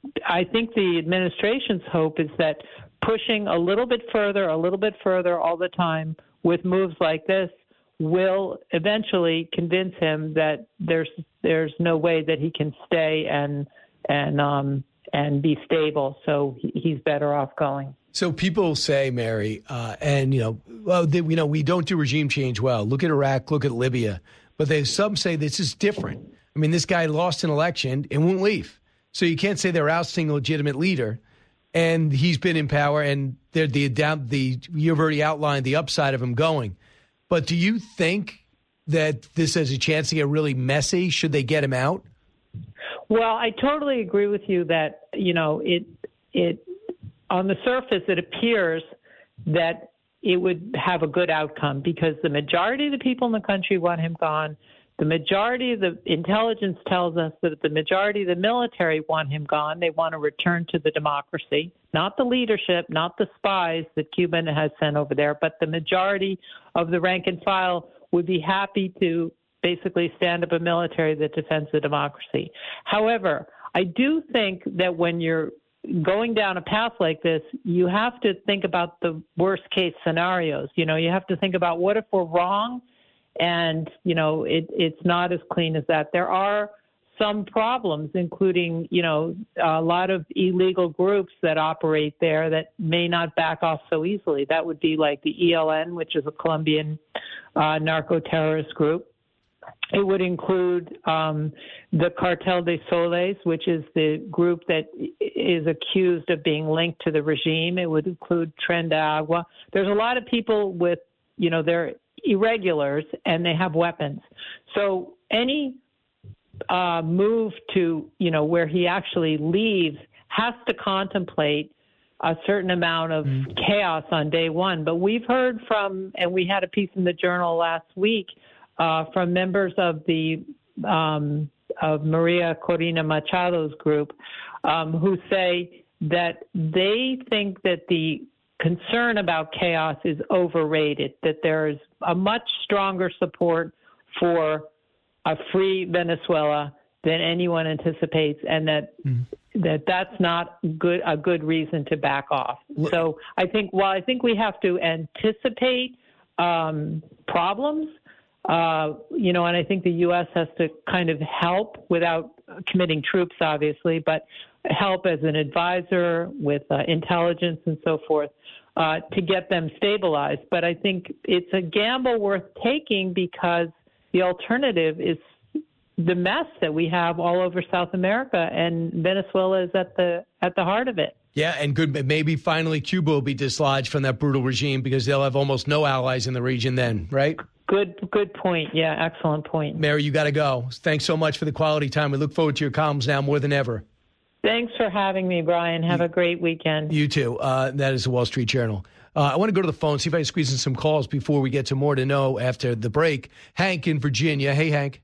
I think the administration's hope is that pushing a little bit further, a little bit further all the time with moves like this will eventually convince him that there's there's no way that he can stay and and um, and be stable. So he's better off going. So people say, Mary, uh, and, you know, well, they, you know, we don't do regime change well. Look at Iraq, look at Libya. But they, some say this is different. I mean, this guy lost an election and won't leave. So you can't say they're ousting a legitimate leader. And he's been in power, and they're the, down, the you've already outlined the upside of him going. But do you think that this has a chance to get really messy? Should they get him out? Well, I totally agree with you that, you know, it it on the surface, it appears that it would have a good outcome because the majority of the people in the country want him gone. The majority of the intelligence tells us that the majority of the military want him gone. They want to return to the democracy, not the leadership, not the spies that Cuba has sent over there, but the majority of the rank and file would be happy to basically stand up a military that defends the democracy. However, I do think that when you're going down a path like this, you have to think about the worst case scenarios. You know, you have to think about what if we're wrong and, you know, it, it's not as clean as that. There are some problems, including, you know, a lot of illegal groups that operate there that may not back off so easily. That would be like the E L N, which is a Colombian uh, narco-terrorist group. It would include um, the Cartel de Soles, which is the group that is accused of being linked to the regime. It would include Tren de Agua. There's a lot of people with, you know, they're irregulars and they have weapons. So any uh, move to, you know, where he actually leaves has to contemplate a certain amount of mm. chaos on day one. But we've heard from, and we had a piece in the Journal last week, Uh, from members of the um, of Maria Corina Machado's group, um, who say that they think that the concern about chaos is overrated, that there's a much stronger support for a free Venezuela than anyone anticipates, and that mm-hmm. that that's not good a good reason to back off. Well, so I think while I think we have to anticipate um, problems, uh, you know, and I think the U S has to kind of help without committing troops, obviously, but help as an advisor with uh, intelligence and so forth uh, to get them stabilized. But I think it's a gamble worth taking because the alternative is the mess that we have all over South America, and Venezuela is at the at the heart of it. Yeah, and good. Maybe finally Cuba will be dislodged from that brutal regime because they'll have almost no allies in the region then, right? Good, good point. Yeah, excellent point. Mary, you got to go. Thanks so much for the quality time. We look forward to your columns now more than ever. Thanks for having me, Brian. Have a great weekend. You too. Uh, that is the Wall Street Journal. Uh, I want to go to the phone, see if I can squeeze in some calls before we get to more to know after the break. Hank in Virginia. Hey, Hank.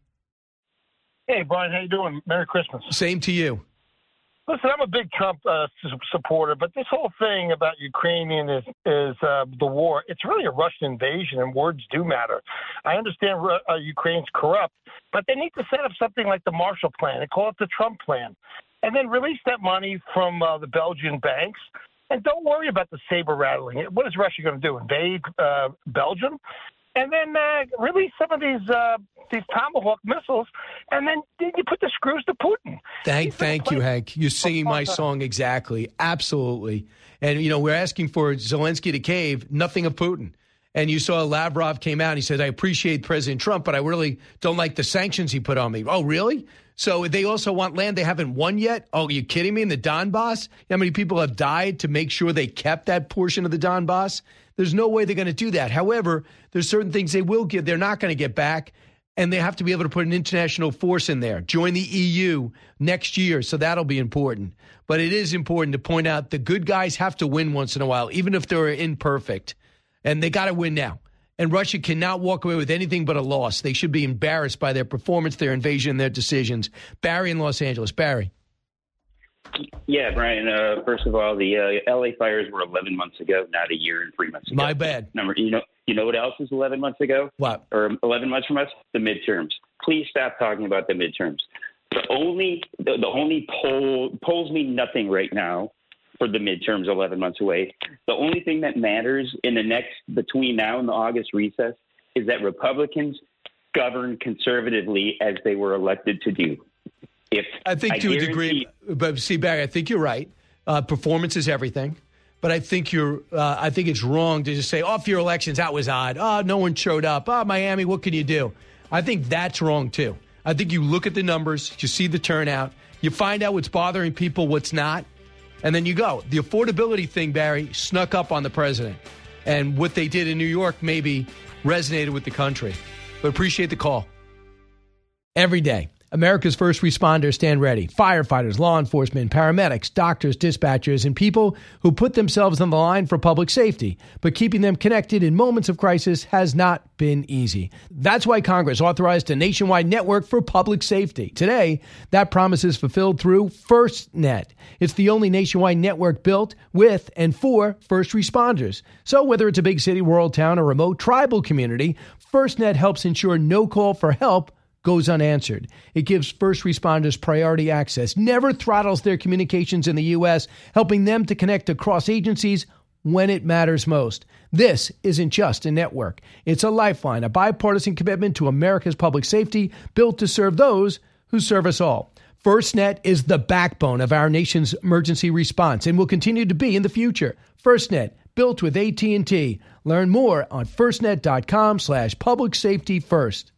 Hey, Brian. How you doing? Merry Christmas. Same to you. Listen, I'm a big Trump uh, supporter, but this whole thing about Ukrainian is is uh, the war. It's really a Russian invasion, and words do matter. I understand uh, Ukraine's corrupt, but they need to set up something like the Marshall Plan and call it the Trump Plan, and then release that money from uh, the Belgian banks. And don't worry about the saber rattling. What is Russia going to do? Invade uh, Belgium? And then uh, release some of these uh, these Tomahawk missiles, and then you put the screws to Putin. Thank, thank you, Hank. You're singing my song exactly, absolutely. And you know we're asking for Zelensky to cave. Nothing of Putin. And you saw Lavrov came out and he said, "I appreciate President Trump, but I really don't like the sanctions he put on me." Oh, really? So they also want land they haven't won yet? Oh, are you kidding me? In the Donbass? How many people have died to make sure they kept that portion of the Donbass? There's no way they're going to do that. However, there's certain things they will give. They're not going to get back, and they have to be able to put an international force in there. Join the E U next year, so that'll be important. But it is important to point out the good guys have to win once in a while, even if they're imperfect, and they got to win now. And Russia cannot walk away with anything but a loss. They should be embarrassed by their performance, their invasion, their decisions. Barry in Los Angeles. Barry. Yeah, Brian, uh, first of all, the uh, L A fires were eleven months ago, not a year and three months ago. My bad. Number, you know, you know what else was eleven months ago? What? Or eleven months from us? The midterms. Please stop talking about the midterms. The only, the, the only poll, polls mean nothing right now for the midterms eleven months away. The only thing that matters in the next, between now and the August recess, is that Republicans govern conservatively as they were elected to do. If I think I to a degree, but see, Barry, I think you're right. Uh, performance is everything. But I think you're. Uh, I think it's wrong to just say, "Off your elections, that was odd. Oh, no one showed up. Oh, Miami, what can you do?" I think that's wrong too. I think you look at the numbers, you see the turnout, you find out what's bothering people, what's not, and then you go. The affordability thing, Barry, snuck up on the president, and what they did in New York maybe resonated with the country. But appreciate the call. Every day, America's first responders stand ready. Firefighters, law enforcement, paramedics, doctors, dispatchers, and people who put themselves on the line for public safety. But keeping them connected in moments of crisis has not been easy. That's why Congress authorized a nationwide network for public safety. Today, that promise is fulfilled through FirstNet. It's the only nationwide network built with and for first responders. So whether it's a big city, rural town, or remote tribal community, FirstNet helps ensure no call for help goes unanswered. It gives first responders priority access, never throttles their communications in the U S, helping them to connect across agencies when it matters most. This isn't just a network. It's a lifeline, a bipartisan commitment to America's public safety, built to serve those who serve us all. FirstNet is the backbone of our nation's emergency response and will continue to be in the future. FirstNet, built with A T and T. Learn more on firstnet.com slash public safety first.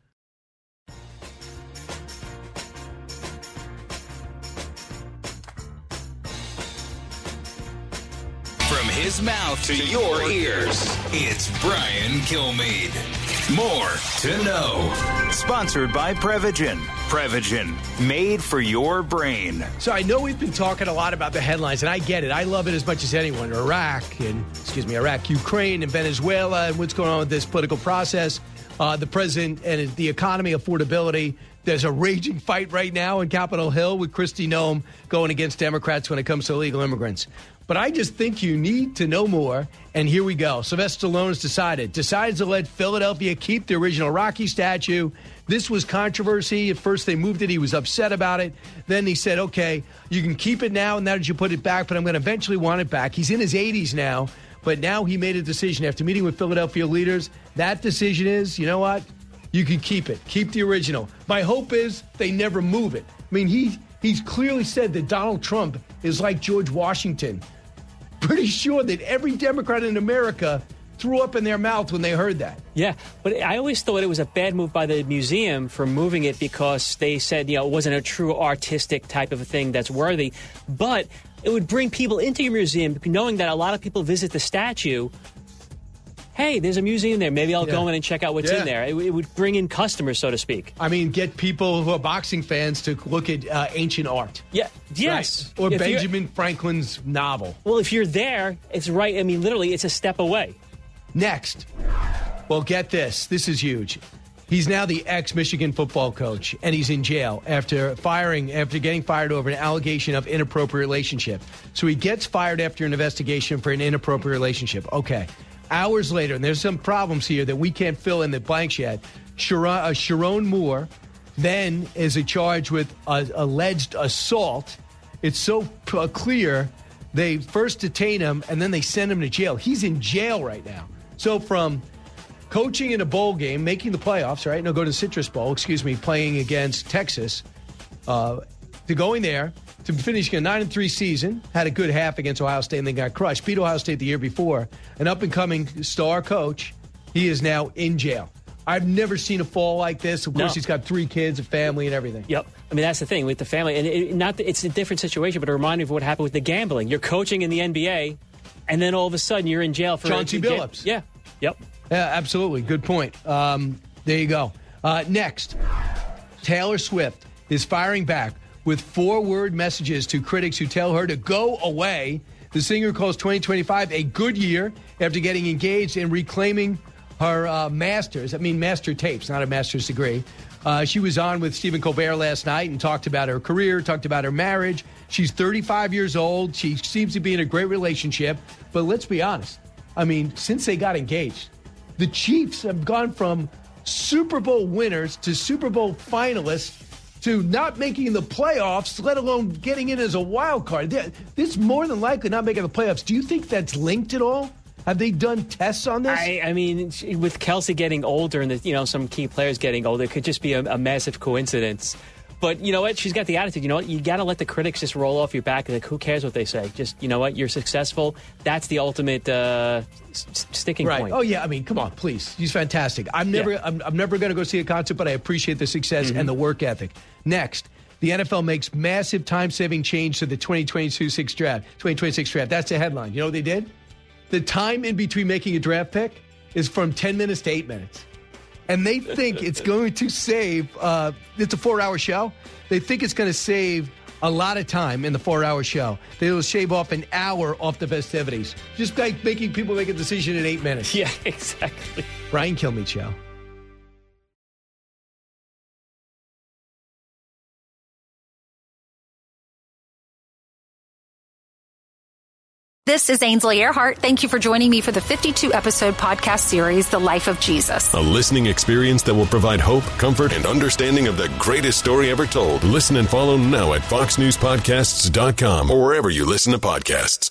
From his mouth to your ears, it's Brian Kilmeade. More to know. Sponsored by Prevagen. Prevagen, made for your brain. So I know we've been talking a lot about the headlines, and I get it. I love it as much as anyone. Iraq and, excuse me, Iraq, Ukraine, and Venezuela, and what's going on with this political process. Uh, the president and the economy, affordability, There's a raging fight right now in Capitol Hill with Kristi Noem going against Democrats when it comes to illegal immigrants. But I just think you need to know more, and here we go. Sylvester Stallone has decided, decides to let Philadelphia keep the original Rocky statue. This was controversy. At first they moved it. He was upset about it. Then he said, okay, you can keep it now, and now that you put it back, but I'm going to eventually want it back. He's in his eighties now, but now he made a decision after meeting with Philadelphia leaders. That decision is, you know what? You can keep it. Keep the original. My hope is they never move it. I mean, he he's clearly said that Donald Trump is like George Washington. Pretty sure that every Democrat in America threw up in their mouth when they heard that. Yeah, but I always thought it was a bad move by the museum for moving it because they said, you know, it wasn't a true artistic type of a thing that's worthy. But it would bring people into your museum knowing that a lot of people visit the statue. Hey, there's a museum there. Maybe I'll yeah. go in and check out what's yeah. in there. It, it would bring in customers, so to speak. I mean, get people who are boxing fans to look at uh, ancient art. Yeah. Yes. Right. Or if Benjamin Franklin's novel. Well, if you're there, it's right. I mean, literally, it's a step away. Next. Well, get this. This is huge. He's now the ex-Michigan football coach, and he's in jail after firing, after getting fired over an allegation of inappropriate relationship. So he gets fired after an investigation for an inappropriate relationship. Okay. Hours later, and there's some problems here that we can't fill in the blanks yet, Sharon, uh, Sharon Moore then is charged with uh, alleged assault. It's so uh, clear, they first detain him, and then they send him to jail. He's in jail right now. So from coaching in a bowl game, making the playoffs, right? No, go to Citrus Bowl, excuse me, playing against Texas, uh, to going there, to finishing a nine and three season, had a good half against Ohio State and then got crushed. Beat Ohio State the year before. An up-and-coming star coach. He is now in jail. I've never seen a fall like this. Of course, no. He's got three kids, a family, and everything. Yep. I mean, that's the thing with the family. And it, not the, it's a different situation, but it reminded me of what happened with the gambling. You're coaching in the N B A, and then all of a sudden you're in jail for... Chauncey a, Billups. Yeah. Yep. Yeah, absolutely. Good point. Um, there you go. Uh, next, Taylor Swift is firing back with four-word messages to critics who tell her to go away. The singer calls twenty twenty-five a good year after getting engaged and reclaiming her uh, master's. I mean, master tapes, not a master's degree. Uh, she was on with Stephen Colbert last night and talked about her career, talked about her marriage. She's thirty-five years old. She seems to be in a great relationship. But let's be honest. I mean, since they got engaged, the Chiefs have gone from Super Bowl winners to Super Bowl finalists to not making the playoffs, let alone getting in as a wild card. This more than likely not making the playoffs. Do you think that's linked at all? Have they done tests on this? I, I mean, with Kelsey getting older and the, you know some key players getting older, it could just be a, a massive coincidence. But you know what? She's got the attitude. You know what? You got to let the critics just roll off your back. Like, who cares what they say? Just, you know what? You're successful. That's the ultimate uh, s- sticking right. point. Oh yeah. I mean, come on, please. He's fantastic. I'm never. Yeah. I'm, I'm never going to go see a concert, but I appreciate the success mm-hmm. and the work ethic. Next, the N F L makes massive time-saving change to the twenty twenty-six draft. twenty twenty-six draft. That's the headline. You know what they did? The time in between making a draft pick is from ten minutes to eight minutes. And they think it's going to save, uh, it's a four-hour show. They think it's going to save a lot of time in the four-hour show. They will shave off an hour off the festivities. Just like making people make a decision in eight minutes. Yeah, exactly. Brian Kilmeade Show. This is Ainsley Earhart. Thank you for joining me for the fifty-two episode podcast series, The Life of Jesus. A listening experience that will provide hope, comfort, and understanding of the greatest story ever told. Listen and follow now at fox news podcasts dot com or wherever you listen to podcasts.